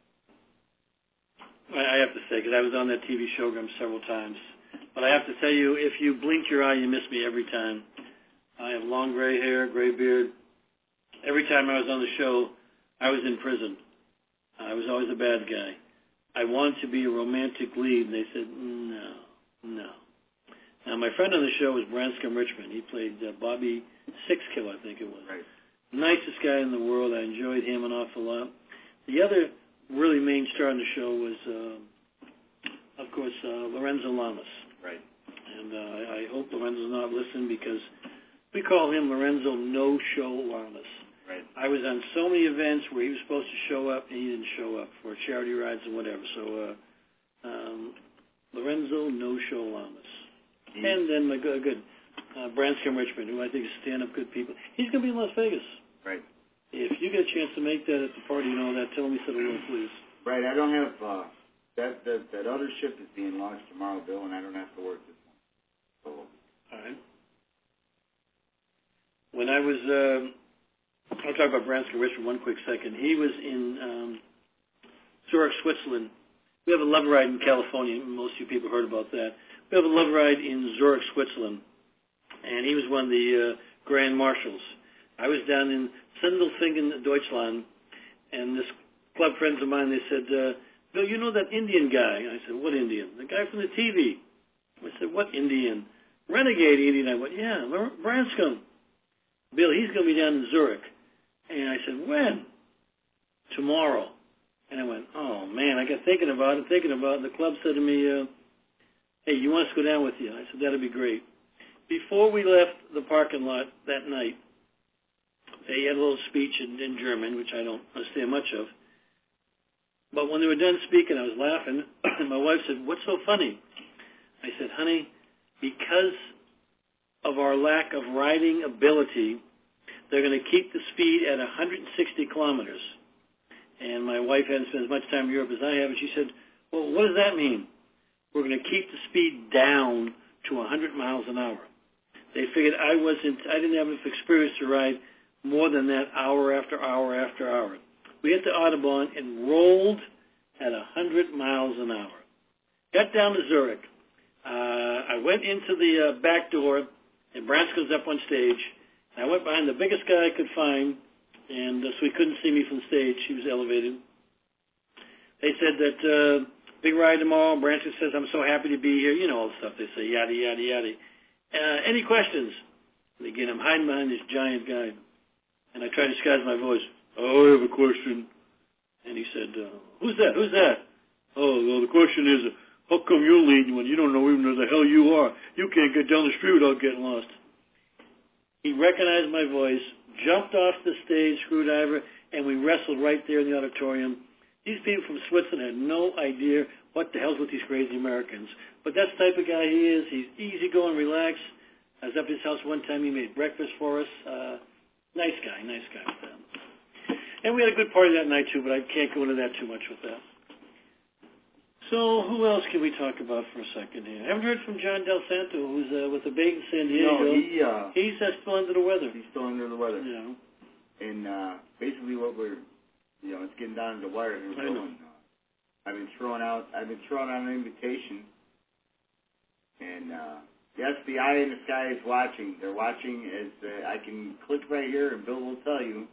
I, I have to say, because I was on that T V Showgram several times, but I have to tell you, if you blink your eye, you miss me every time. I have long gray hair, gray beard. Every time I was on the show, I was in prison. I was always a bad guy. I wanted to be a romantic lead, and they said, no, no. Now, my friend on the show was Branscombe Richmond. He played uh, Bobby Sixkill, I think it was. Right. Nicest guy in the world. I enjoyed him an awful lot. The other really main star on the show was, uh, of course, uh, Lorenzo Lamas. Right. And uh, I, I hope Lorenzo's not listening because we call him Lorenzo No-Show Lamas. Right. I was on so many events where he was supposed to show up and he didn't show up for charity rides and whatever. So uh, um, Lorenzo No-Show Lamas. Mm-hmm. And then my good, good uh, Branscombe Richmond, who I think is stand-up good people. He's going to be in Las Vegas. Right. If you get a chance to make that at the party and all that, tell me so hello, please. Right. I don't have uh, that, that that other shift is being launched tomorrow, Bill, and I don't have to work this one. So. All right. When I was, uh, I'll talk about Branscombe Richmond one quick second. He was in um, Zurich, Switzerland. We have a love ride in California. Most of you people heard about that. We have a love ride in Zurich, Switzerland, and he was one of the uh, grand marshals. I was down in Sindelfingen, Deutschland, and this club friends of mine, they said, uh, Bill, you know that Indian guy? And I said, what Indian? The guy from the T V. I said, what Indian? Renegade Indian. I went, yeah, Branscombe. Bill, he's going to be down in Zurich. And I said, when? Tomorrow. And I went, oh, man, I got thinking about it, thinking about it. And the club said to me, uh, hey, you want us to go down with you? I said, that'd be great. Before we left the parking lot that night, they had a little speech in, in German, which I don't understand much of. But when they were done speaking, I was laughing. And my wife said, what's so funny? I said, honey, because of our lack of riding ability, they're going to keep the speed at one hundred sixty kilometers. And my wife hadn't spent as much time in Europe as I have, and she said, well, what does that mean? We're going to keep the speed down to one hundred miles an hour. They figured I wasn't, I didn't have enough experience to ride more than that hour after hour after hour. We hit the Autobahn and rolled at one hundred miles an hour. Got down to Zurich. Uh, I went into the uh, back door, and Branscombe's up on stage. And I went behind the biggest guy I could find, and uh, so he couldn't see me from stage. He was elevated. they said that uh, big ride tomorrow. Branson says, I'm so happy to be here. You know all the stuff they say, yada, yada, yada. Uh, any questions? And again, I'm hiding behind this giant guy. And I try to disguise my voice. Oh, I have a question. And he said, uh, who's that? Who's that? Oh, well, the question is, uh, how come you're leading when you don't know even who the hell you are? You can't get down the street without getting lost. He recognized my voice, jumped off the stage, Screwdriver, and we wrestled right there in the auditorium. These people from Switzerland had no idea what the hell's with these crazy Americans. But that's the type of guy he is. He's easygoing, relaxed. I was up at his house one time. He made breakfast for us. Uh, nice guy, nice guy with that. And we had a good party that night, too, but I can't go into that too much with that. So who else can we talk about for a second here? I haven't heard from John Del Santo, who's uh, with the Bait in San Diego. No, he, uh, he's uh, still under the weather. He's still under the weather. Yeah. And uh, basically what we're, you know, it's getting down to the wire here. I know. Uh, I've been throwing out, I've been throwing out an invitation. And, uh, yes, the eye in the sky is watching. They're watching as uh, I can click right here and Bill will tell you.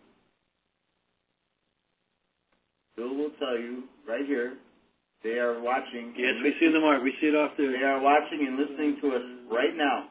Bill will tell you right here. They are watching. Yes, we see the mark. We see it off there. They are watching and listening to us right now.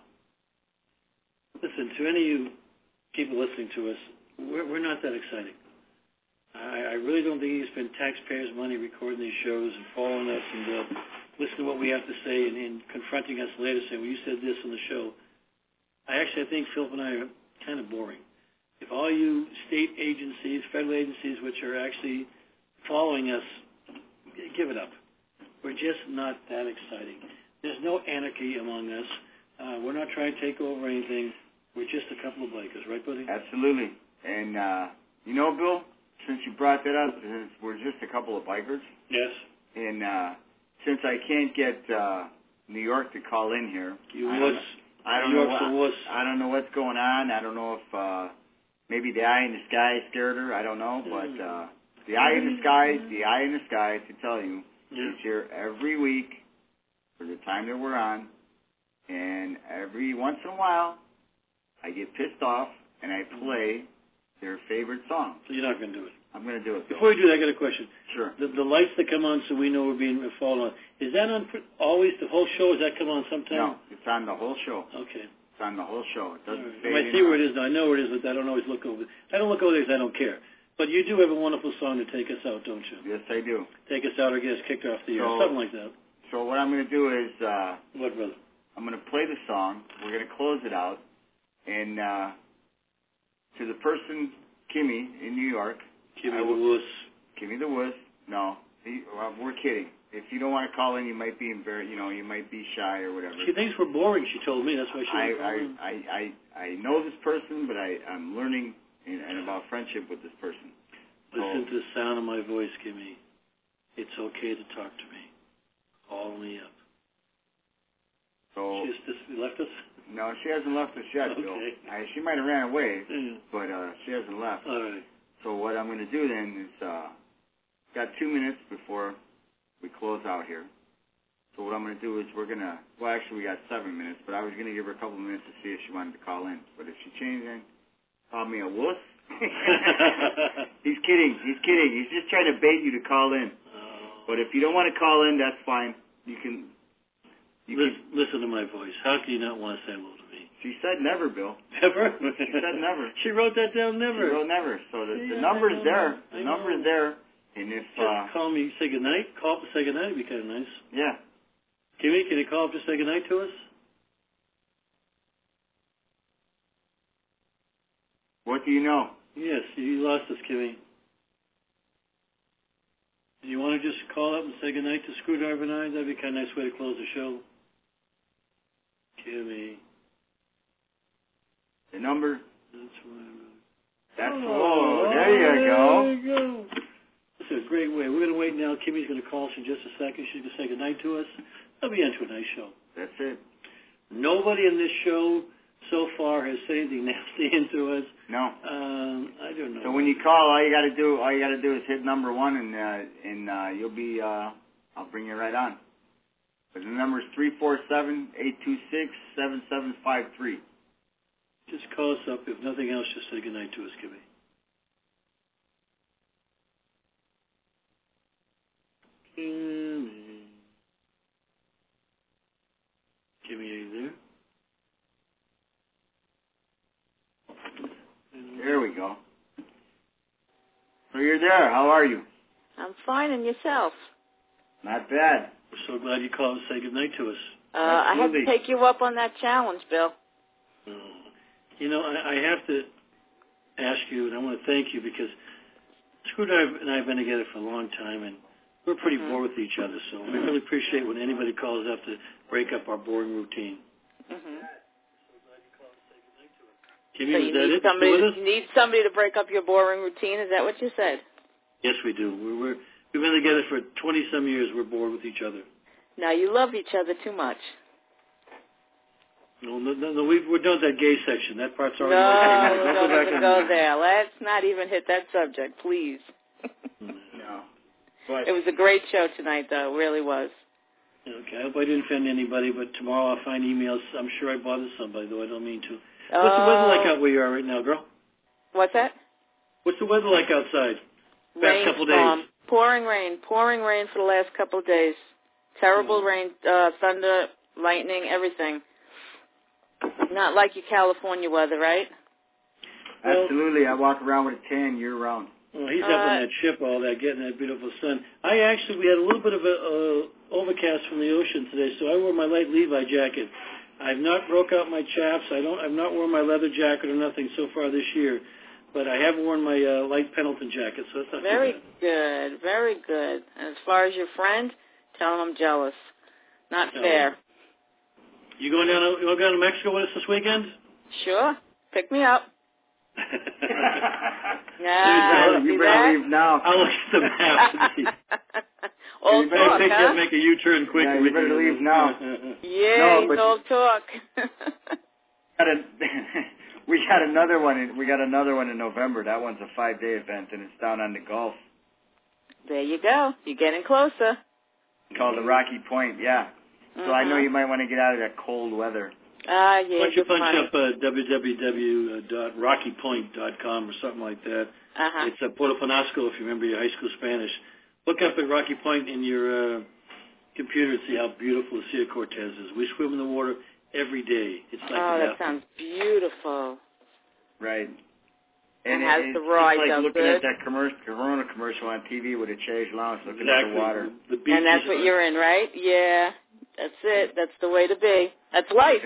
Listen, to any of you people listening to us, we're, we're not that exciting. I, I really don't think you spend taxpayers' money recording these shows and following us and uh, listening to what we have to say and, and confronting us later, saying, well, you said this on the show. I actually I think Philip and I are kind of boring. If all you state agencies, federal agencies, which are actually following us, give it up. We're just not that exciting. There's no anarchy among us. Uh, we're not trying to take over anything. We're just a couple of bikers, right, buddy? Absolutely. And, uh, you know, Bill, since you brought that up, we're just a couple of bikers. Yes. And uh, since I can't get uh, New York to call in here, you I wuss. don't, I don't New know. York's What, a wuss. I don't know what's going on. I don't know if uh, maybe the eye in the sky scared her. I don't know, but uh, the eye in the sky, the eye in the sky, to tell you, yeah. is here every week for the time that we're on, and every once in a while, I get pissed off and I play their favorite song. So you're not going to do it. I'm going to do it. Bill. Before you do that, I got a question. Sure. The, the lights that come on so we know we're being followed on, is that on always the whole show? Does that come on sometime? No, it's on the whole show. Okay. It's on the whole show. It doesn't Right. say I might see where it is now. I know where it is, but I don't always look over. I don't look over there because I don't care. But you do have a wonderful song to take us out, don't you? Yes, I do. Take us out or get us kicked off the air, So, something like that. So what I'm going to do is uh, What, brother? I'm going to play the song. We're going to close it out. And uh, to the person, Kimmy, in New York. Kimmy I the will, wuss. Kimmy the wuss. No, he, well, we're kidding. If you don't want to call in, you might be embarrassed. You know, you might be shy or whatever. She thinks we're boring, she told me. That's why she I, didn't call I, in. I, I, I know this person, but I, I'm learning and, and about friendship with this person. Listen So, to the sound of my voice, Kimmy. It's okay to talk to me. Call me up. so She just, just left us? no, she hasn't left us yet, Bill. Okay. I, she might have ran away, Yeah. but uh, she hasn't left. All right. So what I'm going to do then is, uh, got two minutes before we close out here. So what I'm going to do is we're going to, well, actually we got seven minutes, but I was going to give her a couple of minutes to see if she wanted to call in. But if she changed in, call me a wuss. He's kidding. He's kidding. He's just trying to bait you to call in. Oh. But if you don't want to call in, that's fine. You can. You listen, can. listen to my voice. How can you not want to say hello to me? She said never, Bill. Never? She said never. She wrote that down, never. She wrote never. So the, See, the I number's know. there. I The know. number's there. And if, Just uh, call me, say goodnight. Call up and say goodnight. It'd be kind of nice. yeah. Kimmy, can you call up to say goodnight to us? What do you know? Yes, you lost us, Kimmy. Do you want to just call up and say goodnight to Screwdriver and I? That'd be kind of a nice way to close the show. Kimmy. The number. That's right. That's oh, oh, there you go. There you go. That's a great way. We're going to wait now. Kimmy's going to call us in just a second. She's going to say goodnight to us. That'll be into a nice show. That's it. Nobody in this show so far has said anything nasty into us. No. Um, I don't know. So when you call, all you got to do, all you got to do is hit number one, and uh, and uh, you'll be. Uh, I'll bring you right on. But the number is three four seven eight two six seven seven five three. Just call us up. If nothing else, just say goodnight to us, Kimmy. Jimmy, are you there? There we go. So you're there. How are you? I'm fine, and yourself? Not bad. We're so glad you called to say goodnight to us. Uh, I had to Absolutely. take you up on that challenge, Bill. Uh, you know, I, I have to ask you, and I want to thank you because Screwdriver and I have been together for a long time, and we're pretty Mhm. bored with each other, so we really appreciate when anybody calls up to break up our boring routine. Mm-hmm. Jimmy, So was you that need it? somebody. You To, with us? you need somebody to break up your boring routine. Is that what you said? Yes, we do. We're, we're, we've been together for twenty-some years. We're bored with each other. Now you love each other too much. No, no, no, no we've, we're done with that gay section. That part's already No, over. don't Go back even on go that. there. Let's not even hit that subject, please. No. But It was a great show tonight, though. It really was. Okay, I hope I didn't offend anybody, but tomorrow I'll find emails. I'm sure I bothered somebody, though I don't mean to. Oh. What's the weather like out where you are right now, girl? What's that? What's the weather like outside? Past couple Rainstorm. days. Pouring rain. Pouring rain for the last couple of days. Terrible Hmm. rain, uh, thunder, lightning, everything. Not like your California weather, right? absolutely, I walk around with a tan year round. Well, he's Uh, up on that ship all that, getting that beautiful sun. I actually, we had a little bit of a uh, overcast from the ocean today, so I wore my light Levi jacket. I've not broke out my chaps. I don't. I've not worn my leather jacket or nothing so far this year, but I have worn my uh, light Pendleton jacket, so that's not Very too bad. good, very good. And as far as your friend, tell him I'm jealous. Not No. fair. You going down? To, you going down to Mexico with us this weekend? Sure. Pick me up. You Yeah, better- see you better that? leave now. I'll look at the map and see. Old You better talk, Make, huh? make a U-turn quick. Yeah, and you we better can- leave now. Yeah, No, he's but- old talk. Got a, we got another one. In, we got another one in November. That one's a five-day event, and it's down on the Gulf. There you go. You're getting closer. Called the Rocky Point. Yeah. So I know Mhm. you might want to get out of that cold weather. Ah, yeah, Why don't you good punch money. up uh, w w w dot rocky point dot com or something like that. Uh-huh. It's a Puerto Penasco, if you remember your high school Spanish. Look up at Rocky Point in your uh, computer and see how beautiful the Sea of Cortez is. We swim in the water every day. It's like Oh, the that sounds beautiful. Right. And it- has it's the just rides like out looking good. at that commercial, Corona commercial on T V with a Chase Lounge looking exactly. at the water. The beaches And that's what are- you're in, right? Yeah. That's it. That's the way to be. That's life.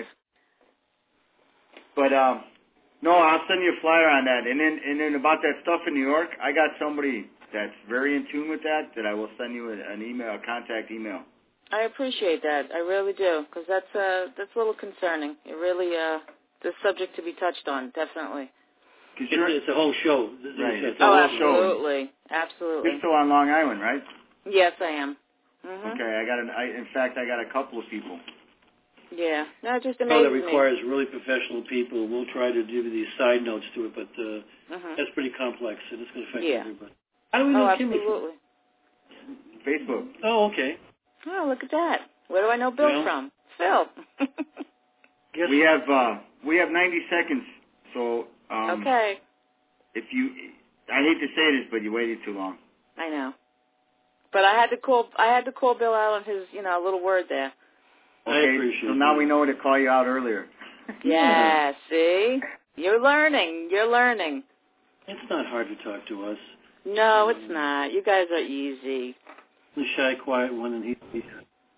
But um, no, I'll send you a flyer on that. And then and then about that stuff in New York, I got somebody that's very in tune with that. That I will send you an, an email, a contact email. I appreciate that. I really do, because that's uh that's a little concerning. It really uh the subject to be touched on, definitely. Cause It's, you're it's a whole show. Right. It's, It's a Oh, whole show. absolutely, absolutely. you're still on Long Island, right? Yes, I am. Mhm. Okay, I got an. I, in fact, I got a couple of people. Yeah. No, it just show amazes that requires really professional people. We'll try to give you these side notes to it, but uh, me. Mhm. that's pretty complex, and it's going to affect Yeah. everybody. How do we Oh, know Kimmy from? absolutely. Facebook. Oh, okay. Oh, look at that. Where do I know Bill Well, from? Phil. Guess We have uh, we have ninety seconds. So um, Okay. if you, I hate to say this, but you waited too long. I know. But I had to call. I had to call Bill out on his, you know, little word there. I Okay, appreciate so now that. we know to call you out earlier. Yeah. See, you're learning. You're learning. It's not hard to talk to us. No, it's not. You guys are easy. The shy, quiet one, and he. he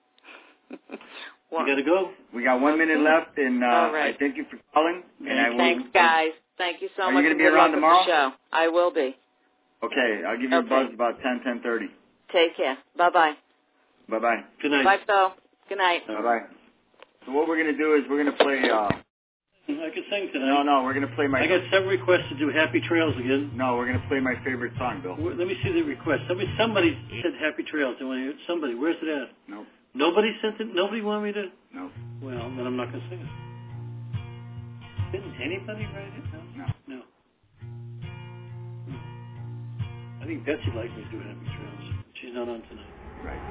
Well, you got to go. We got one minute left, and uh, All right. I thank you for calling. And I will. thanks, guys. Thank you so Are you much. gonna and be good around luck tomorrow? with the show. I will be. Okay, I'll give you Okay. a buzz about ten, ten thirty. Take care. Bye bye. Bye bye. Good night. Bye, Phil. Good night. Bye bye. So what we're gonna do is we're gonna play. Uh, I could sing tonight. no, no, we're gonna play my. I got several requests to do Happy Trails again. No, we're gonna play my favorite song, Bill. Where- Let me see the request. Somebody, somebody said Happy Trails. I want to hear it. Somebody. Where's it at? Nope. Nobody sent it. Nobody wanted me to. Nope. Well, then I'm not going to sing it. Didn't anybody write it? No. No. No. I think Betsy liked me to do Happy Trails. She's not on tonight. Right.